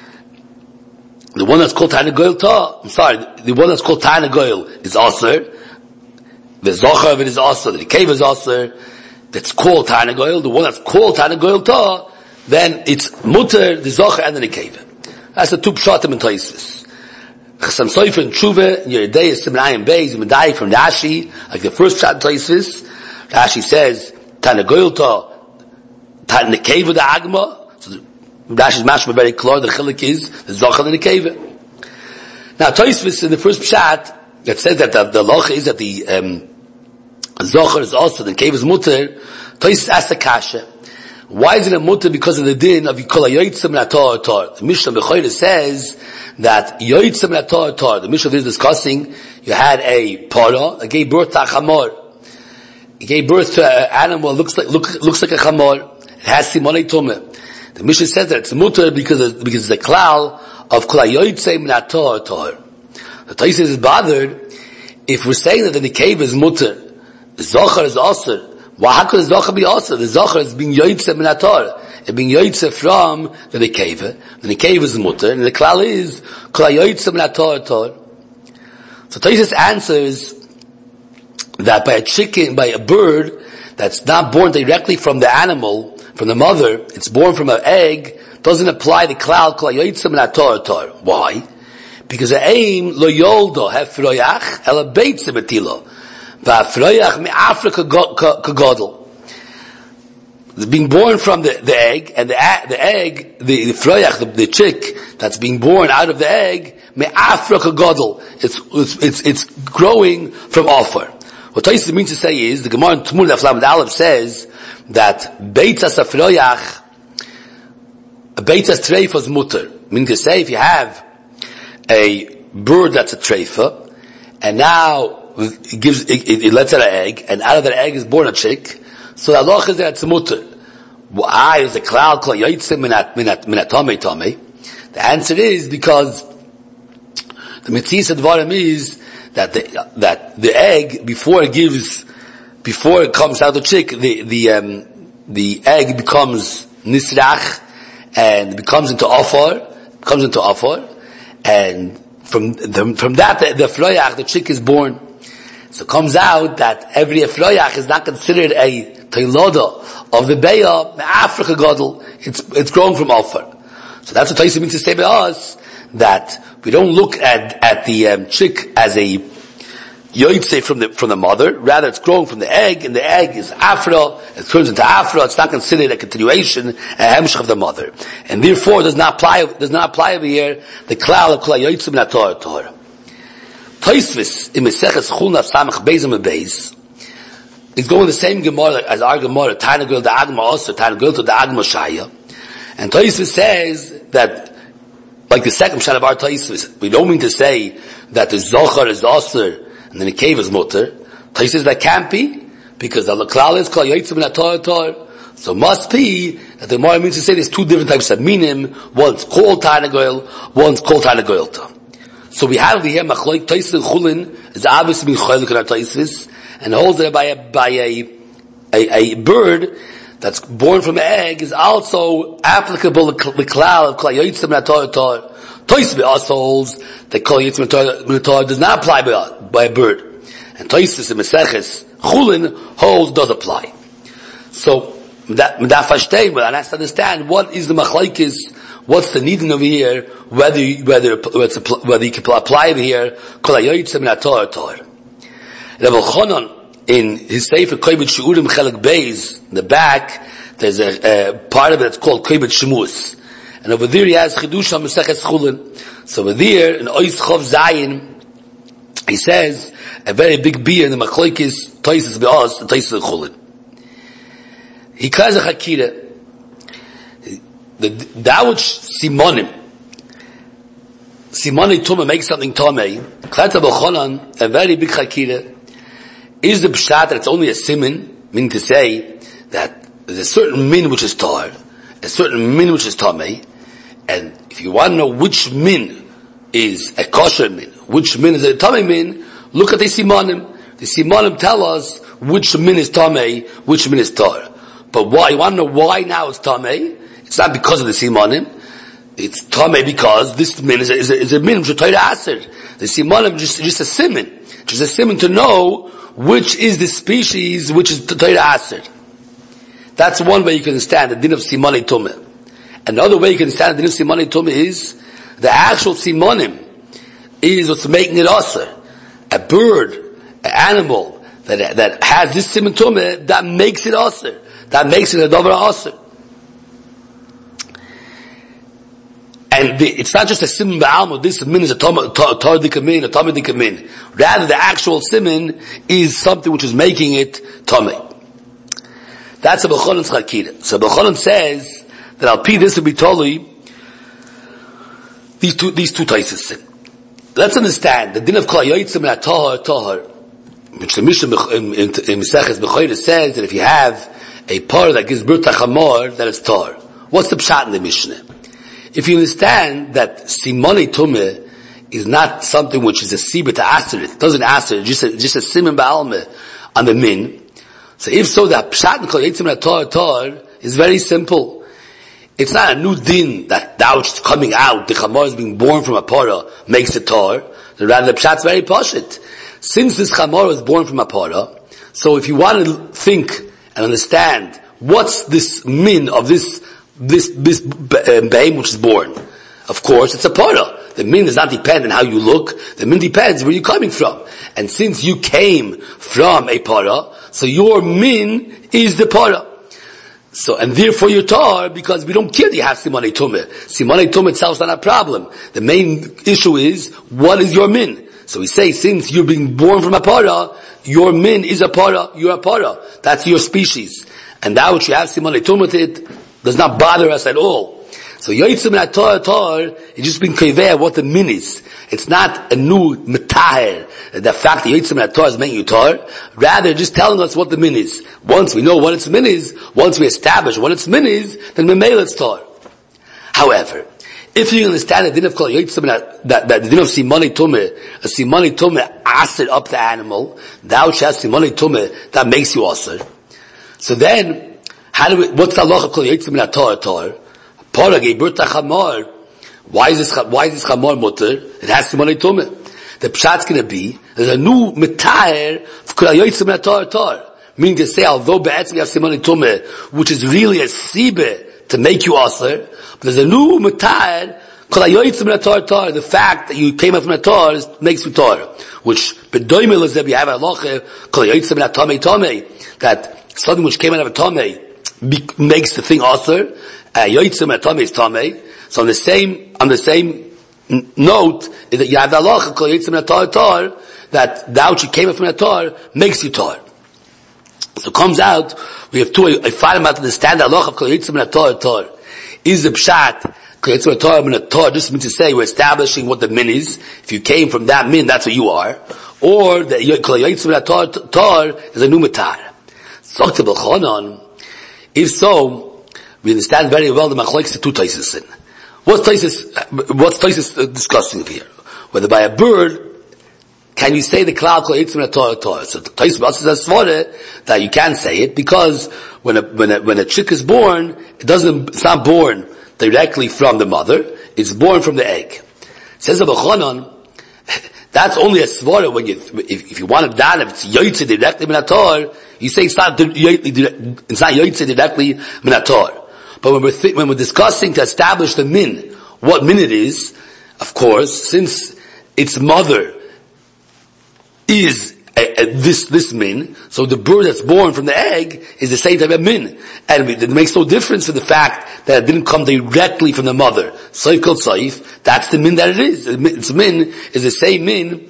The one that's called Tarnagoil Ta, I'm sorry, the one that's called Tarnagoil is Aser, the Zochar of it is Aser, the cave is Aser, that's called Tarnagoil, the one that's called Tarnagoil Ta, then it's Mutter, the Zochar, and the cave. That's the two pshatim in Taisus. Chasam Sofer and Tshuva, in your day is Simrayim Beis, Medai from Rashi, like the first chat in Taisus. Rashi says, Tarnagoil Ta, Tarnekeva the Agma. So Rashi's mashma very clear, the chilik is, the Zochar and the Nekeva. Now Taisus in the first pshat, that says that the, the loch is that the, um, Zochar is also, the Nekeva is mutter. Taisus asks the kasha. Why is it a mutter? Because of the din of Yikola Yoitzim Nator Tor. The Mishnah B'choyre says that Yoitzim Nator Tor, the Mishnah is discussing, you had a para that gave birth to a chamor. It gave birth to an animal that looks like, look, looks like a chamor. It has simonei tumah. The Mishnah says that it's mutter because of, because it's a klal of Kol Yoitzim Nator Tor. The Taisus is bothered if we're saying that the Nekeva is mutter, the Zochar is also. Why how could the Zochar be also? The Zochar is being yoytze min haTorah. It's being yoytze from the Nekeva. The Nekeva is mutter, and the klal is kol yoytze min haTorah Torah. So Taisus answers that by a chicken, by a bird that's not born directly from the animal, from the mother, it's born from an egg, doesn't apply the klal kol yoytze min haTorah Torah. Why? Because the aim lo yoldo hefroyach ela beitze betilo. Va'afroyach me'afra kagodol. Being born from the, the egg, and the, the egg, the, the froyach, the, the chick that's being born out of the egg, me'afra kagodol. It's, it's, it's, it's growing from offer. What Taisus means to say is, the Gemara in Tmur Daf Lamed Aleph says, that beitzas afroyach, a beitzas treifa is mutter. Meaning to say, if you have a bird that's a treifa, and now it gives, it, it, it lets out an egg, and out of that egg is born a chick, so the halacha is that it's mutter. Why is the cloud called yotzim minat minat minatome tome? The answer is because the mitzvah dvarim is that the that the egg before it gives, before it comes out of the chick, the the um, the egg becomes nisrach and becomes into offer, comes into offer, and from the, from that the, the froyach, the chick is born. So it comes out that every Efroyach is not considered a Teiloda of the Beya, Africa Godel. It's, it's grown from Alpha. So that's what Taisus means to say by us, that we don't look at, at the um, chick as a Yoitze from the, from the mother. Rather, it's grown from the egg, and the egg is Afra, it turns into Afra. It's not considered a continuation, a Hemshech of the mother. And therefore, does not apply, does not apply over here the Klal of Kol Yoitze min haTorah Torah. Tosfos in Maseches Chulna Samach Beis and Beis is going the same Gemara as our Gemara, Tarnagol the Agma also, Tarnagol to the Agma Shaya. And Tosfos says that, like the second shot of our Tosfos, we don't mean to say that the Zochar is Aser and the Nekeva is Mutter. Tosfos says that can't be, because the Klal is called Yotzim min haTorah Torah. So it must be that the Gemara means to say there's two different types of minim. One's called Tarnagoil, one's called Tarnagoilta. So we have here Machloik Taisis and Chulin is obviously being Cholik in our Taisis, and holds that by a, by a, a, a bird that's born from an egg is also applicable to the cloud of Kol Yotzim Min HaTorah Torah. Taisis also holds that Kol Yotzim Min HaTorah does not apply by, by a bird. And Taisis and Meseches Chulin holds does apply. So, that, that fashtein, but I have to understand what is the machlaikis, what's the needing over here, whether, whether, whether you can apply over here, Kol HaYotzim Min HaTorah Torah. Rav Elchanan, in his Sefer Koibet Shu'urim Chelek Beis, in the back, there's a, a part of it that's called Koibet Shemus. And over there he has Chidush HaMeseches Chulin. So over there, in Ois Chov Zayin, he says, a very big beer in the machlaikis, Taisis Be'oz, and Taisis Chulin. He calls a Hakira. The that which Simonim, Simoni Tumah makes something Tomei. Klata B'chonan, a very big Hakira, is the pshat that it's only a simin, meaning to say that there's a certain min which is tar, a certain min which is Tomei, and if you want to know which min is a kosher min, which min is a Tomei min, look at the Simonim. The Simonim tell us which min is Tomei, which min is tar. But why? You want to know why now it's Tameh? It's not because of the Simonim. It's Tameh because this min is a, is a, is a min which is Torah Aser. The Simonim is just, just a simin. Just a simin to know which is the species which is Torah Aser. That's one way you can understand the din of Simoni Tumeh. Another way you can understand the din of Simoni Tumeh is the actual Simonim is what's making it Aser. A bird, an animal that, that has this Simon Tumeh, that makes it Aser. That makes it a dover aser. And the, it's not just a simin ba'alma, this min is a tardik min, a tamadik min. Rather, the actual simin is something which is making it tameh. That's a B'chonan's chakira. So B'chonan says that al pi this will be totally these two, these two taisis sin. Let's understand the din of kol yotzim min tahar tahar, which the Mishnah in, in, in Meseches B'choyre says that if you have a par that gives birth to chamor, that is tar. What's the pshat in the Mishnah? If you understand that simoni tumeh is not something which is a sibah to aser, it doesn't aser, just a, just a siman ba'almeh on the min. So if so, the pshat in kol yitzim tar tar is very simple. It's not a new din that that which is coming out, the chamor is being born from a para, makes it tar. Rather, the pshat is very poshut. Since this chamor was born from a para, so if you want to think and understand what's this min of this this this behem which is born. Of course, it's a para. The min does not depend on how you look. The min depends where you're coming from. And since you came from a para, so your min is the para. So, and therefore you're tar, because we don't care that you have simonei tumeh. Simonei tumeh itself is not a problem. The main issue is, what is your min? So we say, since you're being born from a para, your min is a para, you're a para. That's your species. And that which you have simonei tumeh with it does not bother us at all. So yotzim min haTorah Torah is just being kaveh what the min is. It's not a new metaher, the fact that yotzim min haTorah is making you tar. Rather, just telling us what the min is. Once we know what its min is, once we establish what its min is, then memel it's tar. However, if you understand the din of kol yotzim, that, that the din of simonei tumeh, a simonei tumeh aser up the animal, thou shalt simonei tumeh, that makes you aser. So then, how do we, what's the halacha of kol yotzim min haTorah Torah? Para gave birth to chamor. Why is this, why is this chamor mutter? It has simonei tumeh. The pshat's gonna be, there's a new metayer for kol yotzim min haTorah Torah. Meaning to say, although be'etzim you have simonei tumeh, which is really a sibeh to make you aser, but there's a new metayer, kol yotzim min haTorah Torah, the fact that you came up from the Torah makes you Torah. Which, b'doimel is that we have a halacha, kol yotzim min haTamei Tamei, that something which came out of a Tamei makes the thing aser, Uh, yotzim haTamei is Tamei. So on the same, on the same n- note, is that you have the halacha, kol yotzim haTorah Torah, that that which came from the Torah makes you Torah. So it comes out, we have two, I find out to understand the halacha of kol yotzim haTorah Torah. Is the pshat, kol yotzim haTorah Torah, just means to say we're establishing what the min is. If you came from that min, that's what you are. Or the kol yotzim haTorah Torah is a new matar. Zok to B'chonon, If so, we understand very well the machlokes the two Taisus in. What's Taisus, what's Taisus discussing here? Whether by a bird, can you say the klal kol yitzim na Torah Torah? So Taisus says that you can't say it because when a, when a, when a chick is born, it doesn't, it's not born directly from the mother, it's born from the egg. Says Rabbi Chanan, that's only a svara when you, if, if you want to dan, if it's yoytze directly min haTorah, you say it's not, it's not yoytze directly min haTorah. But when we're, th- when we're discussing to establish the min, what min it is, of course, since its mother is a, a, this, this min, so the bird that's born from the egg is the same type of min. And it makes no difference for the fact that it didn't come directly from the mother. Saif kol saif, that's the min that it is. Its min is the same min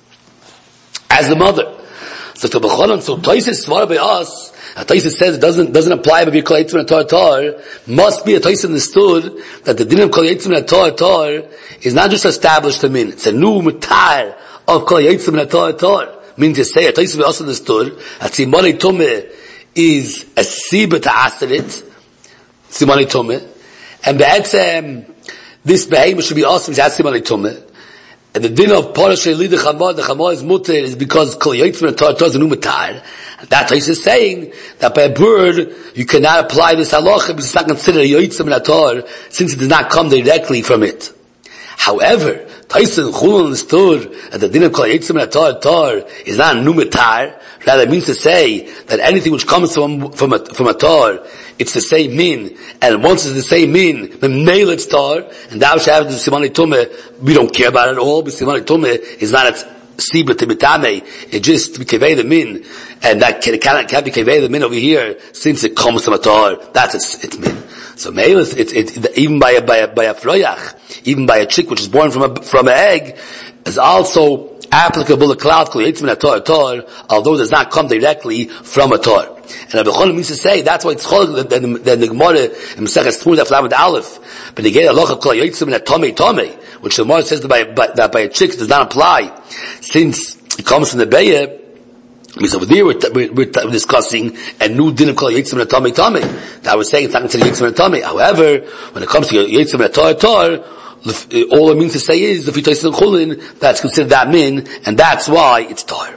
as the mother. So to B'chonon, so Taisus Svara by us, Taisus says it doesn't, doesn't apply by Kol Yitzim Tar Tar, must be a Taisus understood that the din of Kol Yitzim Tar Tar is not just established a min, it's a new matar of Kol Yitzim Tar Tar. Meaning to say, a Taisus also understood that Simonei Tumeh is a Siba to Aserit, Simonei Tumeh, and Be'etzem, this behemoth should be awesome, it's Simonei Tumeh. And the din of Parashay Li the Chamah, the Chamah is mutter, is because Kol Yitzim Tar Tar is a new matar. That Taisus is saying that by a bird, you cannot apply this halacha because it's not considered a Yitzim Tar since it does not come directly from it. However, Taisus Chulun understood that the din of Kol Yitzim Tar Tar is not a new matar, rather it means to say that anything which comes from, from a, from a tar, it's the same min, and once it's the same min, the nail it's tar, and thou shalt have the Simonei Tumeh, we don't care about it at all, but Simonei Tumeh is not its Siba Tibitame, it just to be kevei the min, and that can, can't, can't be kevei the min over here, since it comes from a tar, that's its, its min. So nail is, it, it, it, even by a, by a, by a froyach, even by a chick which is born from a, from an egg, is also applicable to cloud kol yitzim tar tar, although it does not come directly from a tar. And Rabbi Chanan means to say that's why it's called that the, the, the Gemara in Maseches Tmuz Daf Lamed Aleph. But they get a halacha kol yitzim tomei tomei, which the Gemara says that by, by, that by a chick does not apply, since it comes from the Be'eh. Because over there we're, we're, we're discussing a new din of kol yitzim tomei tomei. That was saying it's not considered yitzim tomei. However, when it comes to yitzim tar tar, all it means to say is the Taisus and Chulin, that's considered that min, and that's why it's tar.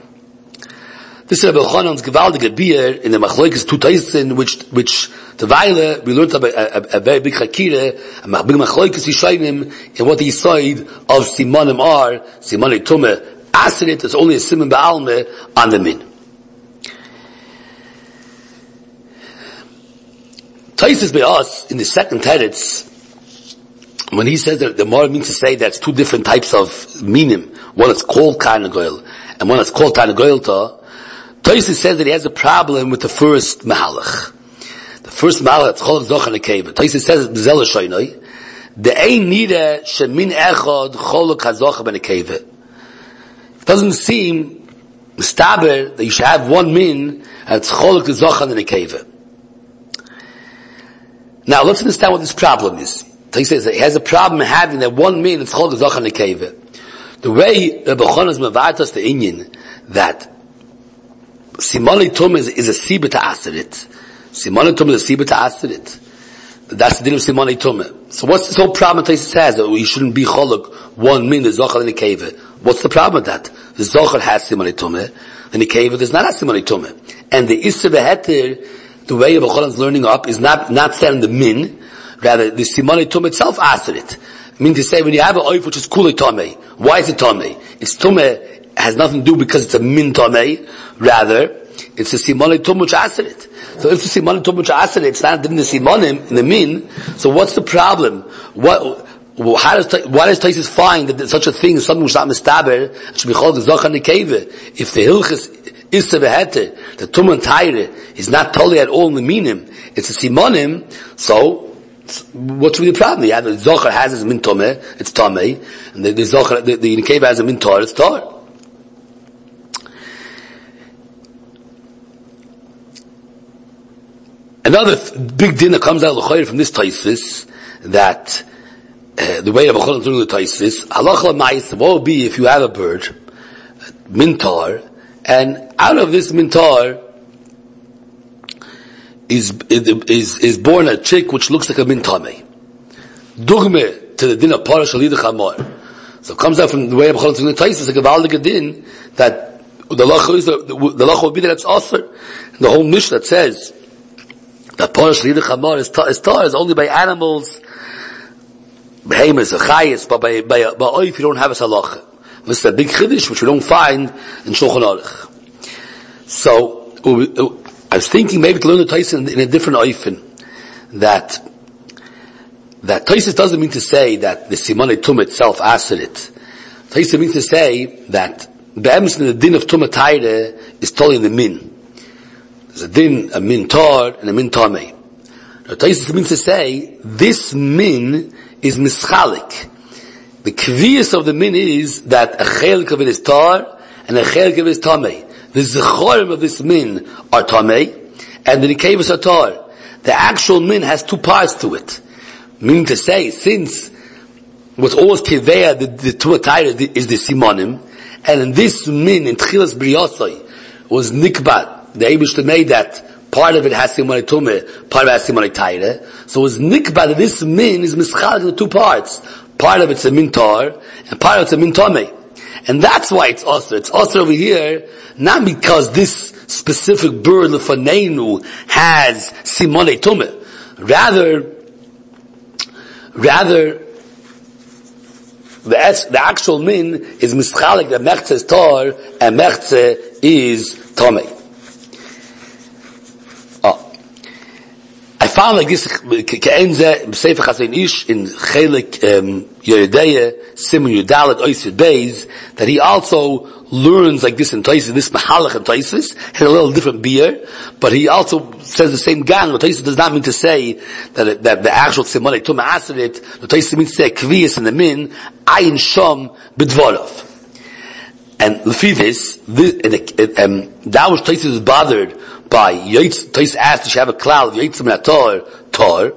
This is Rabbi Chanan's gewaldige beer in the machlokes two Taisus, which which the Weile we learned about a, a, a very big chakira, a big machlokes Yishayim, and what the side of Simonim are Simonei Tumeh Aserit is only a Simon Ba'alme on the min. Taisus by us in the second teretz, when he says that the Gemara means to say that's two different types of minim, one is called Karna Goyel, and one is called Karna Goyelta, Taisus says that he has a problem with the first Mahalach. The first Mahalach, Cholak Zoch HaNekeva. Taisus says, B'zel HaShoynoi, the ein nida shemin echad Cholak HaZoch HaNekeva. It doesn't seem mistaber that you should have one min, and it's Cholak HaZoch HaNekeva. Now, let's understand what this problem is. He says that he has a problem having that one min, it's called the Zachan Nekeva. The way Rabbi Chanan is mevarat us the inyan, that Simonei Tumeh is, is a Siba to Aserit. Simonei Tumeh is a Siba to Aserit. That's the din of Simonei Tumeh. So what's this whole problem that he says, that we shouldn't be cholok one min, the Zachan Nekeva? What's the problem with that? The Zachan has Simonei Tumeh, the Nekeva does not have Simonei Tumeh. And the Isser V'Heter, the way Rabbi Chanan is learning up, is not, not saying the min, rather, the Simonei Tumeh itself asked it. I mean to say, when you have an oif which is kulei tomei, why is it tomei? It's tomei, has nothing to do because it's a min tomei, rather, it's a Simonei Tumeh which asked it. So if the Simonei Tumeh which asked it, it's not in the Simonim, in the min, so what's the problem? What, how does, why does Taisus find that such a thing is something which is not mistaber, it should be called the Zachan Nekeva? If the Hilchis Issa V'Heter, the Tumah and Taire, is not totally at all in the minim, it's a Simonim, so, what should be the problem? Yeah, the Zohar has his min tomeh, it's tomei, and the, the Zohar, the, the Nekeva has a min tar, it's tar. Another th- big din that comes out of from this Taisus, that uh, the way of Achol is doing the Taisus, halacha ma'is, what would be if you have a bird, min tar, and out of this min tar, is, is, is born a chick which looks like a min tamei. Dugme to the din of Parah Shalidach Hamor. So it comes out from the way of Chalot in the Taisus, like a Valdig din, that the lacha is, the, the, the lacha will be that it's offered. The whole Mishnah that says that Parah Shalidach Hamor is tar, is tar, is only by animals, behemoths, chayes, but by, by, by oif you don't have a halacha. This is a big chiddush which we don't find in Shulchan Aruch. So, I was thinking maybe to learn the Taisus in, in a different oifen, that That Taisus doesn't mean to say that the Simonei Tum itself answered it. Taisus means to say that Be'emes in the din of Tumah Taire is totally in the min. There's a din, a min tar, and a min tamei. Taisus means to say, this min is mischalik. The kviyas of the min is that a chelik of it is tar, and a chelik of it is tamei. The zechorim of this min are tamei, and the nikavas are tar. The actual min has two parts to it. Meaning to say, since what's always kiveya, the, the Tumah Taire is the simonim, and in this min, in Tchilas Briyosai, was nikbat, the Eibishter made that part of it has Simonei Tumah, part of it has Simonei Taire, so it was nikbat that this min is mischal in the two parts. Part of it's a min tar, and part of it's a min tamei. And that's why it's also, it's also over here, not because this specific bird, Lefaneinu, has Simonei Tumah. Rather, Rather, the, the actual min is mischalik, that mechze is tar, and mechze is tamei. Oh. I found like this, ke'enze, Sefer Chasein Ish, in Chelik, um, Yerideye, Simun Yudalet, Oisir Beis, that he also learns like this in Taisus, this Mahalach in Taisus, had a little different beer, but he also says the same gang. But Taisus does not mean to say that it, that the actual Simonei Tumah answered it. The Taisus means to say Kviyas in the min, Ayin Shom B'dvorov. And Lefi this, this um, that was Taisus was bothered by Yaitz. Taisus asked, "Does she have a cloud of Yaitzim and Tor Tor?"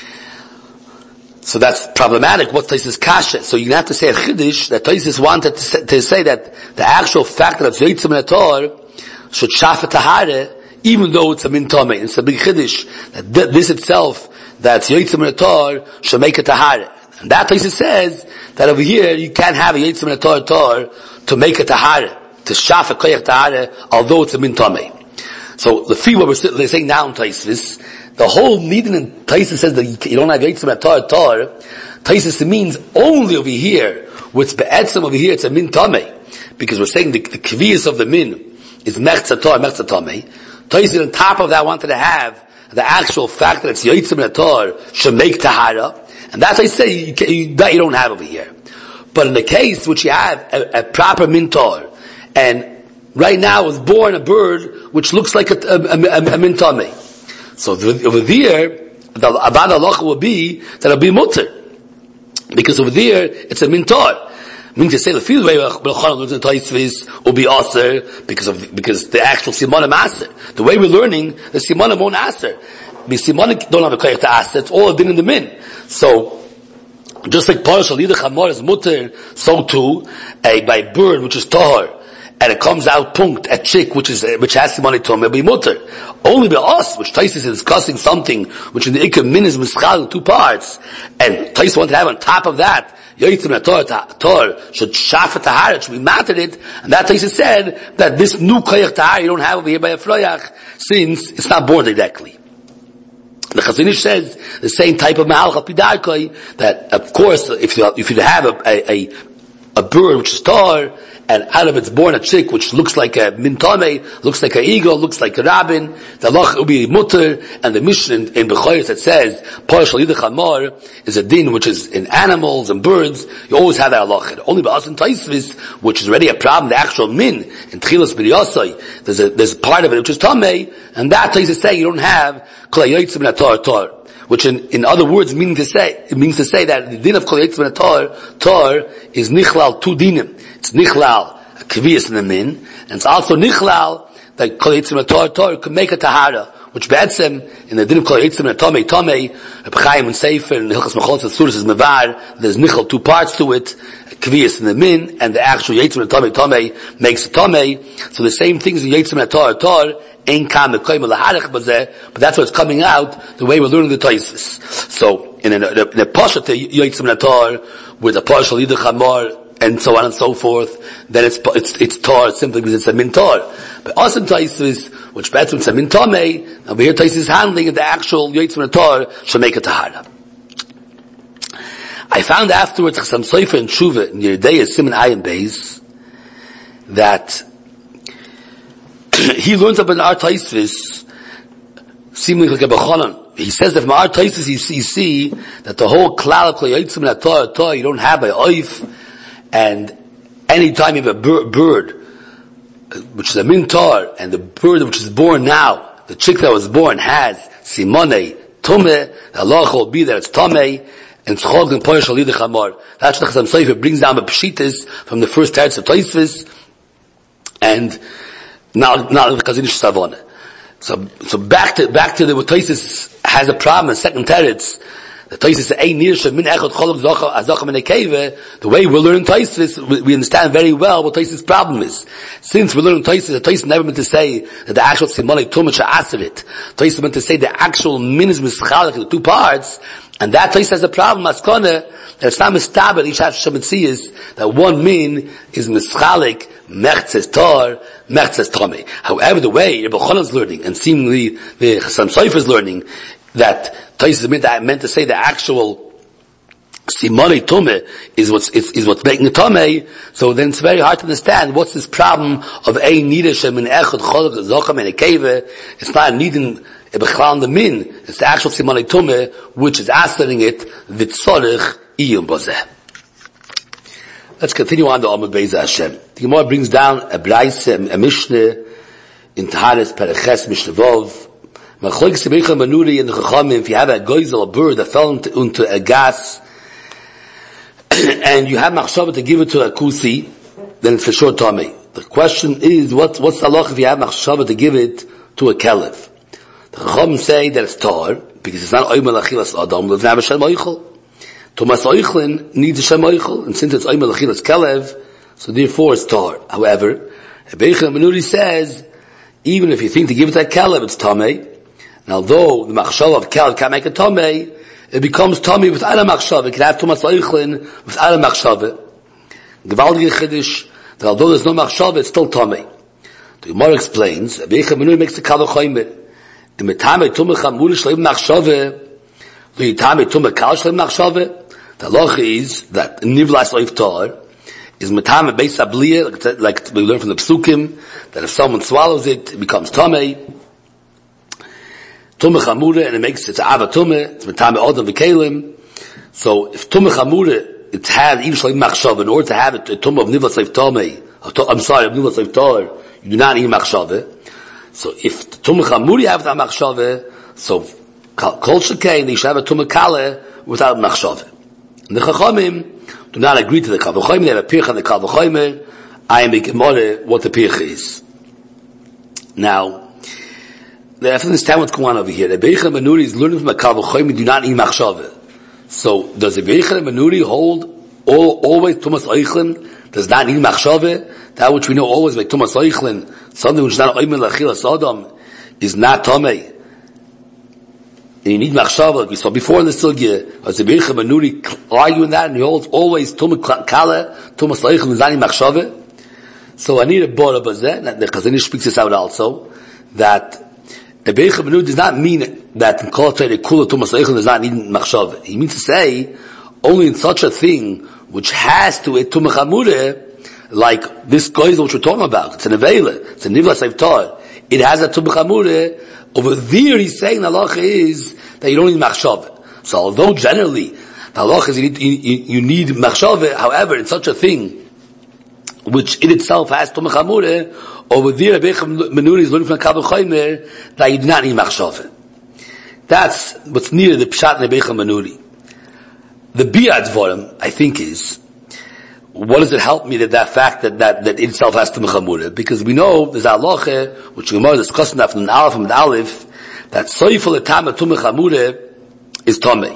So that's problematic. What's Taisus kasha? So you have to say a chiddush that Taisus wanted to say, to say that the actual fact that it's Yaitzim and Tor should shafet tahare, even though it's a min tamei. It's a big chiddush that th- this itself, that's Yaitzim and Tor, should make a tahare. And that Taisus says that over here you can't have a Yaitzim and Tor Tor to make a tahare, to shafet koyach tahare, although it's a min tamei. So the fee what we're they're saying now in Taisus, the whole needing in Taisus says that you don't have Yaitzim and Tor Tor. Taisus means only over here, what's be'etzim over here, it's a min tamei. Because we're saying the, the kviyas of the min is mechza Tor, mechza tamei. Taisus on top of that wanted to have the actual fact that it's Yaitzim and Tor should make tahara. And that's why I say you, you, that you don't have over here. But in the case which you have a, a proper min Tor, and right now was born a bird which looks like a, a, a, a min tamei. So the, over there, the abad halacha will be that it'll be mutter, because over there it's a min tar. Meaning to say the field way the Taisus will be aser because of because the actual simonim aser. The way we're learning, the simonim won't aser. The simonim don't have a koyach to aser. It's all din in the min. So just like Parah Shalidach Hamor is mutter, so too a by bird which is tahor, and it comes out punkt at chick, which is which has Simonei Tumah, be mutter. Only by us, which Taisus is discussing something which in the ikar min is mischal in two parts, and Taisus wanted to have on top of that Yaitzim and Tor Tor should shafet tahara, should be matted it, and that Taisus said that this new koyach tahara you don't have over here by a froyach, since it's not born directly. The Chasein Ish says the same type of mahalach pidarkoi, that of course if you if you have a a, a, a bird which is tar, and out of it's born a chick which looks like a min tamei, looks like an eagle, looks like a rabbin, the halach will be mutter, and the Mishnah in, in Bechoros that says Parah Shalidach Hamor is a din which is in animals and birds. You always have that halach. Only by us in Taisus, which is already a problem, the actual min in Tchilas B'riyosai, there's a there's a part of it which is tamei, and that Taisus saying you don't have kol hayotzim and tar tar. Which in, in other words meaning to say, it means to say that the din of kol hayotzim and tar tar is nichlal two dinim. It's nichlal a kviyas in the min, and it's also nichlal that kol hayotzim and tar tar could make a tahara, which be'etzem in the din of kol hayotzim and tamei tamei, Reb Chaim and Sefer and Hilchas Machos and Suras is mevar. There's nichal two parts to it, kviyas in the min, and the actual yatzim and tamei tamei makes a tamei. So the same things in yatzim and tar tar Ein kam mekoyim laharich bazeh, but that's what's coming out the way we're learning the Tosfos. So in a, in a, in a pasuk yotzim natar with a partial yidach hamar and so on and so forth, then it's it's it's tar simply because it's a min tar. But also in Tosfos, which better it's a min tamei, and we hear Tosfos handling the actual yotzim natar should make a tahara. I found afterwards Chasam Sofer and Tshuva in Yeridei Siman Ayin Beis that he learns up in our Tosfos seemingly like a Bechanan. He says that from our Tosfos you see, you see that the whole klal of Yotzim Natar Tar you don't have a oif, and any time you have a bird, bird which is a mintar, and the bird which is born now, the chick that was born has simone tumeh, the halacha will be that it's tameh. And Tzchog and Poyer Shal Yidach Hamar. That's what Chasam Sofer brings down the Pshitas from the first teretz of Tosfos, and now, now the Chazon Ish Savona. So, so back to, back to the, what Tosfos has a problem in second teretz. The Tosfos says, Ein Nirsha Min Echad Cholov Azacham and Ekeve. The way we're learning Tosfos, we, we understand very well what Tosfos' problem is. Since we're learning Tosfos, the Tosfos never meant to say that the actual Simonei Tumah Sha'asarit. Tosfos meant to say the actual min is mischalik in the two parts, and that Tosfos has a problem, Maskona, that it's not mistabed, each has Shemitzias, that one min is mischalik, mechtzes tar, mechtzes tomei. However, the way Rebbe Chonon is learning, and seemingly the Chasam Sofer is learning, that Tosfos meant, meant to say the actual Simonei Tumeh is what's, is, is what's making the Tumeh, so then it's very hard to understand what's this problem of Ein Nidashem in Echad Cholok Zocham and Ekeve. It's not needing Ebechlan the Min, it's the actual Simonei Tumeh, which is answering it, Vitzorich Iyum Bozeh. Let's continue on to Amud Beis Hashem. The Gemara brings down a Braise, a Mishnah, in Taharis Pereches Mishnah Vov. Machlokes Rebbeinu Manuri in the Chachamim, if you have a goizel, a bird that fell into, into a gas, and you have machshava to give it to a kusi, then it's for sure tamei. The question is, what, what's the halach if you have machshava to give it to a kelev? The Chachamim say that it's tar, because it's not oimel achilas adam, doesn't have a shem oichel. Tomas oichlin needs a shem oichel, and since it's oimel achilas kelev, so therefore it's tar. However, Rebbeinu Manuri says, even if you think to give it to a kelev, it's tamei. And although the machshava of kelev can't make a tamei, it becomes tummy without a machshava. It can have Tumas Oichlin without a machshava. Gewaldige Chiddush, that although there's no machshava, it's still tummy. The Gemara explains, Rebbeinu Manuri makes the Kal V'chomer. The Metame Tumah Chamur Shleim Machshava, the Metame Tumah Kal Shleim Machshava. The halacha is that Nivlas Oif Tar is Metame Beis Abliya, like we learn from the Psukim, that if someone swallows it, it becomes tummy. Tumah Chamura, and it makes it's Ava Tumah, it's Metame Odom V'Kelim. So if Tumah Chamura, it has even Shleim Machshava, in order to have it, a Tumah of Nivlas Oif Tamei, I'm sorry, of Nivlas Oif Tar, you do not need Machshava. So if the Tumah Chamura have that Machshava, so Kol Shekei, they should have a Tumah Kale without Machshava. And the Chachamim do not agree to the Kal V'chomer, they have a Pirch on the Kal V'chomer. I am a Gemara what the Pirch is. Now, I have to understand what's going on over here. Rebbeinu Manuri is learning from a Kal V'chomer, do not need Machshava. So, does Rebbeinu Manuri hold all, always Tumas Oichlin, does not need Machshava? That which we know always by Tumas Oichlin, something which is not Oimel Achilas Adam, is not Tomei. And you need Machshava, like we saw before in the Sugya. Does Rebbeinu Manuri argue in that, and he holds always Tumas Kala, Tumas Oichlin, is not need Machshava? So I need a Bora Bazeh, and the Chazon Ish speaks this out also, that the Rebbeinu Manuri does not mean that in Kol Torah Kula Tumas Oichlin does not need Machshava. He means to say, only in such a thing, which has to a Tumah Chamura, like this goizel which we're talking about, it's an Avela, it's a Nivlas Oif Tar, it has a Tumah Chamura. Over there he's saying the halacha is that you don't need Machshava. So although generally, the halacha is you need, you, you need Machshava, however, in such a thing, which in itself has Tumah Chamura, over there, Rebbeinu Manuri is learning from Kal V'chomer that you do not need Machshava. That's what's near the Pshat in Rebbeinu Manuri. The Biyad Dvarim, I think, is, what does it help me that that fact that, that, that itself has Tumah Chamura? Because we know there's a halacha, which we are discussing that from the Aleph and the Aleph, that Soifel Etama Tumah Chamura is Tomei.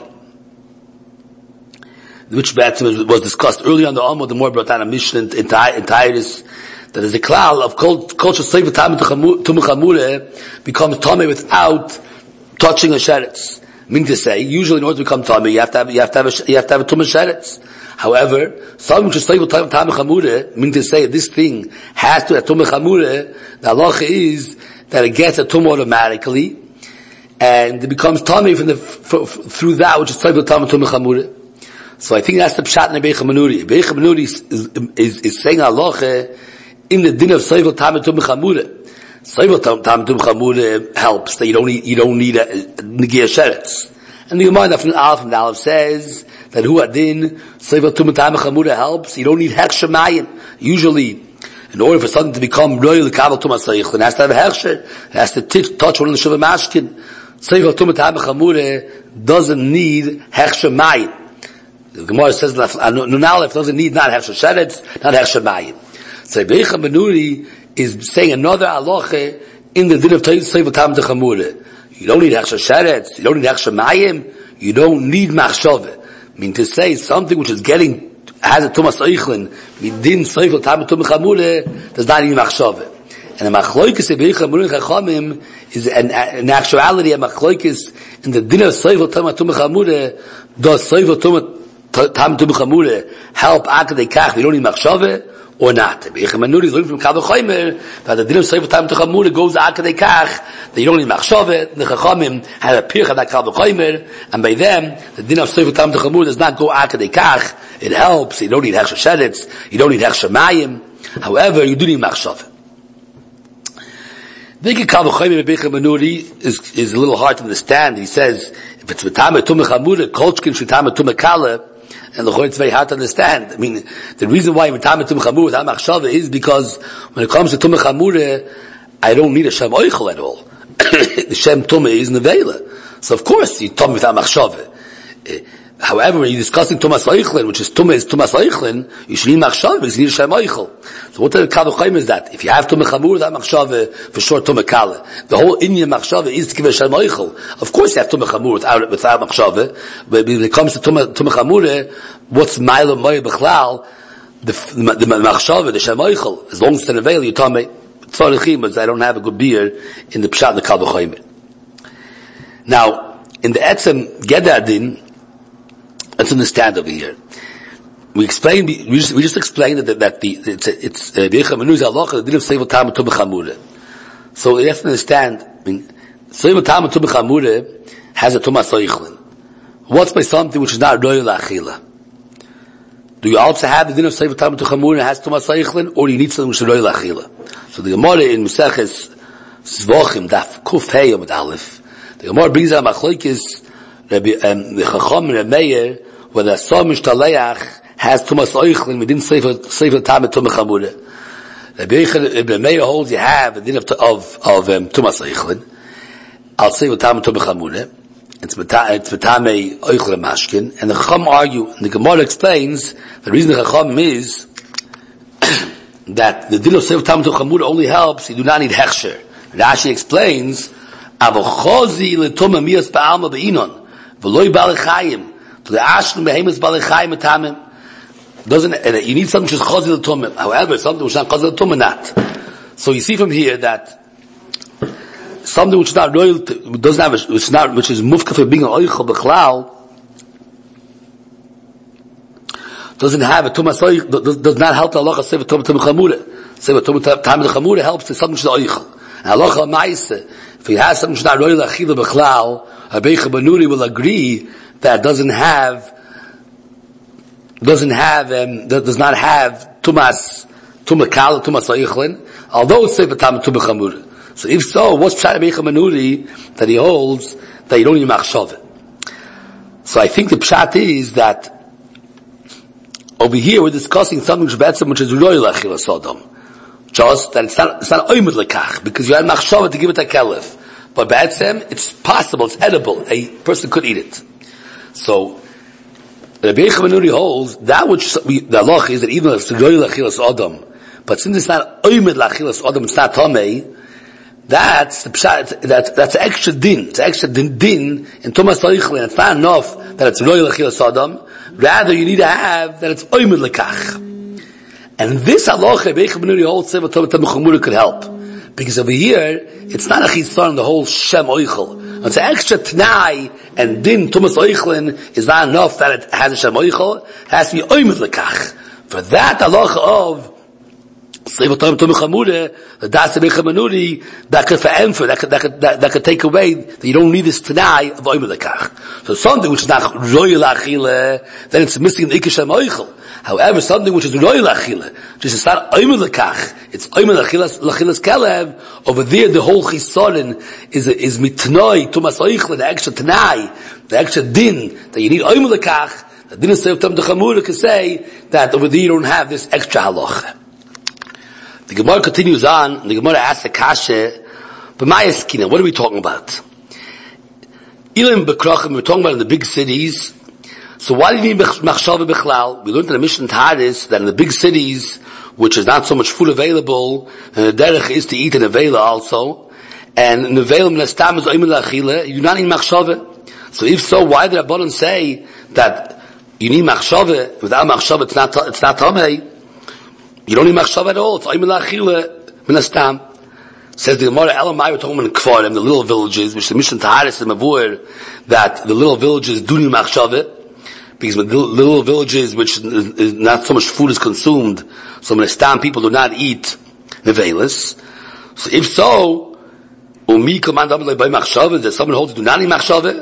Which was discussed earlier on the Alma, the more brought down a Mishnah in Titus, that that is a klal of culture Seiva Tameh Tumah Chamura becomes Tameh without touching a sheretz. Meaning to say, usually in order to become Tameh, you have to have, you have to have a, you have to have a Tumah sheretz. However, something which is Seiva Tameh Chamura, meaning to say this thing has to have Tumah Chamura, the halacha is that it gets a Tumah automatically, and it becomes Tameh from the, for, for, through that which is Seiva Tameh Tumah Chamura. So I think that's the pshat in Beicha Menuri. Beicha Menuri is, is, is saying halacha in the din of Seiva Tameh Tumah Chamura. Seiva Tameh Tumah Chamura helps that you don't need, you don't need a Negiah Sheretz. And the Gemara that from the Aleph and the Aleph says that who adin Seiva Tameh Chamura helps, you don't need Hechsher Mayin. Usually, in order for something to become Royal Kabel Tumah Seichlin, it has to have a Hechsher, it has to t- touch one of the Shuvah Mashkin. Seiva Tameh Chamura doesn't need Hechsher Mayin. The Gemara says Nunalef doesn't need not Hechsher Sheretz, not Hechsher Mayim. So Beicha Menuri is saying another halacha in the din of Seiva Tameh Chamura. You don't need Hechsher Sheretz, you don't need Hechsher Mayim, you don't need Machshove. I mean to say something which is getting has a Tumas Eichlin, midin Seiva Tameh Chamura does not need Machshove. And the Machloikis of Beicha Menuri Chachamim is an, an actuality a Machloikis in the din of Seiva Tameh Chamura does Seiva Tameh Tam Tumah Chamura help Akadei Kach, we don't need Machshove, or not. Beicha Menuri is learning from Kal V'chomer that the din of Seiva Tam Tumah Chamura goes Akadei Kach, that you don't need Machshove. The Chachamim had a pirch of that Kal V'chomer, and by them, the din of Seiva Tam Tumah Chamura does not go Akadei Kach. It helps, you don't need Hechsher Sheretz, you don't need Hechsher Mayim. However, you do need Machshove. The Kal V'chomer Beicha Menuri is, is a little hard to understand. He says, if it's Tameh Tumah Chamura, Kolchkin Shvitameh Tumah Kala, and the it's very hard to understand. I mean, the reason why we're Tameh Tumah Chamura without Machshava is because when it comes to Tumah Chamura, I don't need a Shem Oichel at all. The Shem Tumah is Nevela. So of course, you Tumah without Machshava. Uh, however, when you're discussing Tumas Oichlin, which is Tumah is Tumas Oichlin, you should need Machshava because you need a Shem Oichel. So what the Kal V'chomer is that? If you have Tumah Chamura without Machshava, for sure Tumah Kala. The whole Indian Machshava is to give a Shem Oichel. Of course you have Tumah Chamura without, without Machshava, but when it comes to Tumah, Tumah Chamura, what's Maila Moya B'chlal, the, the, the Machshava, the Shem Oichel, as long as it's an avail, you tell me, Tzorechim, but I don't have a good beer in the Pshat and the Kal V'chomer. Now, in the Etzem Geder Din, let's understand over here. We explained, we just, we just explained that, that the, it's, it's, Beicha Menuri is halacha, the din of Seiva Tameh Tumah Chamura. So you have to understand, I mean, Seiva Tameh Tumah Chamura has a Tumas Oichlin. What's by something which is not Royal Achila? Do you also have the din of Seiva Tameh Chamura and has Tumas Oichlin, or do you need something which is Royal Achila? So the Gemara in Maseches Zvochim, Daf Kuf Hey Yomad Aleph, the Gemara brings out Machlokes, Rabbi, um, the Chacham and Meir, where the Asar Mishtaleach has Tumas Oichlin, within Seiva Tameh Tumah Chamura. Rabbi Meir holds you have the din of, of, of um, Tumas Oichlin, I'll say with Tameh Tumah Chamura, it's Tameh Oichlin Mashkin, and the Chacham argue, and the Gemara explains, the reason the Chacham is, that the din of Seiva Tameh Tumah Chamura only helps, you do not need Hechsher. Rashi explains, Avochozi letumah mias ba'alma be'inon, v'loi balechayim, to the ashlim behemus balechayim etamim. Doesn't, uh, you need something which is chozi letumah. However, something which is not chozi letumah, not. So you see from here that something which is not royal, doesn't have, a, which is not, which is mufka for being an oichel b'chlal, doesn't have a tumas oich, does, does not help the halacha seiva tumah chamura. Seiva tumah chamura helps to something which is oichel. Halacha ma'aseh, if he has something which is not royal achila b'chlal, Beicha Menuri will agree that doesn't have, doesn't have, um, that does not have tumas, tumah kala, tumas oichlin, although it's Seiva Tameh Tumah Chamura. So if so, what's Pshat Beicha Menuri that he holds that you don't need Machshava? So I think the Pshat is that over here we're discussing something which is royal achila sodom. Just that it's not, it's not oimud lekach, because you had machshava to give it a kelef. But ba'etzem, it's possible, it's edible, a person could eat it. So, the Beicha Menuri holds, that which, the halach is that even if it's royal achilas odom, but since it's not oimud lachilas odom, it's not tomei, that's the pshat, that's, that's extra din, it's extra din, din in Tumas Oichlin. It's not enough that it's royal achilas odom, rather you need to have that it's oimud lekach. And this halacha, Beicha Benuri holds Seva Tov Tam Chumura could help. Because over here, it's not a chitzon, the whole Shem Oichel. It's an extra Tnai, and Din Tumas Oichlin is not enough that it has a Shem Oichel. It has to be Oimid Lekach. For that halacha of Seva Tov Tam Chumura, the Das Beicha Benuri, that could for that could, that could, that, that could take away that you don't need this Tnai of Oimid Lekach. So something which is not Royal Achille, then it's missing the Ikar Shem Oichel. However, something which is royal achila, just it's not oimer lekach, it's oimer lachilas lachilas kelev. Over there, the whole chisorin is is mitnoi tumas oichle, the extra tanai, the extra din that you need oimer lekach. The din is Seva Tov Chamura can say that over there you don't have this extra halacha. The Gemara continues on. The Gemara asks the kasha, but my eskina, what are we talking about? Ilim bekrachim, we're talking about in the big cities. So why do you need machshava bichlal? We learned in the Mishnah Taharis that in the big cities, which is not so much food available, and the derech is to eat in Nevela also, and Nevela minastam is oimel achila, you do not need machshava. So if so, why did Rabbanan say that you need machshava? Without machshava, it's not it's not tamei. You don't need machshava at all. It's oimel achila minastam. Says the Gemara, Elamai, we're talking about Kfarim, the little villages, which the Mishnah Taharis is mavur, that the little villages do need machshava. Because with the little villages, which is not so much food is consumed, so when Istam people do not eat nevelis. So if so, umi command by machshava, that someone holds do not eat machshava.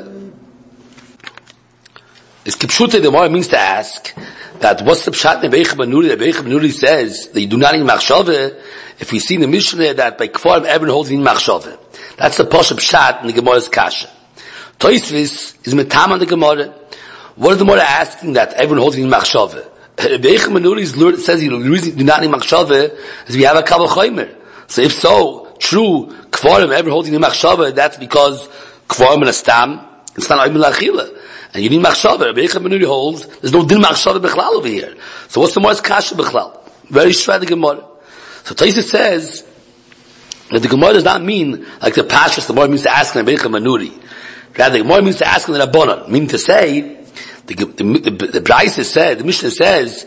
Is kipshute the Gemara means to ask that what's the pshat in Beicha Benuri? The Beicha Benuri says that you do not eat machshava. If we see in the Mishnah that by Kfarim everyone holds in machshava, that's the pasuk pshat in the Gemara's kasha. Toisvis is metam on the Gemara. What is the Gemara asking that everyone holds in machshava? Beicha Benuri says the reason do not need machshava is we have a kavah chaymer. So if so, true, Kfarim everyone holding in machshava, that's because Kfarim and a stam, it's not oimel achila. And you need machshava. Beicha Benuri holds there's no din machshava bichlal over here. So what's the Gemara's kasha bichlal? Very straight the Gemara. So Taisa says that the Gemara does not mean like the pashas. The Gemara means to ask in Beicha Benuri. Rather, the Gemara means to ask in the Rabbanan, meaning to say. The, the, the, the Braisa said, the Mishnah says,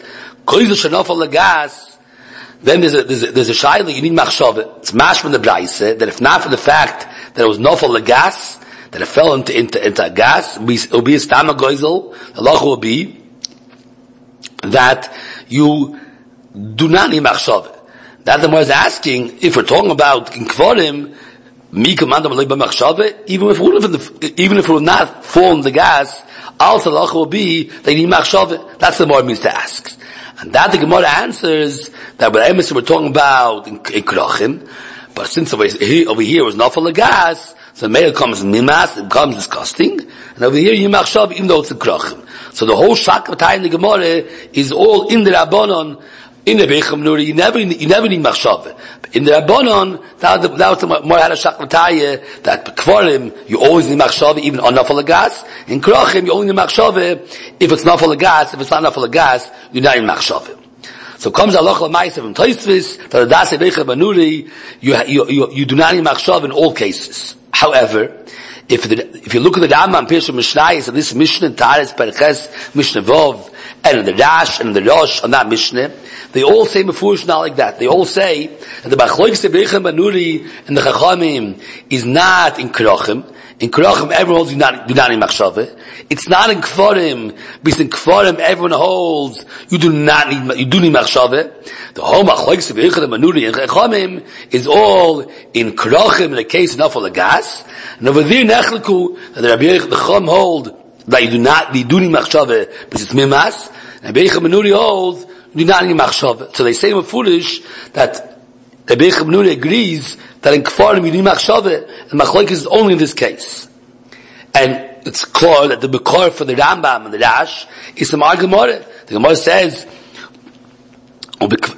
then there's a, there's a, there's a shayla, you need machshava. It's mash from the Braisa, that if not for the fact that it was nofal lagas, that it fell into, into, into a gas, it will be a stama goizel, the law will be that you do not need machshava. That the Gemara is asking, if we're talking about in Kvarim, mi commandam leib machshava, even if even if it will not fall in the gas, also the halacha will be they need machshava. That's the Gemara means to ask. And that the Gemara answers that what emes we're talking about in, in Krachim, but since over here, over here was nafal lagas, so the male comes mimas, it becomes disgusting, and over here you machshava even though it's in Krachim. So the whole shakvatay in the Gemara is all in the Rabbanon. In the Beicha Benuri, you never, you never need machshava. In the Rabbanon, that was the, that was the more had a shakvataya, that Kfarim, you always need machshava, even on nafal gas. In Krachim, you only need machshava, if it's nafal gas, if it's not nafal gas, you're not in machshava. So comes Allah l'maisa from Tosfos, that the Das Beicha Benuri, you, you, you, you do not need machshava in all cases. However, if the, if you look at the Rambam, Pirsha Mishnayis, and this Mishnah, Taharis, Perches, Mishnah Vov, and the Rash, and the Rosh, on that Mishnah, they all say mefurish not like that. They all say that the Bachloik's Beicha Benuri and the Chachamim is not in Krachim. In Krachim, everyone holds do not, do not need machshava. It's not in Kfarim, because in Kfarim, everyone holds you do not need, you do need machshava. The whole Bachloik's Beicha Benuri and Chachamim is all in Krachim in the case of Nafal Gas. And over there, Nechliku, that the Rabbi Yechid, the Chum hold that you do not, you do need machshava, because it's mimas. And Beicha Benuri holds do not need machshava. So they say we're foolish that the Beicha Benuri agrees that in Kfarim you need machshava, and machlokes is only in this case. And it's clear that the Bekor for the Rambam and the Rash is some Gemara. The Gemara says, which the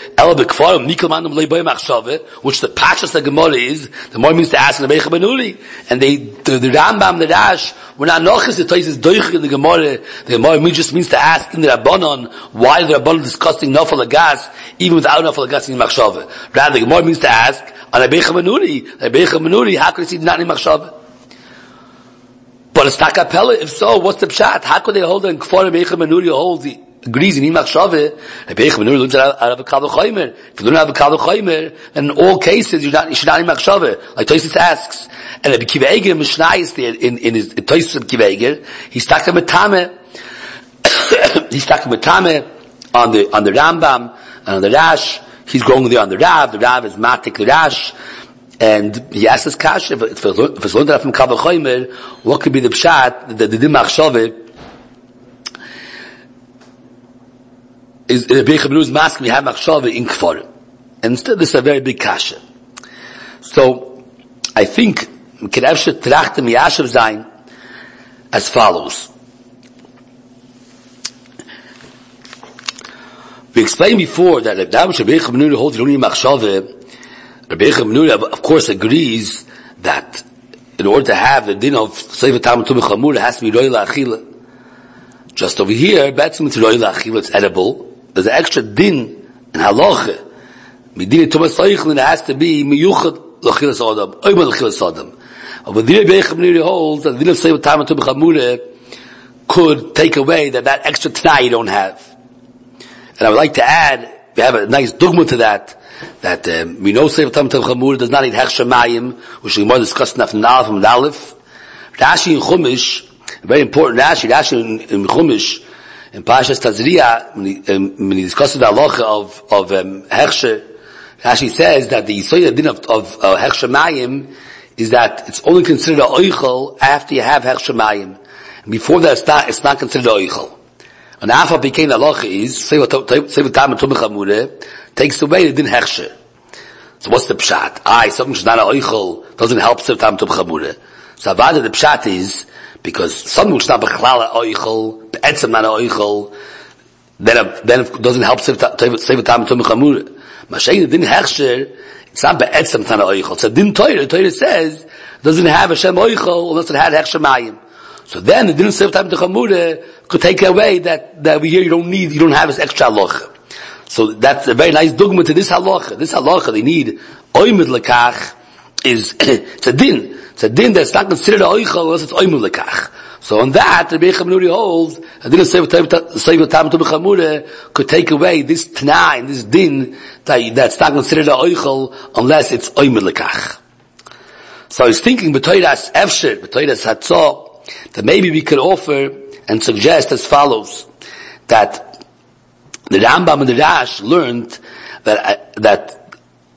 Pashas the Gemara is, the Gemara means to ask in the Beicha Benuri, and they, the, the Rambam, the Rash, we're not nochis, the Tais is doich in the Gemara, the Gemara just means to ask in the Rabbanon, why the Rabbanon is discussing Nafal Gas, even without Nafal Gas in Machshava. Rather, the Gemara means to ask, on the Beicha Benuri, the Beicha Benuri, how could it see not in Machshava? But it's Takapella, if so, what's the pshat? How could they hold in Kfar Beicha Benuri holds agrees you need machshava, Rabbi Yochanan learns out of a Kal V'chomer. If you learn out of a Kal V'chomer, then in all cases you not you should not need machshava. Like Tosfos asks, and Rabbi Akiva Eiger Mishnah is there in in his Tosfos of Akiva Eiger, he's talking with Tameh. He's talking with Tameh on the on the Rambam and on the Rash. He's going there on the Rav. The Rav is matik the Rash, and he asks his kasha if it's if it's learned from Kal V'chomer, what could be the pshat the the din machshava is Rabbi Yochanan is masking we have machshava in kfarim, and instead this is a very big kasha. So I think we can actually trachten miyashav zayin as follows. We explained before that if Rabbi Yochanan holds you don't need machshava, Rabbi Yochanan of course agrees that in order to have the din of Sefer Talmud Tumah Chamura, it has to be Roy La'achila. Just over here, Betzim it's Roy La'achila, it's edible. There's an extra din in halacha. Midin Tumah Soichlin, it has to be Miyuchad L'chilas Adam, Oymad L'chilas Adam. Over there, Rabbi Yochanan holds that the din of Sefer Talmud Tumah Chamura could take away that, that extra t'nai you don't have. And I would like to add, we have a nice dogma to that, that um, we know Sefer Talmud Tumah Chamura does not need Hechsher Mayim, which we more discussed enough in Aleph and Aleph. Rashi in Chumash, very important Rashi, Rashi in, in Chumash, in Parashas Tazria, when he, um, when he discusses the halacha of, of um, Hechsher, Rashi says that the Yisoy din of, of uh, Hechsher Mayim is that it's only considered a oichel after you have Hechsher Mayim. And before that, it's not, it's not considered a oichel. And after became the halacha is, Sefer Talmud Tumah Chamura takes away the din Hechsher. So what's the pshat? Ah, something which is not a oichel doesn't help Sefer Talmud Tumah Chamura. So Avada the pshat is, because something which is not b'chlal a oichel, be'etzem not a oichel, then, then it doesn't help Sefer Talmud Tumah Chamura. Mashiach the din Hechsher, it's not be'etzem, it's not a oichel. It's a din Torah. The Torah says, doesn't have Hashem oichel unless it had Hechsher Mayim. So then the din of Sefer Talmud Chamura could take away that, that we hear you don't need, you don't have this extra halacha. So that's a very nice dogma to this halacha. This halacha, they need oimid lekach is, it's a din. It's a din that's not considered a oichel unless it's oimid lekach. So on that, Rabbi Yochanan holds, a din of Sefer Talmud Chamura could take away this t'nai and this din that, that's not considered a oichel unless it's oimid lekach. So I was thinking, b'toiras efsher, b'toiras hatzah, that maybe we could offer and suggest as follows, that the Rambam and the Rash learned that, uh, that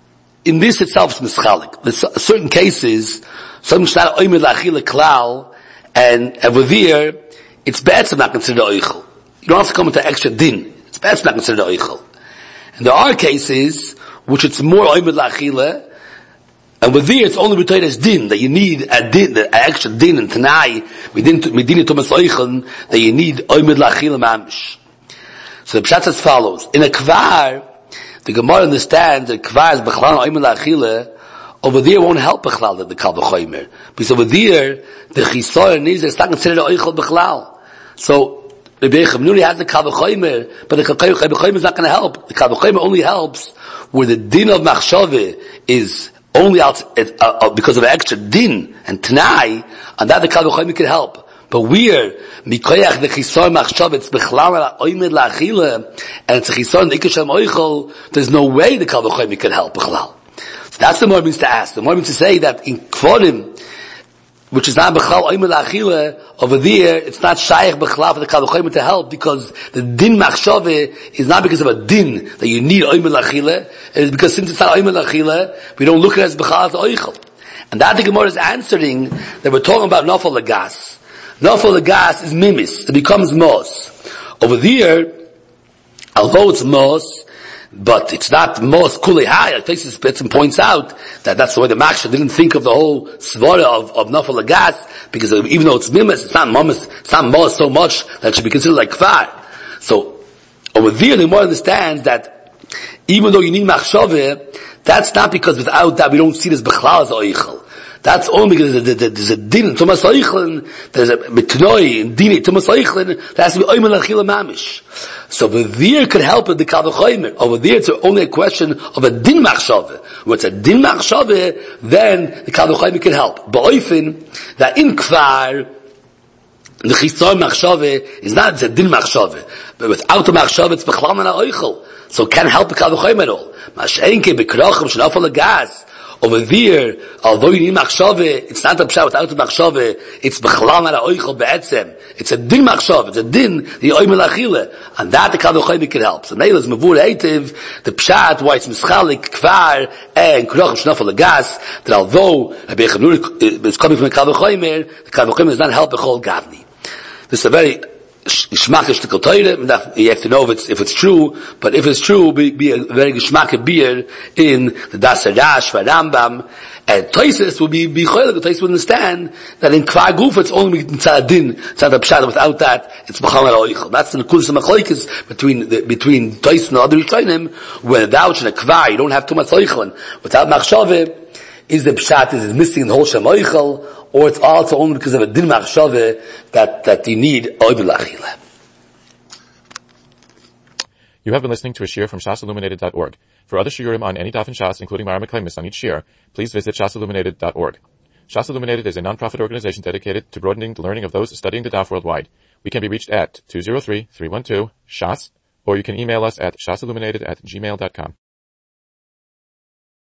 in this itself is mischalik. There's certain cases, some shnar oimed la'achila klal, and over there, it's be'etzem not considered oichel. You don't have to come with an extra din. It's be'etzem not considered oichel. And there are cases, which it's more oimed la'achila, and with there, it's only between as din, that you need a din, an extra din and tanai, medina Thomas Oichel, that you need oimid la'achila mamish. So the pshat says follows. In a kvar, the Gemara understands that kvar is b'chlal oimid la'achila, over there won't help b'chlal the Kal V'chomer. Because over there, the chisoyer needs, it's not considered oichel b'chlal. So, Rabbi Yochanan has the Kal V'chomer, but the Kal V'chomer is not going to help. The Kal V'chomer only helps where the din of machshava is only out, uh, uh, because of an extra din and t'nai, and that the Kal V'chomer could help. But we're, mikoyach the chisor machshav, it's bechlal oimed la'achila, and it's a chisor n'ikashem oichel, there's no way the Kal V'chomer could help bechlal. So that's the more means to ask. The more means to say that in kvorim, which is not bechlal oimed la'achila, over there, it's not shaykh bechlal for the Kal V'chomer to help, because the din machshav is not because of a din that you need oimed la'achila, it is because since it's not oimed la'achila, we don't look at it as bechlal as oichel. And that the Gemara is answering that we're talking about nafal lagas. Nafal lagas is mimis. It becomes mos. Over there, although it's mos, but it's not mos kulei high. Places Spitzim points out that that's the way the Maksha didn't think of the whole svara of, of nafal lagas, because even though it's mimis, it's not mos, it's not mos so much that it should be considered like kfar. So, over there, the more understands that even though you need machshaveh, that's not because without that we don't see this bechlal as oichel. That's only because there's a din in Thomas Oichlin, there's a mitnoi in din in Thomas Oichlin, that has to be oimen l'achila mamish. So over there could help with the Kal V'chomer. Over there it's only a question of a din machshaveh. When it's a din machshaveh, then the Kal V'chomer can help. But often, that in kvar, And the chisar machshave is not a din machshave, but without the machshave it's bechlam and oichel, so it can't help the kavachoyim at all. Mashenke bekrachim shenafal gas. Over there, although you need machshave, it's not a pshat without the machshave, it's bechlam and oichel be'etzem. It's a din machshave, it's a din, the oimel achile. And that the kavachoyim can help. So neil is mavur eitiv, the pshat, why it's mischalik, kvar, and krachim shenafal gas, that although it's coming from the kavachoyim, the kavachoyim does not help the whole gavni. This is a very geschmackig to Torah. You have to know if it's, if it's true, but if it's true, be, be a very geschmackig beer in the Das Hadash, Rambam, and Toises will be, be choilik, Toises will understand that in Kvar Guf it's only Tzad Din, Tzad Pshat, without that, it's B'cham al-Oichel. That's the Nekudas HaMachlokes between, the, between Toises and the other Rishonim, where the Dauch and a Kvar, you don't have too much Oichel, without Machshaveh, is the Pshat is missing the whole Shem Oichel, or it's also only because of a din machshave that, that you need oibel achila. You have been listening to a shiur from shas illuminated dot org. For other shiurim on any daf in Shas, including Mara Meklemis on each shiur, please visit shas illuminated dot org. Shas Illuminated is a non-profit organization dedicated to broadening the learning of those studying the daf worldwide. We can be reached at two zero three, three one two, shas, or you can email us at shasilluminated at gmail dot com.